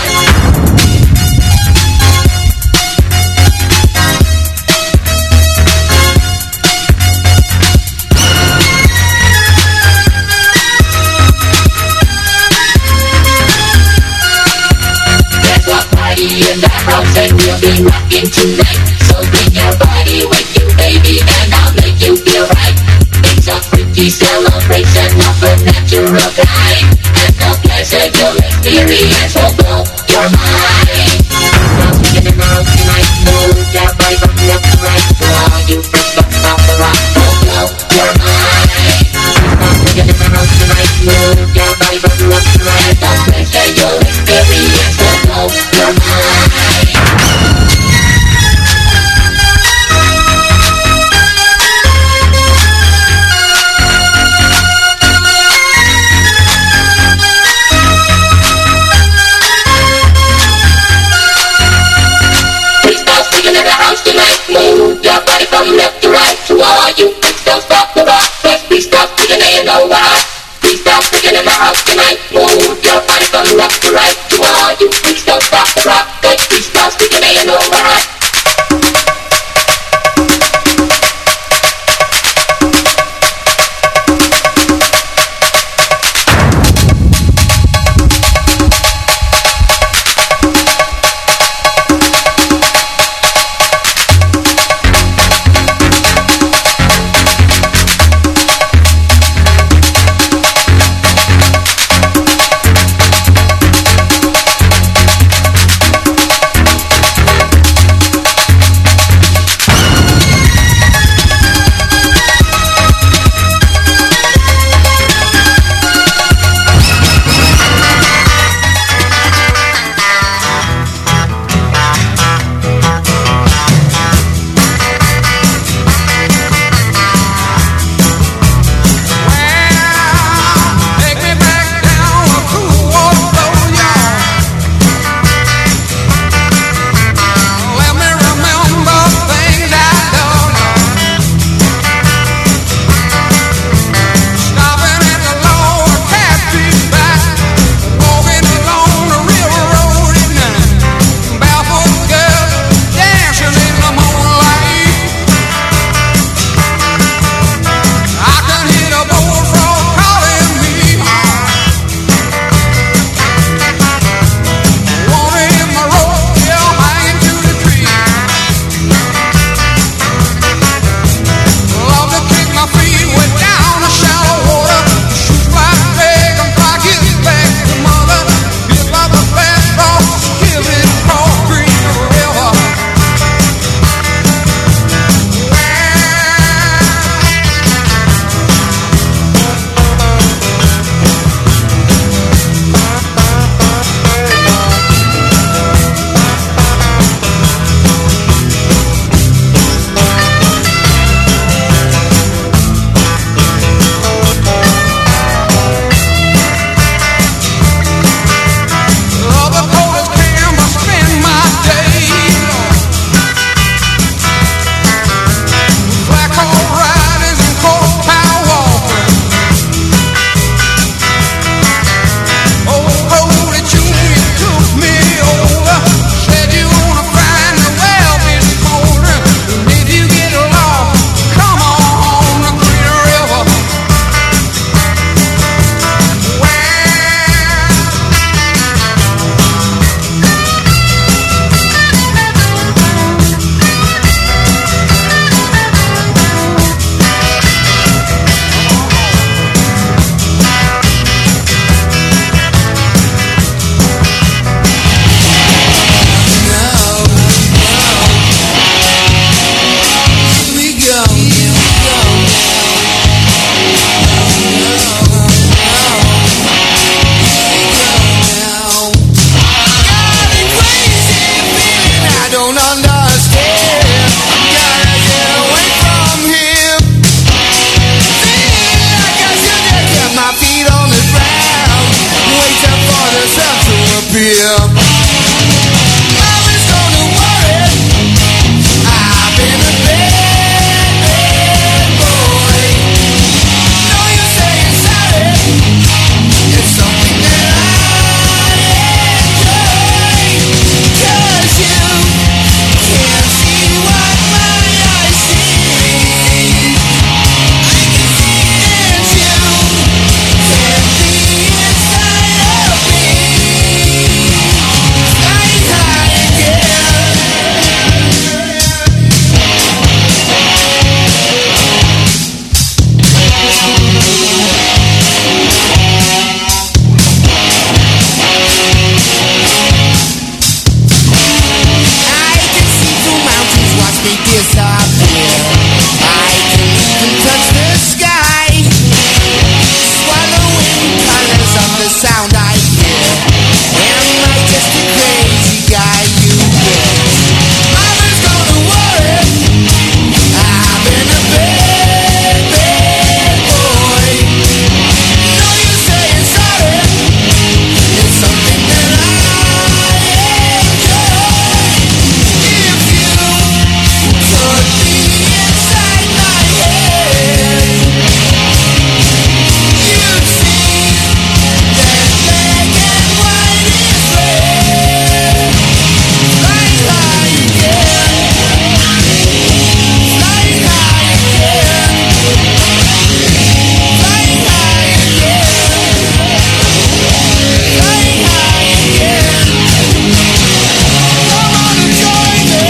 In the house and we'll be rocking tonight. So bring your body with you, baby, and I'll make you feel right. It's a freaky celebration of a natural kind, and the pleasure you'll experience will blow your mind. Now in the house tonight, move your body from left to right. To all you freaks that stop the rock, will blow your mind. Now in the house tonight, move your body from left to right. The pleasure you'll experience will blow your mind. Move your body from left to right. To all you freaks, don't stop the rock. Let's be stop, you know why. Please stop freaking in the house tonight. Move your body disappear. I was gonna worry. I've been a bad, bad boy. No use saying sorry. It's something that I enjoy. 'Cause you can't see what my eyes see. And you can't be inside of me. Flying high again. I can see through mountains, watch me disappear. I can even touch the sky, swallowing colors of the sound I hear. Am I just a crazy guy you wish? I was gonna worry. I've been a bad, bad boy. No use saying sorry. It's something that I enjoy. If you could be inside my head, you'd see that black and white is red. Flying high again. Flying high again. Flying high again. Flying high again. Come on and join me.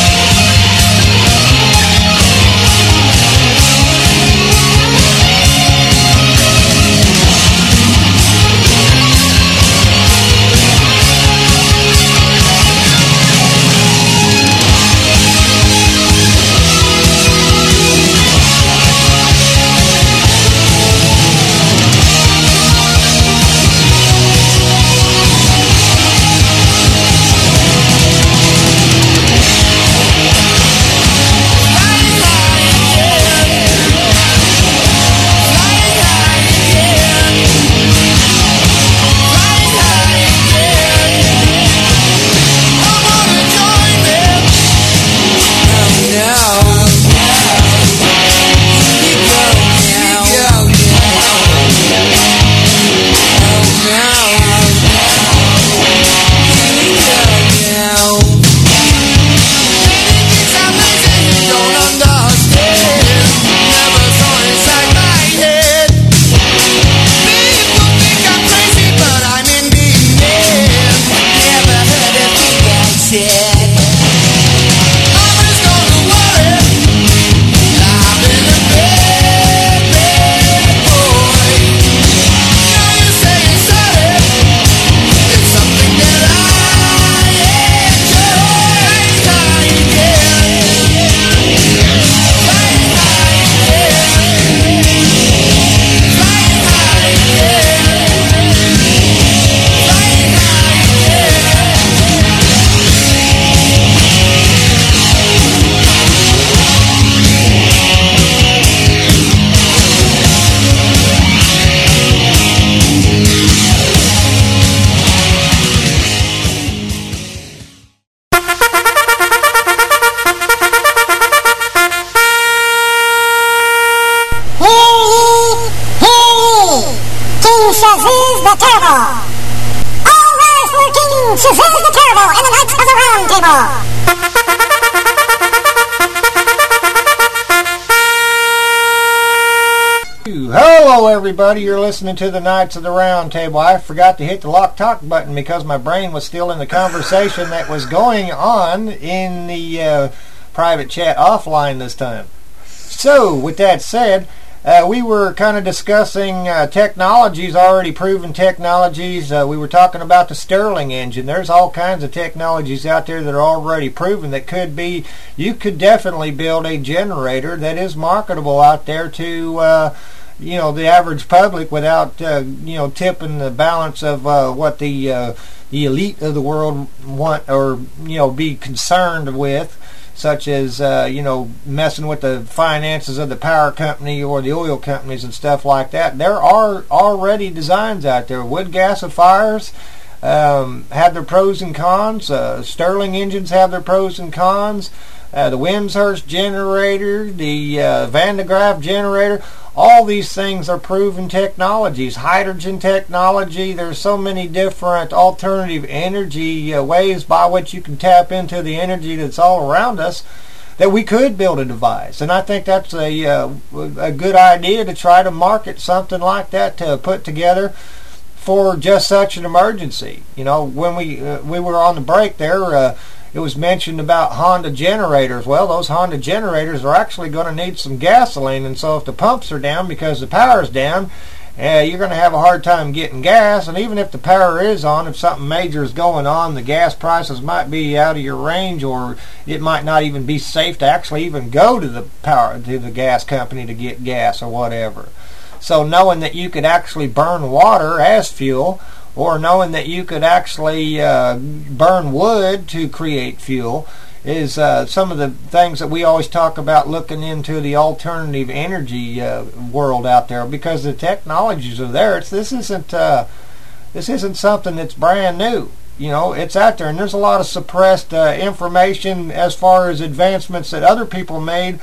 Shazuz the Turbo. All rise for King Shazuz the Turbo and the Knights of the Round Table. Hello everybody, you're listening to the Knights of the Round Table. I forgot to hit the lock talk button because my brain was still in the conversation that was going on in the uh, private chat offline this time. So, with that said, uh, we were kind of discussing uh, technologies, already proven technologies. Uh, we were talking about the Stirling engine. There's all kinds of technologies out there that are already proven that could be, you could definitely build a generator that is marketable out there to uh, you know, the average public without uh, you know, tipping the balance of uh, what the uh, the elite of the world want or you know be concerned with, such as uh, you know messing with the finances of the power company or the oil companies and stuff like that. There are already designs out there, wood gasifiers. um, have their pros and cons. Uh, Stirling engines have their pros and cons. Uh, the Wimshurst generator, the uh, Van de Graaff generator, all these things are proven technologies. Hydrogen technology, there's so many different alternative energy uh, ways by which you can tap into the energy that's all around us, that we could build a device. And I think that's a, uh, a good idea to try to market something like that, to put together for just such an emergency. You know, when we, uh, we were on the break there, uh, it was mentioned about Honda generators. Well, those Honda generators are actually going to need some gasoline, and so if the pumps are down because the power's down, uh, you're going to have a hard time getting gas. And even if the power is on, if something major is going on, the gas prices might be out of your range, or it might not even be safe to actually even go to the power to the gas company to get gas or whatever. So knowing that you could actually burn water as fuel, or knowing that you could actually uh, burn wood to create fuel, is uh, some of the things that we always talk about, looking into the alternative energy uh, world out there, because the technologies are there. It's, this isn't uh, this isn't something that's brand new. You know, it's out there, and there's a lot of suppressed uh, information as far as advancements that other people made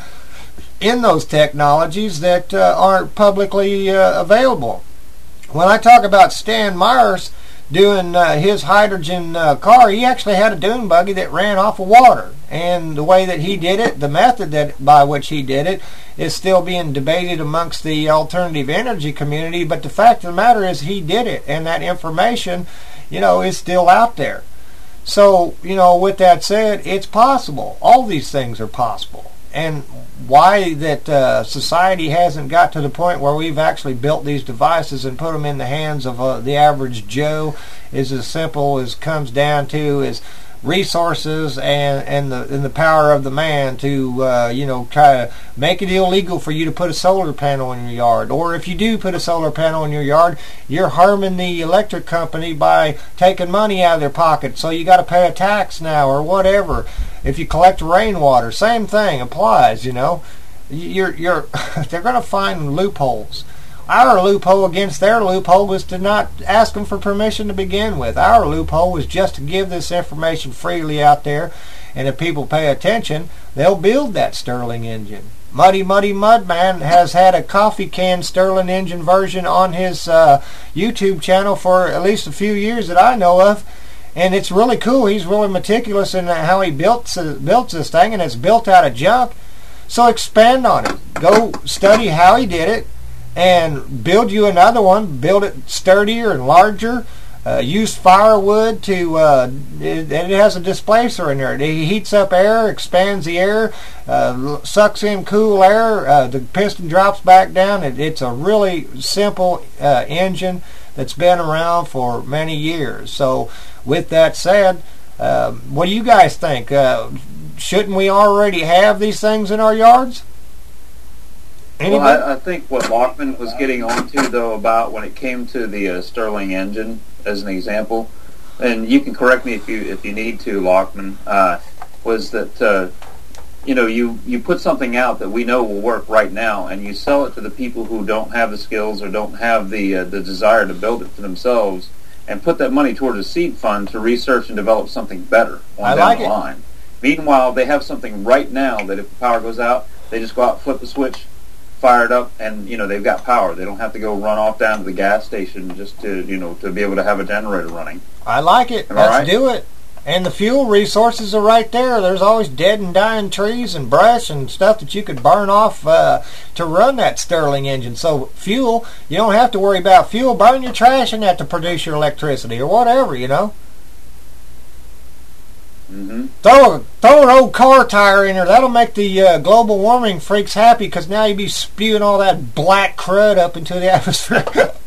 in those technologies that uh, aren't publicly uh, available. When I talk about Stan Myers doing uh, his hydrogen uh, car, he actually had a dune buggy that ran off of water. And the way that he did it, the method that by which he did it, is still being debated amongst the alternative energy community. But the fact of the matter is, he did it, and that information, you know, is still out there. So, you know, with that said, it's possible. All these things are possible. And why that uh, society hasn't got to the point where we've actually built these devices and put them in the hands of uh, the average Joe is as simple as comes down to is resources and and the and the power of the man to uh, you know, try to make it illegal for you to put a solar panel in your yard. Or if you do put a solar panel in your yard, you're harming the electric company by taking money out of their pocket, so you got to pay a tax now or whatever. If you collect rainwater, same thing applies. You know, you're you're they're going to find loopholes. Our loophole against their loophole was to not ask them for permission to begin with. Our loophole was just to give this information freely out there, and if people pay attention, they'll build that Stirling engine. Muddy Muddy Mudman has had a coffee can Stirling engine version on his uh, YouTube channel for at least a few years that I know of, and it's really cool. He's really meticulous in how he built, built this thing, and it's built out of junk. So expand on it. Go study how he did it, and build you another one. Build it sturdier and larger. Uh, use firewood to, uh, it, it has a displacer in there. It heats up air, expands the air, uh, sucks in cool air, uh, the piston drops back down. It, it's a really simple uh, engine that's been around for many years. So with that said, uh, what do you guys think? Uh, shouldn't we already have these things in our yards? Well, I, I think what Lockman was getting onto, though, about when it came to the uh, Stirling engine, as an example, and you can correct me if you if you need to, Lockman, uh, was that uh, you know you you put something out that we know will work right now, and you sell it to the people who don't have the skills or don't have the uh, the desire to build it for themselves, and put that money toward a seed fund to research and develop something better on I down like the it. line. Meanwhile, they have something right now that if the power goes out, they just go out, flip the switch, fire it up, and you know they've got power. They don't have to go run off down to the gas station just to you know to be able to have a generator running. I like it. Am I Let's right? do it. And the fuel resources are right there. There's always dead and dying trees and brush and stuff that you could burn off uh, to run that Stirling engine. So fuel, you don't have to worry about fuel. Burn your trash in that to produce your electricity or whatever, you know. Mm-hmm. Throw a, throw an old car tire in there. That'll make the uh, global warming freaks happy, because now you'll be spewing all that black crud up into the atmosphere.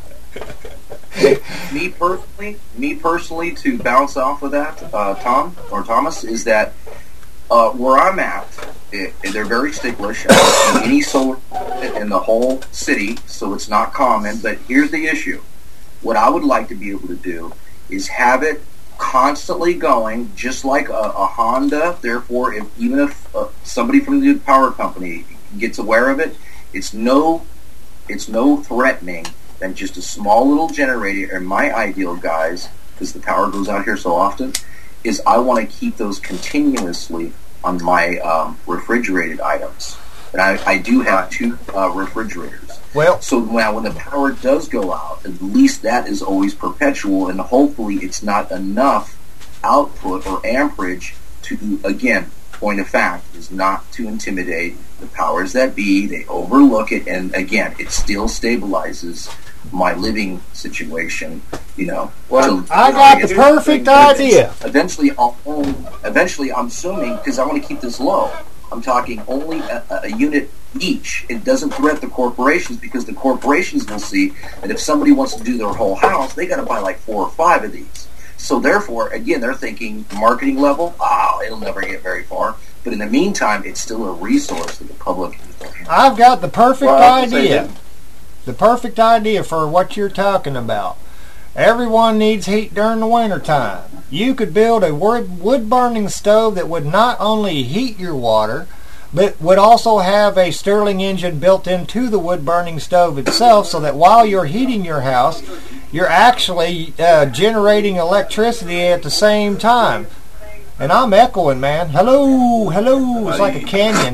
me personally, me personally, to bounce off of that, uh, Tom or Thomas, is that uh, where I'm at, it, they're very sticklish. Uh, any solar in the whole city, so it's not common. But here's the issue: what I would like to be able to do is have it constantly going, just like a, a Honda. Therefore, if even if uh, somebody from the power company gets aware of it, it's no, it's no threatening than just a small little generator. And my ideal, guys, because the power goes out here so often, is I want to keep those continuously on my um, refrigerated items. And I, I do have two uh, refrigerators. Well, so now when the power does go out, at least that is always perpetual, and hopefully it's not enough output or amperage to, again, point of fact, is not to intimidate the powers that be. They overlook it, and again, it still stabilizes my living situation, you know. Well, so, I you know, got I the guess perfect eventually- idea. Eventually, I'll own, eventually, I'm assuming, because I want to keep this low, I'm talking only a, a unit each. It doesn't threat the corporations, because the corporations will see that if somebody wants to do their whole house, they got to buy like four or five of these. So therefore, again, they're thinking marketing level, ah, it'll never get very far. But in the meantime, it's still a resource that the public. I've got the perfect Well, I was gonna say idea. The perfect idea for what you're talking about. Everyone needs heat during the winter time. You could build a wood-burning stove that would not only heat your water, but would also have a Stirling engine built into the wood-burning stove itself, so that while you're heating your house, you're actually uh, generating electricity at the same time. And I'm echoing, man. Hello, hello. It's like a canyon.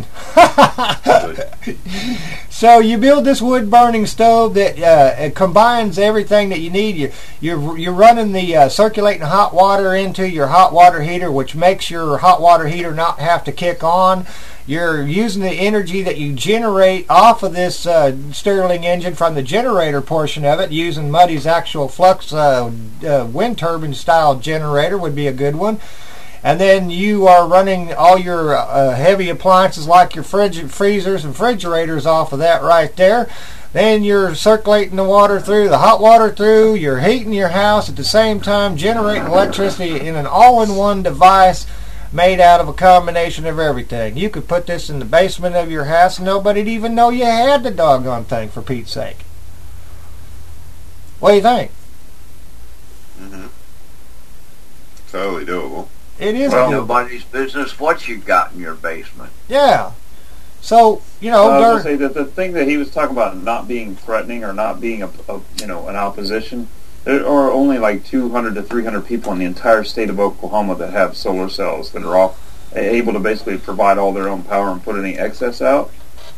So you build this wood-burning stove that uh, it combines everything that you need. You, you're you're running the uh, circulating hot water into your hot water heater, which makes your hot water heater not have to kick on. You're using the energy that you generate off of this uh, Stirling engine from the generator portion of it, using Muddy's actual flux uh, uh, wind turbine style generator would be a good one. And then you are running all your uh, heavy appliances like your fridge, freezers and refrigerators off of that right there. Then you're circulating the water through, the hot water through, you're heating your house at the same time, generating electricity in an all-in-one device made out of a combination of everything. You could put this in the basement of your house and nobody'd even know you had the doggone thing, for Pete's sake. What do you think? Mm-hmm. Totally doable. It is well, doable. nobody's business what you got in your basement. Yeah. So, you know, Well, I was there- going to say that the thing that he was talking about not being threatening or not being a, a you know an opposition, there are only like two hundred to three hundred people in the entire state of Oklahoma that have solar cells that are all able to basically provide all their own power and put any excess out,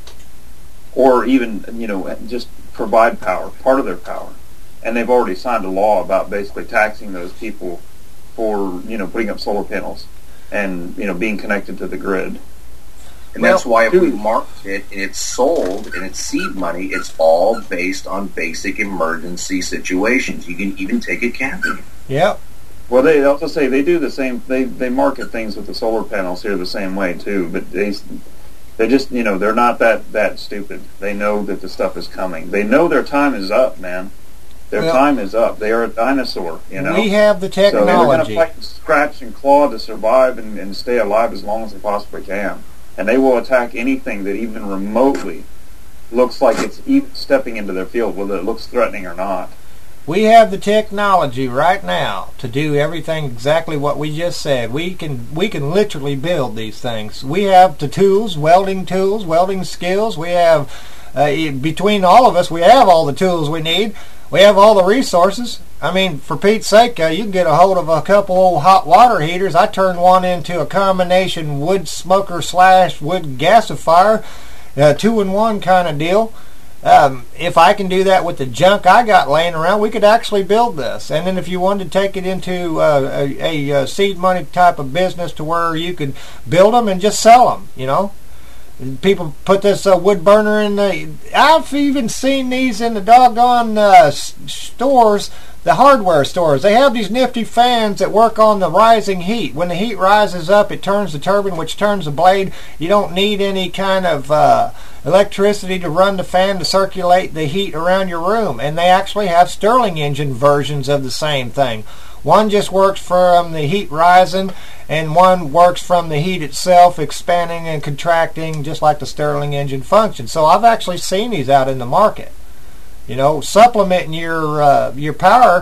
or even you know just provide power, part of their power. And they've already signed a law about basically taxing those people for you know putting up solar panels and you know being connected to the grid. And that's why if we market it and it's sold and it's seed money, it's all based on basic emergency situations. You can even take it camping. Yep. Well, they also say they do the same. They they market things with the solar panels here the same way too. But they they just you know they're not that that stupid. They know that the stuff is coming. They know their time is up, man. Their Well, time is up. They are a dinosaur. You know. we have the So they're going technology. to fight and scratch and claw to survive and, and stay alive as long as they possibly can. And they will attack anything that even remotely looks like it's even stepping into their field, whether it looks threatening or not. We have the technology right now to do everything exactly what we just said. We can we can literally build these things. We have the tools, welding tools, welding skills. We have, uh, between all of us, we have all the tools we need. We have all the resources. I mean, for Pete's sake, uh, you can get a hold of a couple old hot water heaters. I turned one into a combination wood smoker slash wood gasifier, uh, two-in-one kind of deal. Um, if I can do that with the junk I got laying around, we could actually build this. And then if you wanted to take it into uh, a, a, a seed money type of business to where you could build them and just sell them, you know. People put this uh, wood burner in the... I've even seen these in the doggone uh, s- stores, the hardware stores. They have these nifty fans that work on the rising heat. When the heat rises up, it turns the turbine, which turns the blade. You don't need any kind of uh, electricity to run the fan to circulate the heat around your room. And they actually have Stirling engine versions of the same thing. One just works from the heat rising, and one works from the heat itself expanding and contracting, just like the Stirling engine functions. So I've actually seen these out in the market. You know, supplementing your uh, your power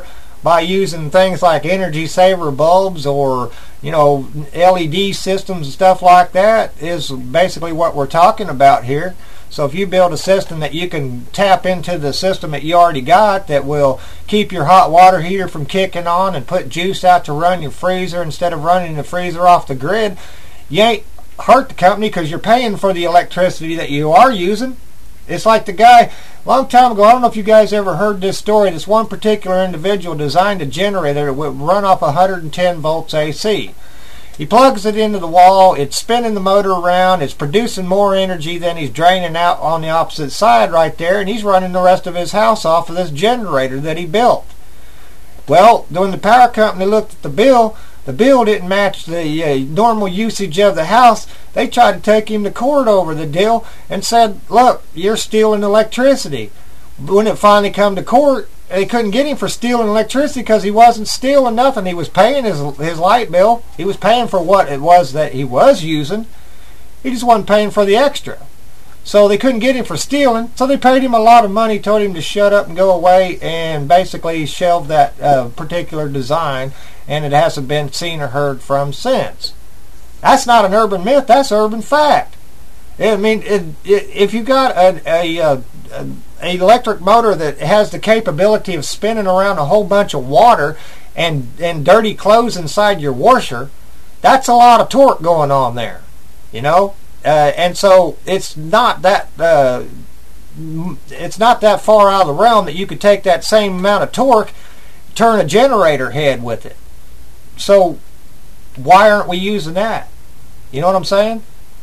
by using things like energy saver bulbs or, you know, L E D systems and stuff like that is basically what we're talking about here. So if you build a system that you can tap into the system that you already got that will keep your hot water heater from kicking on and put juice out to run your freezer instead of running the freezer off the grid, you ain't hurt the company because you're paying for the electricity that you are using. It's like the guy, a long time ago, I don't know if you guys ever heard this story, this one particular individual designed a generator that would run off one hundred ten volts A C. He plugs it into the wall, it's spinning the motor around, it's producing more energy than he's draining out on the opposite side right there, and he's running the rest of his house off of this generator that he built. Well, when the power company looked at the bill, the bill didn't match the uh, normal usage of the house. They tried to take him to court over the deal and said, look, you're stealing electricity. When it finally come to court, they couldn't get him for stealing electricity because he wasn't stealing nothing. He was paying his his light bill. He was paying for what it was that he was using. He just wasn't paying for the extra. So they couldn't get him for stealing. So they paid him a lot of money, told him to shut up and go away, and basically shelved that uh, particular design, and it hasn't been seen or heard from since. That's not an urban myth. That's urban fact. I mean, it, it, if you got a, a, a, a an electric motor that has the capability of spinning around a whole bunch of water and and dirty clothes inside your washer, that's a lot of torque going on there, you know. Uh, and so it's not that uh, it's not that far out of the realm that you could take that same amount of torque, turn a generator head with it. So why aren't we using that? You know what I'm saying?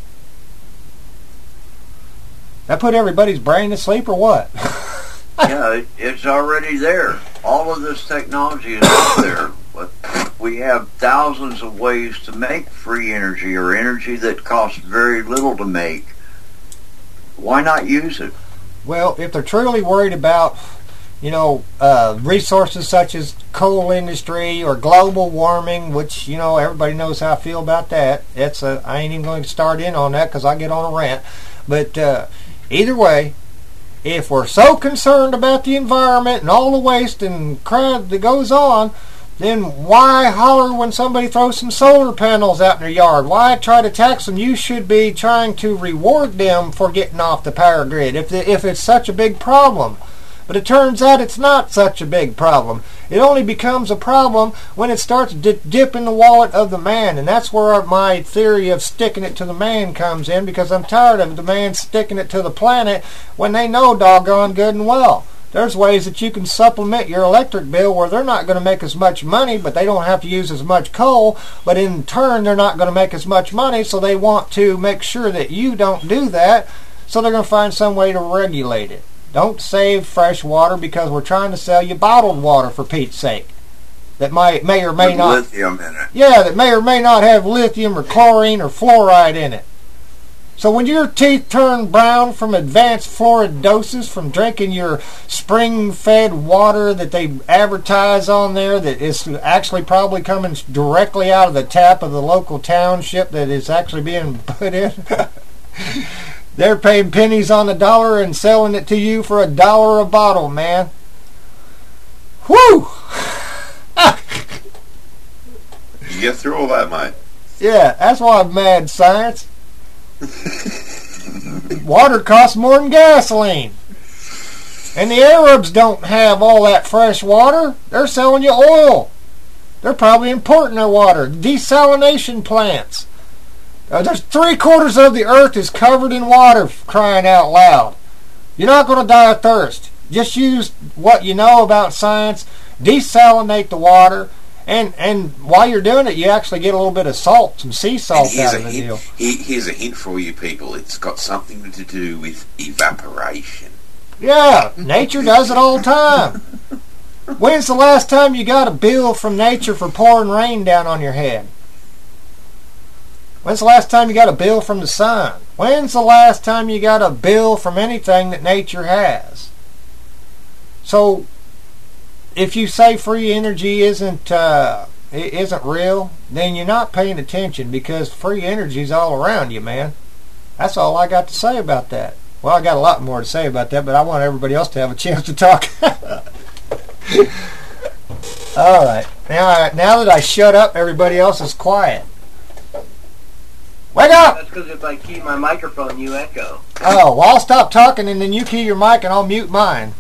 That put everybody's brain to sleep or what? Yeah, it, it's already there. All of this technology is out there. But we have thousands of ways to make free energy or energy that costs very little to make. Why not use it? Well, if they're truly worried about, you know, uh, resources such as coal industry or global warming, which, you know, everybody knows how I feel about that. It's a, I ain't even going to start in on that because I get on a rant. But uh, either way, if we're so concerned about the environment and all the waste and crap that goes on, then why holler when somebody throws some solar panels out in their yard? Why try to tax them? You should be trying to reward them for getting off the power grid if, the, if it's such a big problem. But it turns out it's not such a big problem. It only becomes a problem when it starts to dip in the wallet of the man. And that's where my theory of sticking it to the man comes in, because I'm tired of the man sticking it to the planet when they know doggone good and well. There's ways that you can supplement your electric bill where they're not going to make as much money, but they don't have to use as much coal. But in turn, they're not going to make as much money, so they want to make sure that you don't do that. So they're going to find some way to regulate it. Don't save fresh water because we're trying to sell you bottled water, for Pete's sake. That might, may or may With not... lithium in it. Yeah, that may or may not have lithium or chlorine or fluoride in it. So when your teeth turn brown from advanced fluoridosis from drinking your spring-fed water that they advertise on there that is actually probably coming directly out of the tap of the local township that is actually being put in... They're paying pennies on the dollar and selling it to you for a dollar a bottle, man. Whew! You get through all that, mate. Yeah, that's why I'm mad, science. Water costs more than gasoline. And the Arabs don't have all that fresh water. They're selling you oil. They're probably importing their water. Desalination plants. Uh, there's three quarters of the earth is covered in water, crying out loud. You're not going to die of thirst. Just use what you know about science, desalinate the water, and and while you're doing it, you actually get a little bit of salt, some sea salt out of the hint, deal. Here's a hint for you people. It's got something to do with evaporation. Yeah, nature does it all the time. When's the last time you got a bill from nature for pouring rain down on your head? When's the last time you got a bill from the sun? When's the last time you got a bill from anything that nature has? So, if you say free energy isn't uh, isn't real, then you're not paying attention, because free energy is all around you, man. That's all I got to say about that. Well, I got a lot more to say about that, but I want everybody else to have a chance to talk. All right. Now, now that I shut up, everybody else is quiet. Wake up! That's because if I keep my microphone, you echo. Oh, well, I'll stop talking and then you key your mic and I'll mute mine.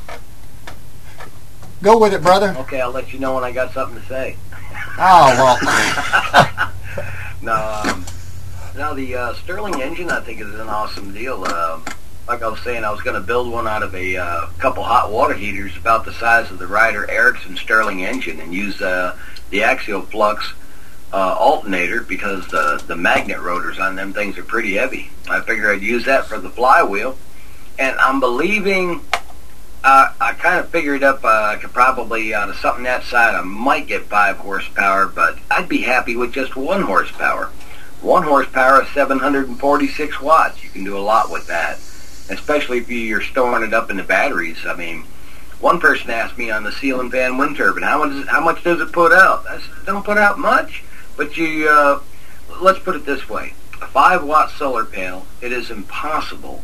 Go with it, brother. Okay, I'll let you know when I got something to say. Oh, well. no, um, no, the uh, Stirling engine, I think, is an awesome deal. Uh, like I was saying, I was going to build one out of a uh, couple hot water heaters about the size of the Ryder Ericsson Stirling engine and use uh, the axial flux uh, alternator because the, the magnet rotors on them things are pretty heavy. I figured I'd use that for the flywheel. And I'm believing, uh, I kind of figured up uh, I could probably, out of something that side, I might get five horsepower, but I'd be happy with just one horsepower. One horsepower is seven hundred forty-six watts. You can do a lot with that, especially if you're storing it up in the batteries. I mean, one person asked me on the ceiling fan wind turbine, how much, how much does it put out? I said, don't put out much, but you, uh, let's put it this way. A five watt solar panel, it is impossible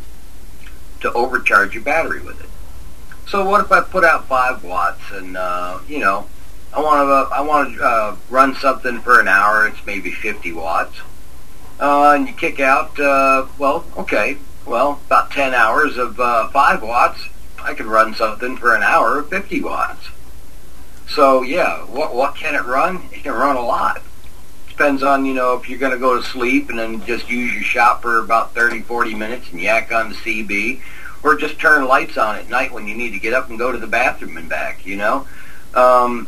to overcharge your battery with it. So what if I put out five watts and, uh, you know, I want to, uh, I want to uh, run something for an hour, it's maybe fifty watts, uh, and you kick out, uh, well, okay, well, about ten hours of uh, five watts, I can run something for an hour of fifty watts. So, yeah, what what can it run? It can run a lot. Depends on, you know, if you're going to go to sleep and then just use your shop for about thirty, forty minutes and yak on the C B, or just turn lights on at night when you need to get up and go to the bathroom and back, you know. Um,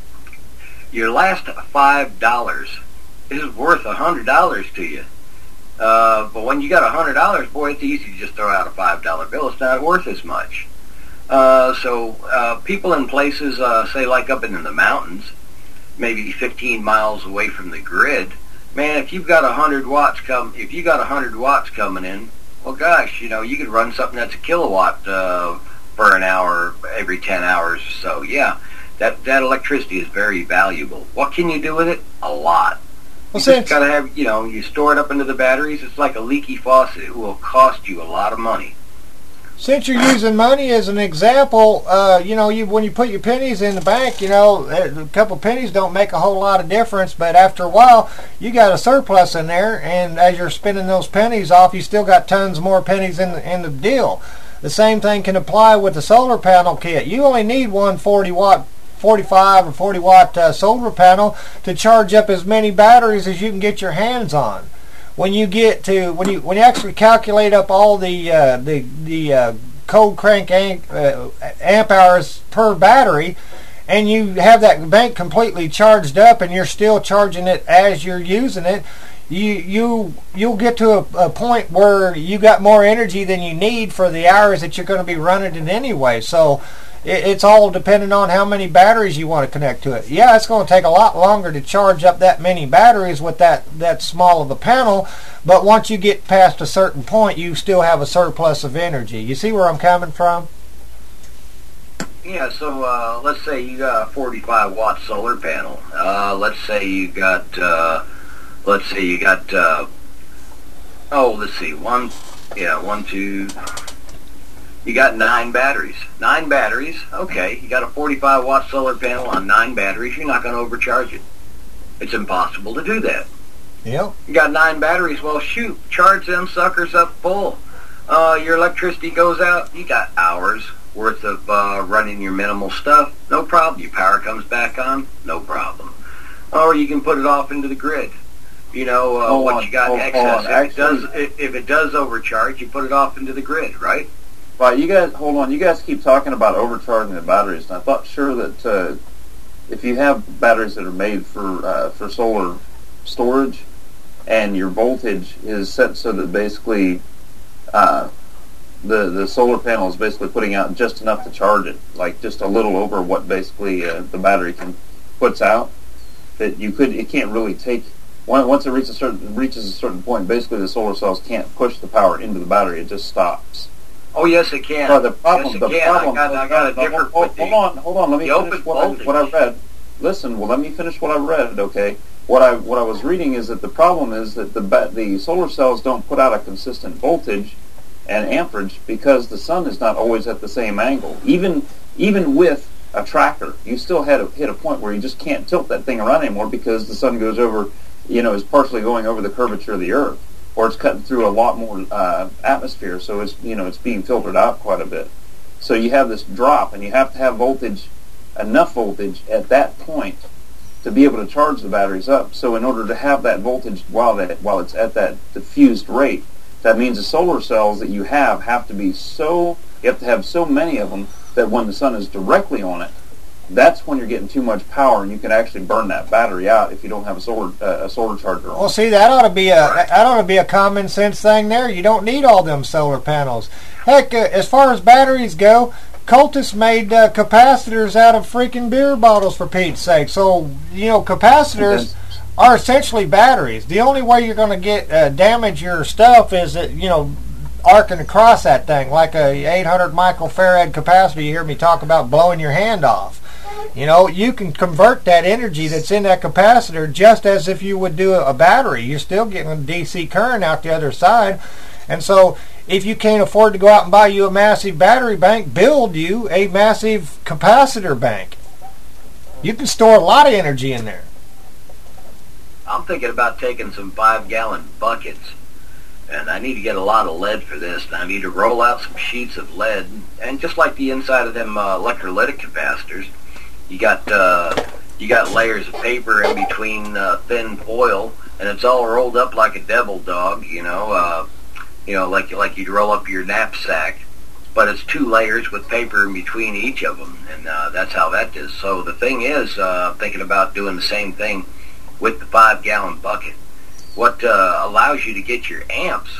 your last five dollars is worth one hundred dollars to you. Uh, but when you got one hundred dollars, boy, it's easy to just throw out a five dollar bill. It's not worth as much. Uh, so uh, people in places, uh, say like up in the mountains, maybe fifteen miles away from the grid, man, if you've got one hundred watts come, if you got one hundred watts coming in, well, gosh, you know, you could run something that's a kilowatt uh, for an hour every ten hours or so. Yeah, that that electricity is very valuable. What can you do with it? A lot. Well, you just gotta have, you know, you store it up into the batteries. It's like a leaky faucet. It will cost you a lot of money. Since you're using money as an example, uh, you know, you when you put your pennies in the bank, you know, a couple pennies don't make a whole lot of difference, but after a while, you got a surplus in there, and as you're spending those pennies off, you still got tons more pennies in the, in the deal. The same thing can apply with the solar panel kit. You only need one forty watt, forty-five or forty watt uh, solar panel to charge up as many batteries as you can get your hands on. When you get to when you when you actually calculate up all the uh, the the uh, cold crank amp, uh, amp hours per battery, and you have that bank completely charged up, and you're still charging it as you're using it, you you you'll get to a, a point where you got more energy than you need for the hours that you're going to be running it anyway. So it's all dependent on how many batteries you want to connect to it. Yeah, it's going to take a lot longer to charge up that many batteries with that, that small of a panel, but once you get past a certain point, you still have a surplus of energy. You see where I'm coming from? Yeah, so uh, let's say you got a forty-five watt solar panel. Uh, let's say you got, uh, let's say you got, uh, oh, let's see, one, yeah, one, two... You got nine batteries. Nine batteries, okay. You got a forty-five watt solar panel on nine batteries. You're not going to overcharge it. It's impossible to do that. Yep. You got nine batteries. Well, shoot, charge them suckers up full. Uh, your electricity goes out. You got hours worth of uh, running your minimal stuff. No problem. Your power comes back on. No problem. Or you can put it off into the grid. You know, uh, what on, you got hold, excess. hold If it does, if, if it does overcharge, you put it off into the grid, right? Right, you guys, hold on. You guys keep talking about overcharging the batteries, and I thought sure that uh, if you have batteries that are made for uh, for solar storage, and your voltage is set so that basically uh, the the solar panel is basically putting out just enough to charge it, like just a little over what basically uh, the battery can puts out, that you could it can't really take. Once it reaches a certain reaches a certain point, basically the solar cells can't push the power into the battery; it just stops. Oh yes, it can. Well, the problem, yes, it the can. problem. I got, I got a different. Hold, hold on, hold on. Let me finish what I, what I read. Listen, well, let me finish what I read. Okay, what I what I was reading is that the problem is that the the solar cells don't put out a consistent voltage and amperage because the sun is not always at the same angle. Even even with a tracker. You still had to hit a point where you just can't tilt that thing around anymore because the sun goes over, you know, is partially going over the curvature of the Earth, or it's cutting through a lot more uh, atmosphere, so it's, you know, it's being filtered out quite a bit. So you have this drop, and you have to have voltage, enough voltage at that point to be able to charge the batteries up. So in order to have that voltage while that while it's at that diffused rate, that means the solar cells that you have have to be so, you have to have so many of them that when the sun is directly on it, that's when you're getting too much power, and you can actually burn that battery out if you don't have a solar uh, a solar charger on. Well, see, that ought to be a that ought to be a common sense thing there. You don't need all them solar panels. Heck, uh, as far as batteries go, Cultus made uh, capacitors out of freaking beer bottles, for Pete's sake. So, you know, capacitors are essentially batteries. The only way you're going to get uh, damage your stuff is that, you know, arcing across that thing like a eight hundred microfarad capacitor. You hear me talk about blowing your hand off. You know, you can convert that energy that's in that capacitor just as if you would do a battery. You're still getting a D C current out the other side. And so if you can't afford to go out and buy you a massive battery bank, build you a massive capacitor bank. You can store a lot of energy in there. I'm thinking about taking some five-gallon buckets, and I need to get a lot of lead for this. And I need to roll out some sheets of lead, and just like the inside of them uh, electrolytic capacitors, you got uh, you got layers of paper in between uh, thin foil, and it's all rolled up like a devil dog, you know, uh, you know, like like you'd roll up your knapsack. But it's two layers with paper in between each of them, and uh, that's how that is. So the thing is, uh, thinking about doing the same thing with the five-gallon bucket. What uh, allows you to get your amps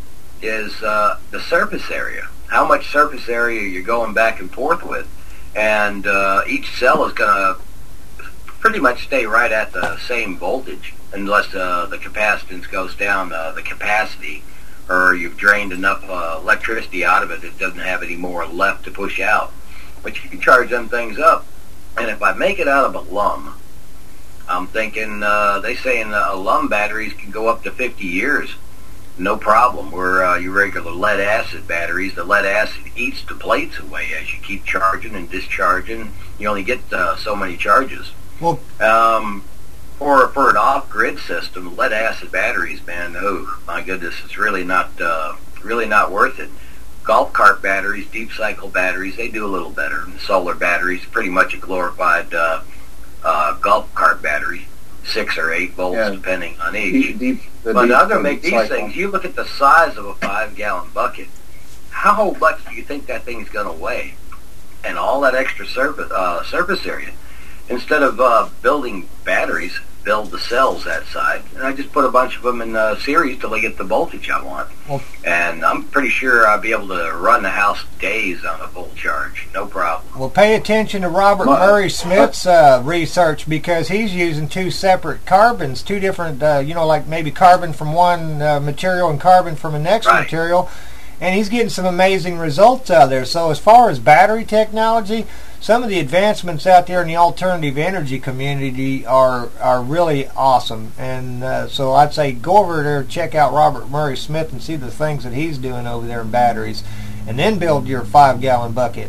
is uh, the surface area. How much surface area you're going back and forth with. And uh, each cell is going to pretty much stay right at the same voltage unless uh, the capacitance goes down, uh, the capacity, or you've drained enough uh, electricity out of it that it doesn't have any more left to push out. But you can charge them things up. And if I make it out of alum, I'm thinking, uh, they saying uh, alum batteries can go up to fifty years. No problem. Where uh, your regular lead acid batteries, the lead acid eats the plates away as you keep charging and discharging. You only get uh, so many charges. Well, um, for for an off-grid system, lead acid batteries, man, oh my goodness, it's really not uh, really not worth it. Golf cart batteries, deep cycle batteries, they do a little better. And solar batteries, pretty much a glorified uh, uh, golf cart battery. Six or eight volts, yeah, depending on each. Deep, deep, the but now to make these cycle. things, you look at the size of a five-gallon bucket. How much do you think that thing's going to weigh? And all that extra surface uh, surface area. Instead of uh, building batteries, build the cells that side. And I just put a bunch of them in uh, series till I get the voltage I want. Well, and I'm pretty sure I'll be able to run the house days on a full charge. No problem. Well, pay attention to Robert My, Murray Smith's uh, research, because he's using two separate carbons, two different, uh, you know, like maybe carbon from one uh, material and carbon from the next right. material. And he's getting some amazing results out there. So as far as battery technology, some of the advancements out there in the alternative energy community are are really awesome. And uh, so I'd say go over there, check out Robert Murray Smith and see the things that he's doing over there in batteries, and then build your five-gallon bucket.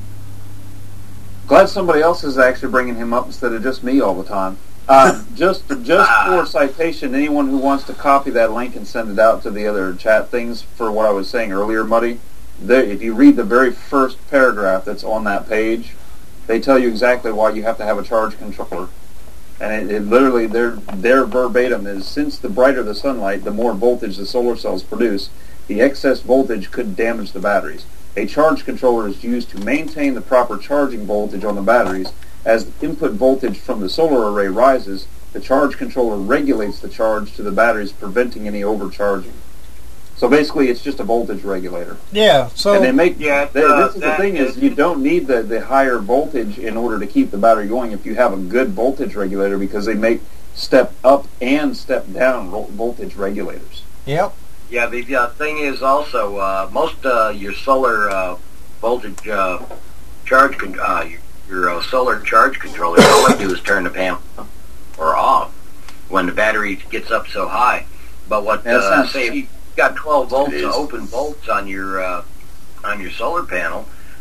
Glad somebody else is actually bringing him up instead of just me all the time. Uh, just just for citation, anyone who wants to copy that link and send it out to the other chat things for what I was saying earlier, Muddy, there, if you read the very first paragraph that's on that page, they tell you exactly why you have to have a charge controller. And it, it literally, their, their verbatim is, since the brighter the sunlight, the more voltage the solar cells produce, the excess voltage could damage the batteries. A charge controller is used to maintain the proper charging voltage on the batteries. As the input voltage from the solar array rises, the charge controller regulates the charge to the batteries, preventing any overcharging. So basically, it's just a voltage regulator. Yeah. So and they make yeah. They, uh, this is the thing is you don't need the, the higher voltage in order to keep the battery going if you have a good voltage regulator, because they make step up and step down voltage regulators. Yep. Yeah. The uh, thing is also uh, most uh, your solar uh, voltage uh, charge con- uh, your, your uh, solar charge controller, all they do is turn the panel or off when the battery gets up so high. But what yeah, uh, say if you got twelve volts, uh, open volts on your uh, on your solar panel,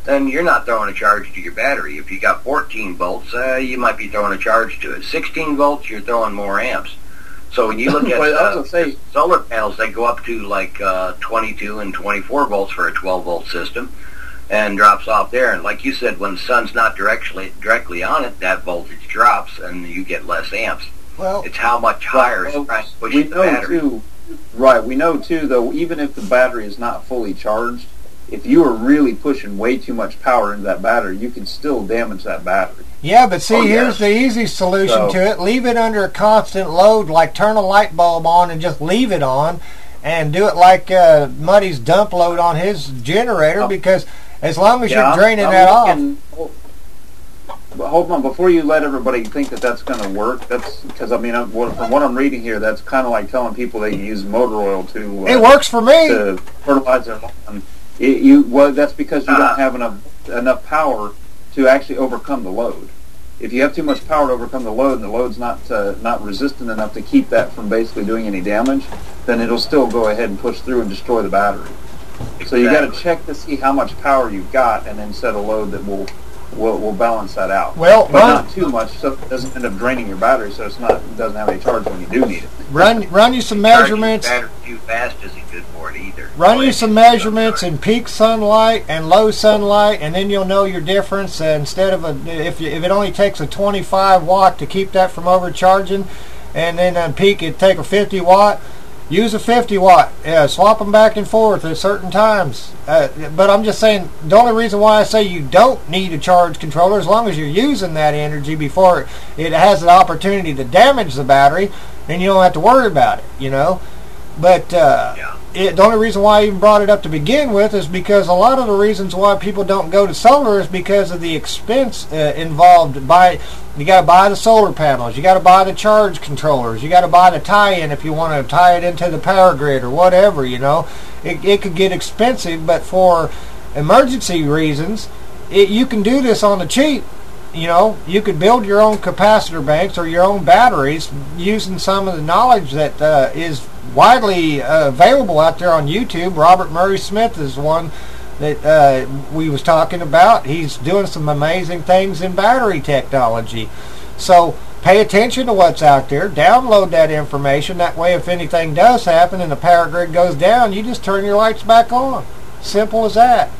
then you're not throwing a charge to your battery. If you got fourteen volts, uh, you might be throwing a charge to it. sixteen volts, you're throwing more amps. So when you look at well, uh, say, solar panels, they go up to like uh, twenty-two and twenty-four volts for a twelve volt system, and drops off there. And like you said, when the sun's not directly directly on it, that voltage drops, and you get less amps. Well, it's how much higher well, it's trying to push we the know battery. Too, right, we know too, though, even if the battery is not fully charged, if you are really pushing way too much power into that battery, you can still damage that battery. Yeah, but see, Oh, here's yes. the easy solution So- to it. Leave it under a constant load, like turn a light bulb on and just leave it on, and do it like uh, Muddy's dump load on his generator, because as long as Yeah, you're I'm- draining I'm that looking- off. But hold on, before you let everybody think that that's going to work, that's because I mean, I'm, what, from what I'm reading here, that's kind of like telling people they can use motor oil to. Uh, It works for me. To fertilize their lawn. It, you well, that's because you Uh, don't have enough enough power to actually overcome the load. If you have too much power to overcome the load, and the load's not uh, not resistant enough to keep that from basically doing any damage, then it'll still go ahead and push through and destroy the battery. So you got to check to see how much power you've got, and then set a load that will will will balance that out. Well, but run- not too much, so it doesn't end up draining your battery, so it's not it doesn't have any charge when you do need it. Run, run you some Charging measurements. the battery too fast isn't good for it either. Run you some measurements in peak sunlight and low sunlight, and then you'll know your difference. Uh, instead of a, if you, if it only takes a twenty-five watt to keep that from overcharging, and then on peak it take a fifty watt. Use a fifty watt. Yeah, swap them back and forth at certain times. Uh, but I'm just saying, the only reason why I say you don't need a charge controller, as long as you're using that energy before it has the opportunity to damage the battery, then you don't have to worry about it, you know. But uh, it, the only reason why I even brought it up to begin with is because a lot of the reasons why people don't go to solar is because of the expense uh, involved. By you got to buy the solar panels, you got to buy the charge controllers, you got to buy the tie-in if you want to tie it into the power grid or whatever. You know, it, it could get expensive, but for emergency reasons, it, you can do this on the cheap. You know, you could build your own capacitor banks or your own batteries using some of the knowledge that uh, is widely uh, available out there on YouTube. Robert Murray Smith is one that uh, we was talking about. He's doing some amazing things in battery technology. So pay attention to what's out there. Download that information. That way, if anything does happen and the power grid goes down, you just turn your lights back on. Simple as that.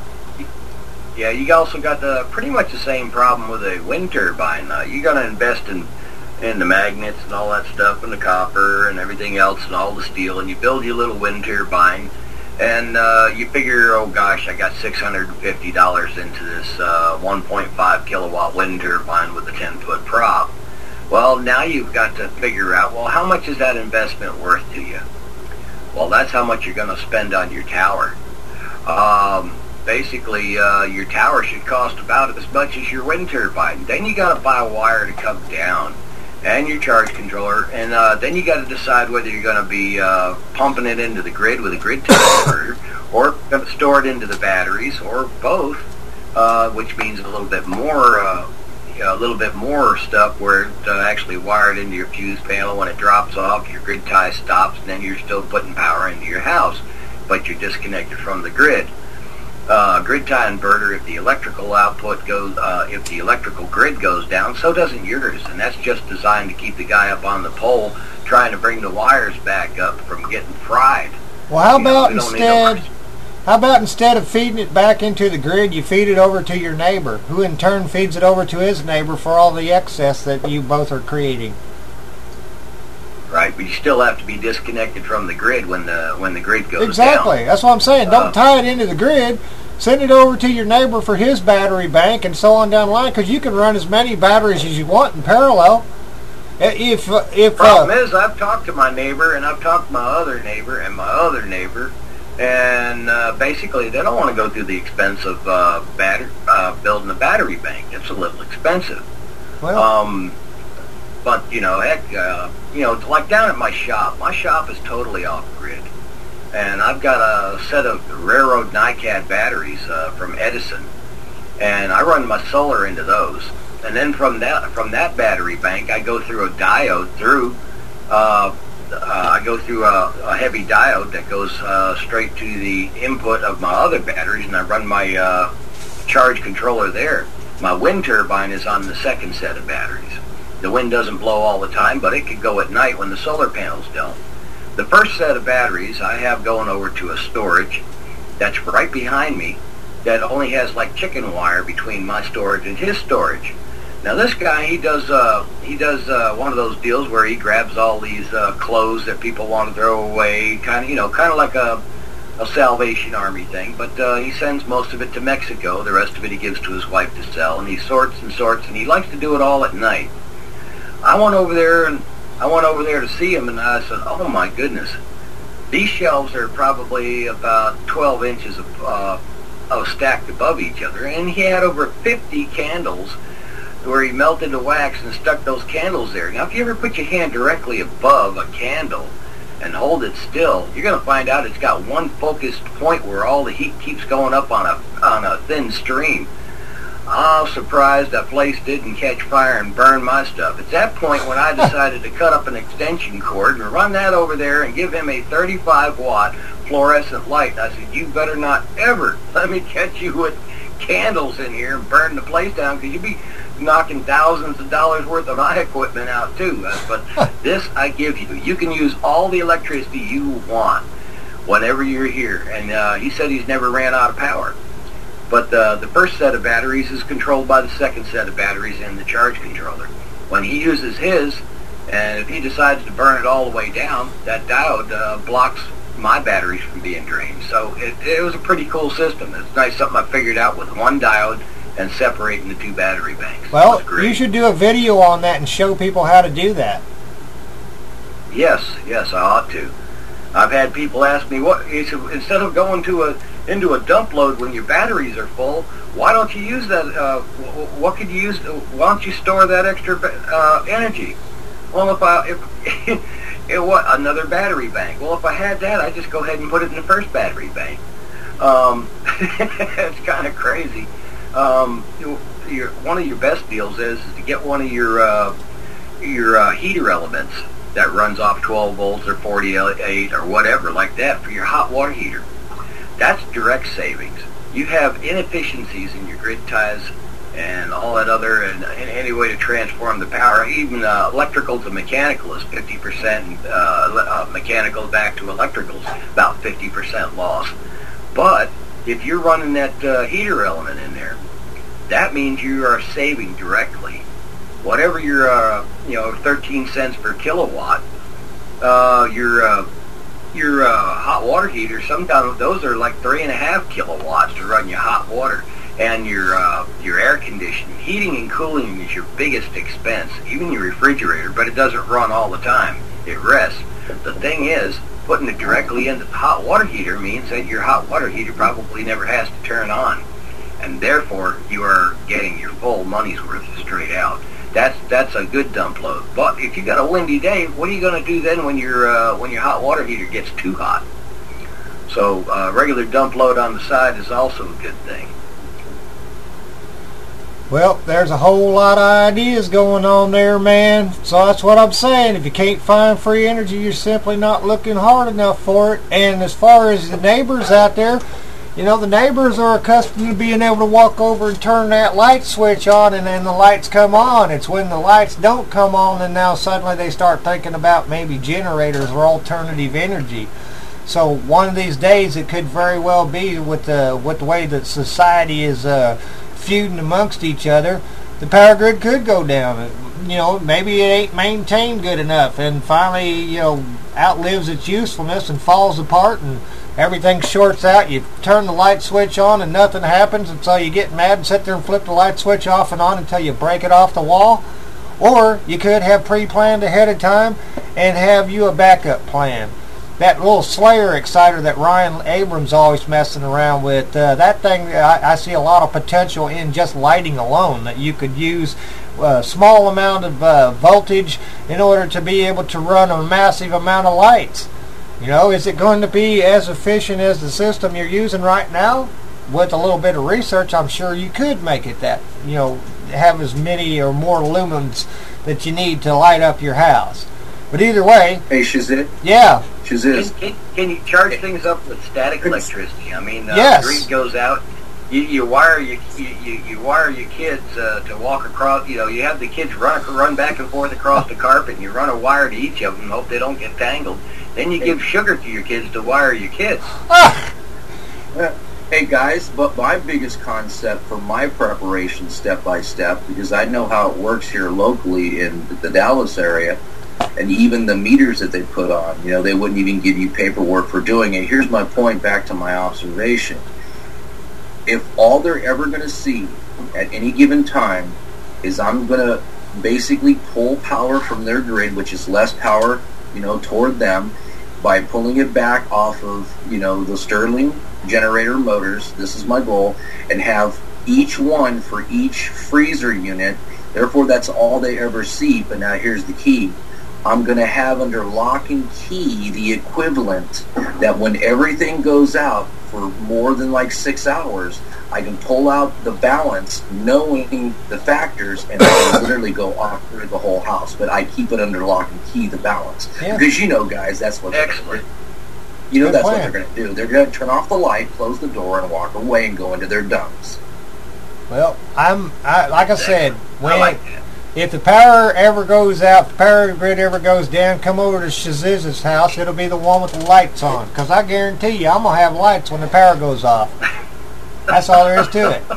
Yeah, you also got the pretty much the same problem with a wind turbine. Uh, you're going to invest in in the magnets and all that stuff, and the copper and everything else, and all the steel, and you build your little wind turbine, and uh, you figure, oh gosh, I got six hundred fifty dollars into this uh, one point five kilowatt wind turbine with a ten foot prop. Well, now you've got to figure out, well, how much is that investment worth to you? Well, that's how much you're going to spend on your tower. Um, basically, uh, your tower should cost about as much as your wind turbine. Then you got to buy a wire to come down, and your charge controller, and uh, then you got to decide whether you're going to be uh, pumping it into the grid with a grid tie inverter, or going to store it into the batteries, or both, uh, which means a little bit more, uh, a little bit more stuff where it's uh, actually wired into your fuse panel. When it drops off, your grid tie stops, and then you're still putting power into your house, but you're disconnected from the grid. Uh, grid tie inverter, if the electrical output goes, uh, if the electrical grid goes down, so doesn't yours, and that's just designed to keep the guy up on the pole trying to bring the wires back up from getting fried. Well, how You know, about we don't need no instead? How about instead of feeding it back into the grid, you feed it over to your neighbor, who in turn feeds it over to his neighbor for all the excess that you both are creating. Right, but you still have to be disconnected from the grid when the when the grid goes Exactly. down. That's what I'm saying. Don't Uh, tie it into the grid. Send it over to your neighbor for his battery bank, and so on down the line, because you can run as many batteries as you want in parallel. If if Problem uh, is, I've talked to my neighbor, and I've talked to my other neighbor, and my other neighbor, and uh, basically they don't want to go through the expense of uh, batter, uh, building a battery bank. It's a little expensive. Well, um, but you know, heck, uh, you know, like down at my shop, my shop is totally off grid, and I've got a set of railroad NiCad batteries uh, from Edison, and I run my solar into those. And then from that from that battery bank, I go through a diode through. Uh, uh, I go through a, a heavy diode that goes uh, straight to the input of my other batteries, and I run my uh, charge controller there. My wind turbine is on the second set of batteries. The wind doesn't blow all the time, but it could go at night when the solar panels don't. The first set of batteries I have going over to a storage that's right behind me that only has like chicken wire between my storage and his storage. Now this guy, he does uh, he does uh, one of those deals where he grabs all these uh, clothes that people want to throw away, kind of you know, kind of like a, a Salvation Army thing. But uh, he sends most of it to Mexico. The rest of it he gives to his wife to sell, and he sorts and sorts, and he likes to do it all at night. I went over there and I went over there to see him, and I said, "Oh my goodness, these shelves are probably about twelve inches of, uh, of stacked above each other," and he had over fifty candles where he melted the wax and stuck those candles there. Now, if you ever put your hand directly above a candle and hold it still, you're going to find out it's got one focused point where all the heat keeps going up on a on a thin stream. I'm surprised that place didn't catch fire and burn my stuff. It's that point when I decided to cut up an extension cord and run that over there and give him a thirty-five watt fluorescent light. I said, "You better not ever let me catch you with candles in here and burn the place down, because you'd be knocking thousands of dollars worth of my equipment out too." Uh, but this I give you. You can use all the electricity you want whenever you're here. And uh, he said he's never ran out of power. But uh, the first set of batteries is controlled by the second set of batteries in the charge controller. When he uses his, and if he decides to burn it all the way down, that diode uh, blocks my batteries from being drained. So it, it was a pretty cool system. It's nice, something I figured out with one diode and separating the two battery banks. Well, you should do a video on that and show people how to do that. Yes, yes, I ought to. I've had people ask me, what instead of going to a into a dump load when your batteries are full, why don't you use that? Uh, what could you use? Why don't you store that extra uh, energy? Well, if I if it, what another battery bank? Well, if I had that, I'd just go ahead and put it in the first battery bank. Um, it's kind of crazy. Um, your, one of your best deals is, is to get one of your uh, your uh, heater elements that runs off twelve volts or forty-eight or whatever like that for your hot water heater. That's direct savings. You have inefficiencies in your grid ties and all that other, and, and any way to transform the power. Even uh, electrical to mechanical is fifty percent, uh, uh, mechanical back to electrical is about fifty percent loss. But if you're running that uh, heater element in there, that means you are saving directly. Whatever your, uh, you know, thirteen cents per kilowatt, uh, your uh, your uh, hot water heater, sometimes those are like three and a half kilowatts to run your hot water. And your uh, your air conditioning, heating and cooling is your biggest expense, even your refrigerator, but it doesn't run all the time. It rests. The thing is, putting it directly into the hot water heater means that your hot water heater probably never has to turn on. And therefore, you are getting your full money's worth straight out. That's that's a good dump load. But if you got a windy day, what are you going to do then when your uh, when your hot water heater gets too hot? So uh, regular dump load on the side is also a good thing. Well, there's a whole lot of ideas going on there, man. So that's what I'm saying. If you can't find free energy, you're simply not looking hard enough for it. And as far as the neighbors out there, you know, the neighbors are accustomed to being able to walk over and turn that light switch on, and then the lights come on. It's when the lights don't come on, and now suddenly they start thinking about maybe generators or alternative energy. So one of these days, it could very well be with the with the way that society is uh, feuding amongst each other, the power grid could go down. You know, maybe it ain't maintained good enough, and finally, you know, outlives its usefulness and falls apart, and everything shorts out. You turn the light switch on and nothing happens, and so you get mad and sit there and flip the light switch off and on until you break it off the wall. Or you could have pre-planned ahead of time and have you a backup plan. That little Slayer exciter that Ryan Abrams always messing around with, uh, that thing, I, I see a lot of potential in just lighting alone, that you could use a small amount of uh, voltage in order to be able to run a massive amount of lights. You know, is it going to be as efficient as the system you're using right now? With a little bit of research, I'm sure you could make it that, you know, have as many or more lumens that you need to light up your house. But either way... Hey, Shazit? Yeah. Shazit? Can, can, can you charge things up with static electricity? I mean, uh, yes. the grid goes out, You, you wire you, you you wire your kids uh, to walk across. You know, you have the kids run run back and forth across the carpet, and you run a wire to each of them, and hope they don't get tangled. Then you give sugar to your kids to wire your kids. Hey guys, but my biggest concept for my preparation step by step, because I know how it works here locally in the Dallas area, and even the meters that they put on, you know, they wouldn't even give you paperwork for doing it. Here's my point back to my observation. If all they're ever going to see at any given time is I'm going to basically pull power from their grid, which is less power, you know, toward them, by pulling it back off of, you know, the Stirling generator motors, this is my goal, and have each one for each freezer unit. Therefore, that's all they ever see. But now here's the key. I'm going to have under lock and key the equivalent that when everything goes out for more than like six hours, I can pull out the balance knowing the factors, and I can literally go off through the whole house. But I keep it under lock and key, the balance. Yeah. Because you know, guys, that's what excellent. You know, Good that's plan. what they're going to do. They're going to turn off the light, close the door, and walk away and go into their dumps. Well, I'm I, like I said, when I like that. if the power ever goes out, the power grid ever goes down, come over to Shaziz's house. It'll be the one with the lights on, because I guarantee you, I'm gonna have lights when the power goes off. That's all there is to it.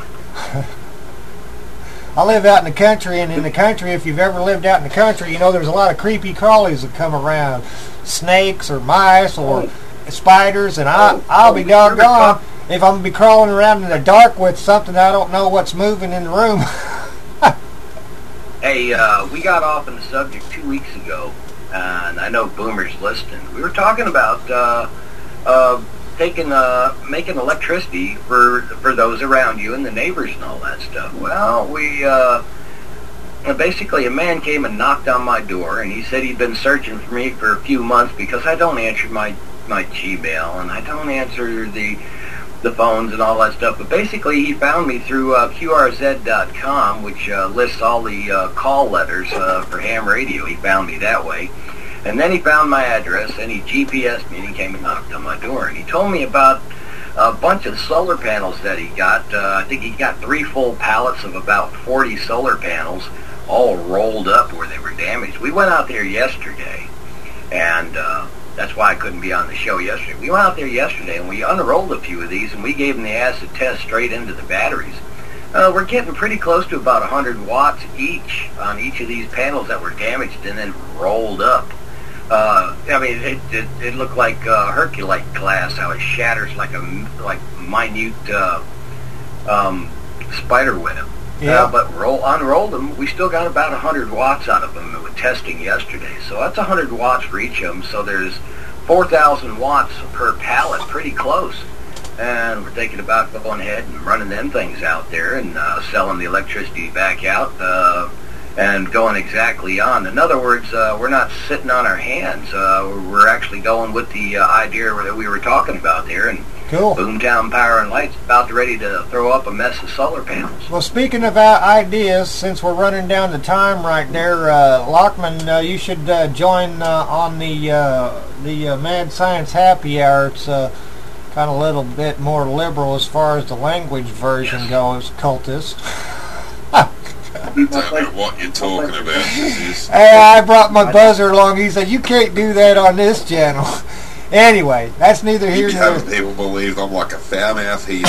I live out in the country, and in the country, if you've ever lived out in the country, you know there's a lot of creepy crawlies that come around, snakes or mice or spiders, and I, I'll be doggone if I'm gonna be crawling around in the dark with something I don't know what's moving in the room. Hey, uh, we got off on the subject two weeks ago, and I know Boomer's listening. We were talking about uh, uh, taking, uh, making electricity for for those around you and the neighbors and all that stuff. Well, we uh, basically a man came and knocked on my door, and he said he'd been searching for me for a few months because I don't answer my my Gmail and I don't answer the. the phones and all that stuff, but basically he found me through uh, Q R Z dot com, which uh, lists all the uh, call letters uh, for ham radio. He found me that way, and then he found my address, and he G P S'd me, and he came and knocked on my door, and he told me about a bunch of solar panels that he got. Uh, I think he got three full pallets of about forty solar panels, all rolled up where they were damaged. We went out there yesterday, and uh, that's why I couldn't be on the show yesterday. We went out there yesterday, and we unrolled a few of these, and we gave them the acid test straight into the batteries. Uh, we're getting pretty close to about one hundred watts each on each of these panels that were damaged and then rolled up. Uh, I mean, it, it, it looked like uh, Herculite glass, how it shatters like a like minute uh, um, spider web. Yeah. Uh, but roll, unrolled them, we still got about one hundred watts out of them with testing yesterday. So that's one hundred watts for each of them. So there's four thousand watts per pallet, pretty close. And we're thinking about going ahead and running them things out there and uh, selling the electricity back out uh, and going exactly on. In other words, uh, we're not sitting on our hands. Uh, we're actually going with the uh, idea that we were talking about there. And Cool. Boomtown Power and Light's about ready to throw up a mess of solar panels. Well, speaking of uh, ideas, since we're running down the time right there, uh, Lockman, uh, you should uh, join uh, on the uh, the uh, Mad Science Happy Hour. It's uh, kind of a little bit more liberal as far as the language version yes. goes, cultist. I don't know what you're talking about. Hey, I brought my buzzer along. He said, you can't do that on this channel. Anyway, that's neither here you nor there. Having people believe I'm like a foul mouth here.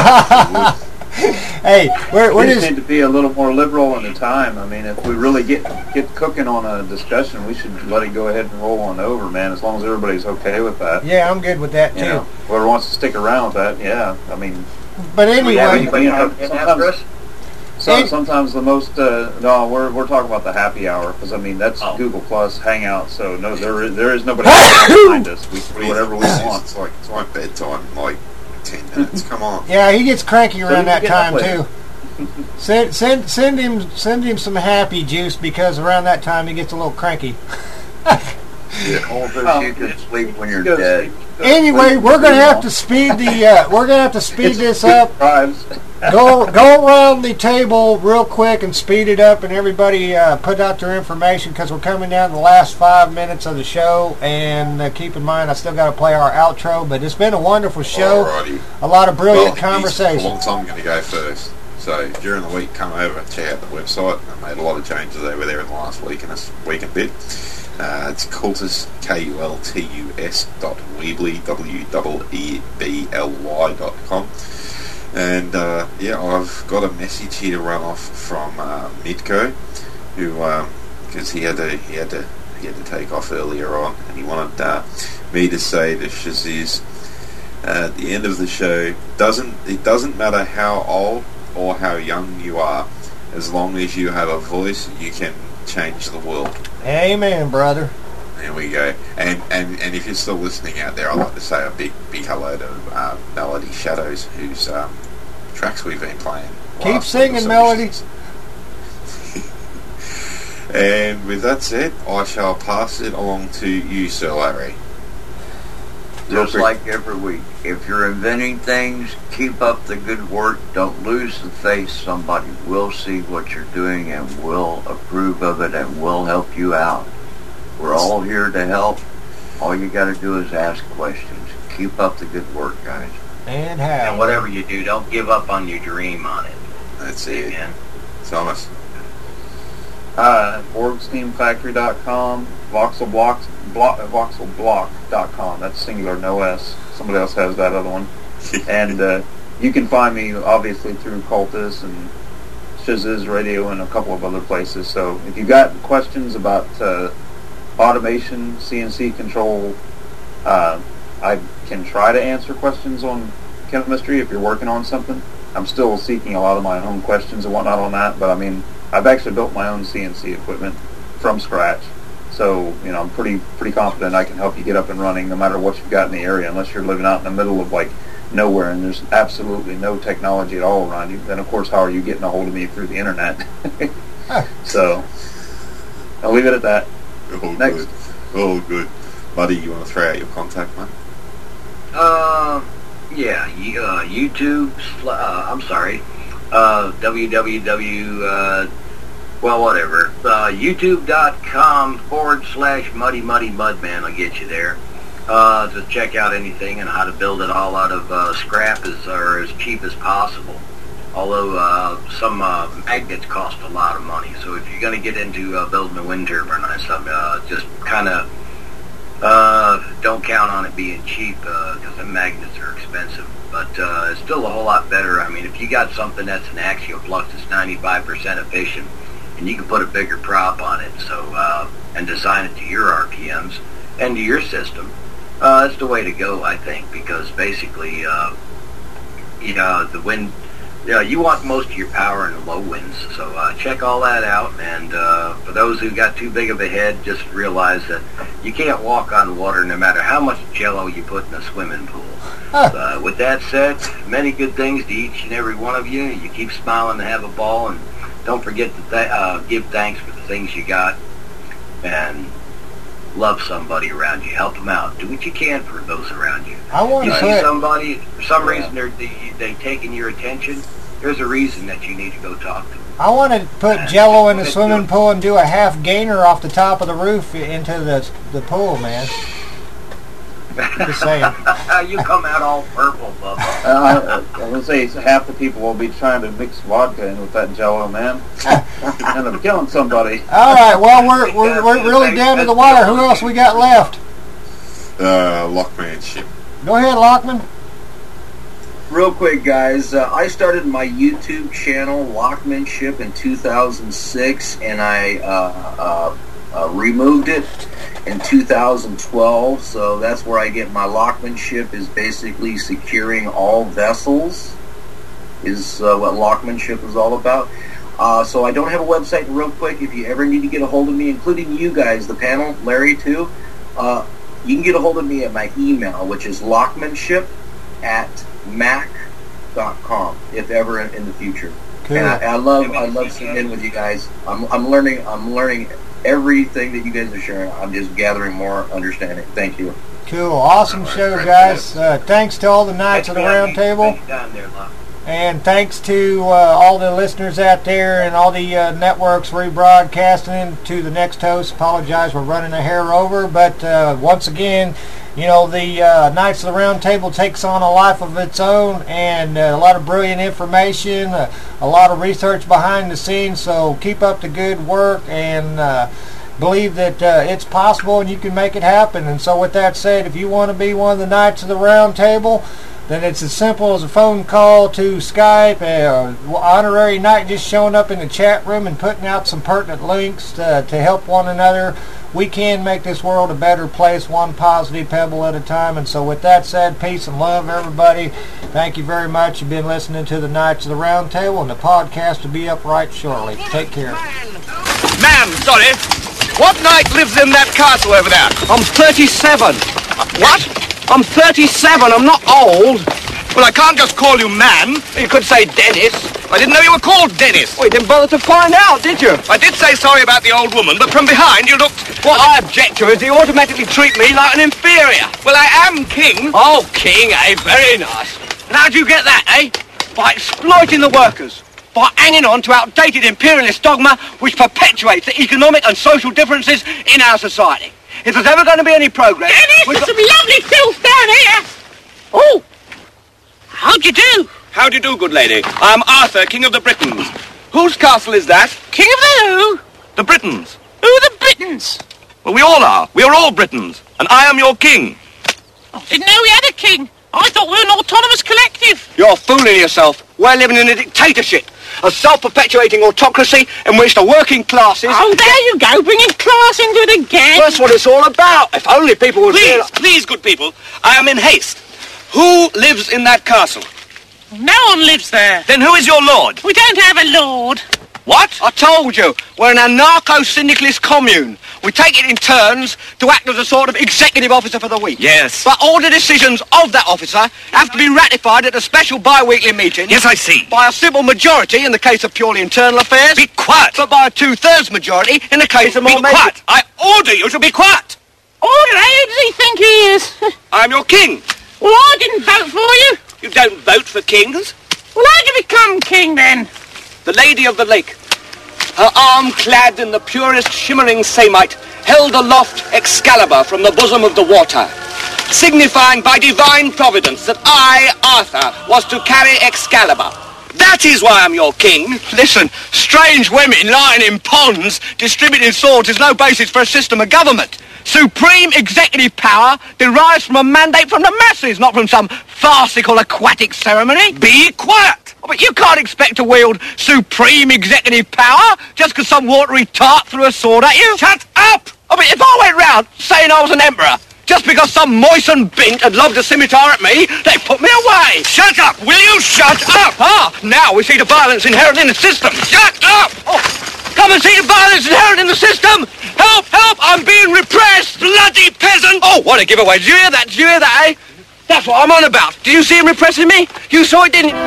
Hey, we're, we're we just need to be a little more liberal in the time. I mean, if we really get get cooking on a discussion, we should let it go ahead and roll on over, man. As long as everybody's okay with that. Yeah, I'm good with that too. You know, whoever wants to stick around with that, yeah. I mean, but anyway, we have anybody have sometimes, so, sometimes the most uh, no, we're we're talking about the happy hour because I mean that's oh. Google Plus Hangout. So no, there is there is nobody behind us. We can do whatever we want. It's like it's like bedtime, like ten minutes. Come on. Yeah, he gets cranky around so that time too. It. send send send him send him some happy juice because around that time he gets a little cranky. All this Oh, you can sleep when you're go dead. Anyway, we're gonna have to speed the. Uh, we're gonna have to speed this up. Go go around the table real quick and speed it up, and everybody uh, put out their information because we're coming down to the last five minutes of the show. And uh, keep in mind, I still got to play our outro, but it's been a wonderful show. Alrighty. A lot of brilliant well, conversation. For a long time, I'm going to go first. So during the week, come over, check out the website. I made a lot of changes over there in the last week and a week and a bit. Uh, it's Kultus, K U L T U S dot Weebly, W E E B L Y dot com. And uh, yeah, I've got a message here to run off from uh, Mitko, who because um, he had to he had to he had to take off earlier on, and he wanted uh, me to say to Shaziz uh, at the end of the show, doesn't it doesn't matter how old or how young you are, as long as you have a voice, you can change the world. Amen, brother. There we go. And, and and if you're still listening out there, I'd like to say a big big hello to uh, Melody Shadows, whose um, tracks we've been playing. Keep singing, Melody. And with that said, I shall pass it along to you, Sir Larry. Just like every week, if you're inventing things, keep up the good work. Don't lose the faith. Somebody will see what you're doing and will approve of it and will help you out. We're all here to help. All you got to do is ask questions. Keep up the good work, guys. And how? And whatever you do, don't give up on your dream on it. That's it. Amen. Thomas. Uh, Borg Steam Factory dot com, Voxel Block, block, Voxel Block dot com. That's singular, no S. Somebody else has that other one. And uh, you can find me, obviously, through Cultus and Shiziz Radio and a couple of other places. So if you've got questions about uh, automation, C N C control, uh, I can try to answer questions on chemistry if you're working on something. I'm still seeking a lot of my own questions and whatnot on that, but I mean, I've actually built my own C N C equipment from scratch. So, you know, I'm pretty pretty confident I can help you get up and running no matter what you've got in the area, unless you're living out in the middle of, like, nowhere and there's absolutely no technology at all around you. Then, of course, how are you getting a hold of me through the internet? So, I'll leave it at that. Oh, Next. good. Oh, good. Buddy, you want to throw out your contact, man? Uh, yeah, you, uh, YouTube, uh, I'm sorry, uh, www, uh, well, whatever, uh, youtube.com forward slash muddy muddy mudman will get you there, uh, to check out anything and how to build it all out of, uh, scrap as, or as cheap as possible. Although, uh, some, uh, magnets cost a lot of money, so if you're gonna get into, uh, building a wind turbine or something, uh, just kinda, Uh, don't count on it being cheap, because uh, the magnets are expensive. But uh, it's still a whole lot better. I mean, if you got something that's an axial flux that's ninety-five percent efficient, and you can put a bigger prop on it, so uh, and design it to your R P Ms and to your system, uh, that's the way to go, I think, because basically, uh, you know, the wind. Yeah, you want most of your power in the low winds, so uh, check all that out. And uh, for those who got too big of a head, just realize that you can't walk on water no matter how much Jell-O you put in a swimming pool. Uh, with that said, many good things to each and every one of you. You keep smiling and have a ball, and don't forget to th- uh, give thanks for the things you got, and love somebody around you. Help them out. Do what you can for those around you. I want you to see put, somebody, for some reason they're they, they taking your attention. There's a reason that you need to go talk to them. I want to put Jell-O in the swimming pool and do a half gainer off the top of the roof into the the pool, man. Just saying. You come out all purple, Bubba. Uh, I was going to say, half the people will be trying to mix vodka in with that Jell-O, man. End up killing somebody. All right, well, we're we're, we're really down to the wire. Who else we got left? Uh, Lockmanship. Go ahead, Lockman. Real quick, guys, uh, I started my YouTube channel, Lockmanship, in two thousand six, and I uh, uh, uh, removed it in two thousand twelve, so that's where I get my Lockmanship, is basically securing all vessels, is uh, what Lockmanship is all about. Uh, so I don't have a website. Real quick, if you ever need to get a hold of me, including you guys, the panel, Larry too, uh, you can get a hold of me at my email, which is lockmanship at mac dot com, if ever in, in the future. Cool. And I, I love I love sitting in with you guys. I'm I'm learning I'm learning everything that you guys are sharing. I'm just gathering more understanding. Thank you. Cool. Awesome show, guys. Uh, thanks to all the Knights of the Round Table. And thanks to uh, all the listeners out there and all the uh, networks rebroadcasting. To the next host, apologize, we're running a hair over. But uh, once again, you know, the uh, Knights of the Round Table takes on a life of its own, and uh, a lot of brilliant information, uh, a lot of research behind the scenes. So keep up the good work, and uh, believe that uh, it's possible and you can make it happen. And so with that said, if you want to be one of the Knights of the Round Table, then it's as simple as a phone call to Skype, uh, honorary knight just showing up in the chat room and putting out some pertinent links to, to help one another. We can make this world a better place, one positive pebble at a time. And so with that said, peace and love, everybody. Thank you very much. You've been listening to the Knights of the Round Table, and the podcast will be up right shortly. Take care. Ma'am, sorry. What knight lives in that castle over there? I'm thirty-seven. What? I'm thirty-seven. I'm not old. Well, I can't just call you man. You could say Dennis. I didn't know you were called Dennis. Well, you didn't bother to find out, did you? I did say sorry about the old woman, but from behind you looked... What I object to is you automatically treat me like an inferior. Well, I am king. Oh, king, eh? Very nice. And how do you get that, eh? By exploiting the workers. By hanging on to outdated imperialist dogma which perpetuates the economic and social differences in our society. If there's ever going to be any progress... Dennis, there's some lovely filth down here. Oh, how'd you do? How do you do, good lady? I'm Arthur, King of the Britons. Whose castle is that? King of the who? The Britons. Who are the Britons? Well, we all are. We are all Britons. And I am your king. I didn't know we had a king. I thought we were an autonomous collective. You're fooling yourself. We're living in a dictatorship. A self-perpetuating autocracy in which the working classes... Oh, there you go, bringing class into it again. That's what it's all about. If only people would... Please, realize... please, good people, I am in haste. Who lives in that castle? No one lives there. Then who is your lord? We don't have a lord. What? I told you, we're an anarcho-syndicalist commune. We take it in turns to act as a sort of executive officer for the week. Yes. But all the decisions of that officer have to be ratified at a special bi-weekly meeting. Yes, I see. By a simple majority in the case of purely internal affairs. Be quiet. But by a two-thirds majority in the case of more... Be quiet. I order you to be quiet. Order? Who does he think he is? I'm your king. Well, I didn't vote for you. You don't vote for kings? Well, how did you become king, then? The Lady of the Lake, her arm clad in the purest shimmering samite, held aloft Excalibur from the bosom of the water, signifying by divine providence that I, Arthur, was to carry Excalibur. That is why I'm your king. Listen, strange women lying in ponds distributing swords is no basis for a system of government. Supreme executive power derives from a mandate from the masses, not from some farcical aquatic ceremony. Be quiet! Oh, but you can't expect to wield supreme executive power just because some watery tart threw a sword at you. Shut up! I mean, if I went round saying I was an emperor, just because some moistened bint had lobbed a scimitar at me, they put me away. Shut up! Will you shut up? Ah, now we see the violence inherent in the system. Shut up! Oh, come and see the violence inherent in the system! Help! Help! I'm being repressed! Bloody peasant! Oh, what a giveaway. Did you hear that? Did you hear that, eh? That's what I'm on about. Did you see him repressing me? You saw it, didn't you?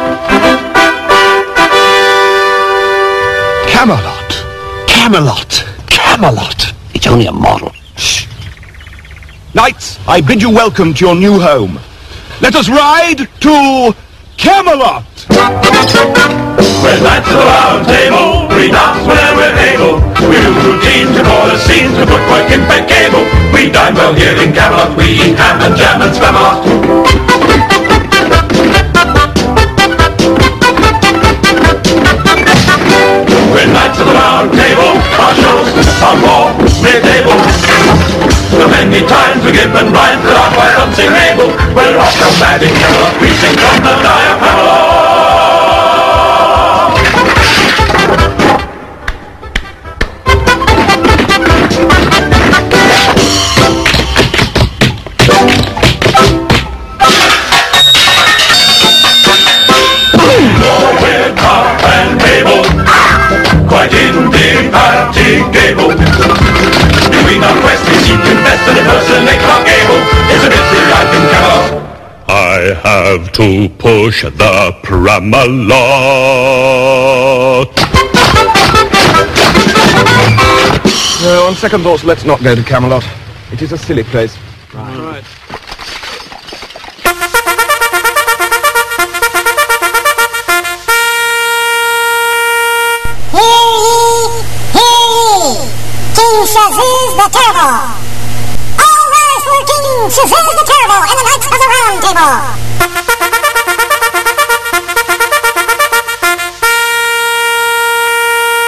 Camelot. Camelot. Camelot. It's only a model. Shh. Knights, I bid you welcome to your new home. Let us ride to Camelot. We're knights of the round table, we dance whenever we're able. We do routines and order scenes to footwork impeccable. We dine well here in Camelot, we eat ham and jam and spamalot. We're knights of the round table, our shows are more mid-table. So many times we give and rhymes that are quite unsingable. We're off the mad in Camelot, we sing from the diaphragm. Quite indefatigable. Doing our quest, we seek to best and impersonate Clark Gable. It's a busy life in Camelot. I have to push the Pramalot. No, on second thoughts, let's not go to Camelot. It is a silly place. Right. Right. King Shazuz the Terrible. All rise for King Shazuz the Terrible and the Knights of the Round Table.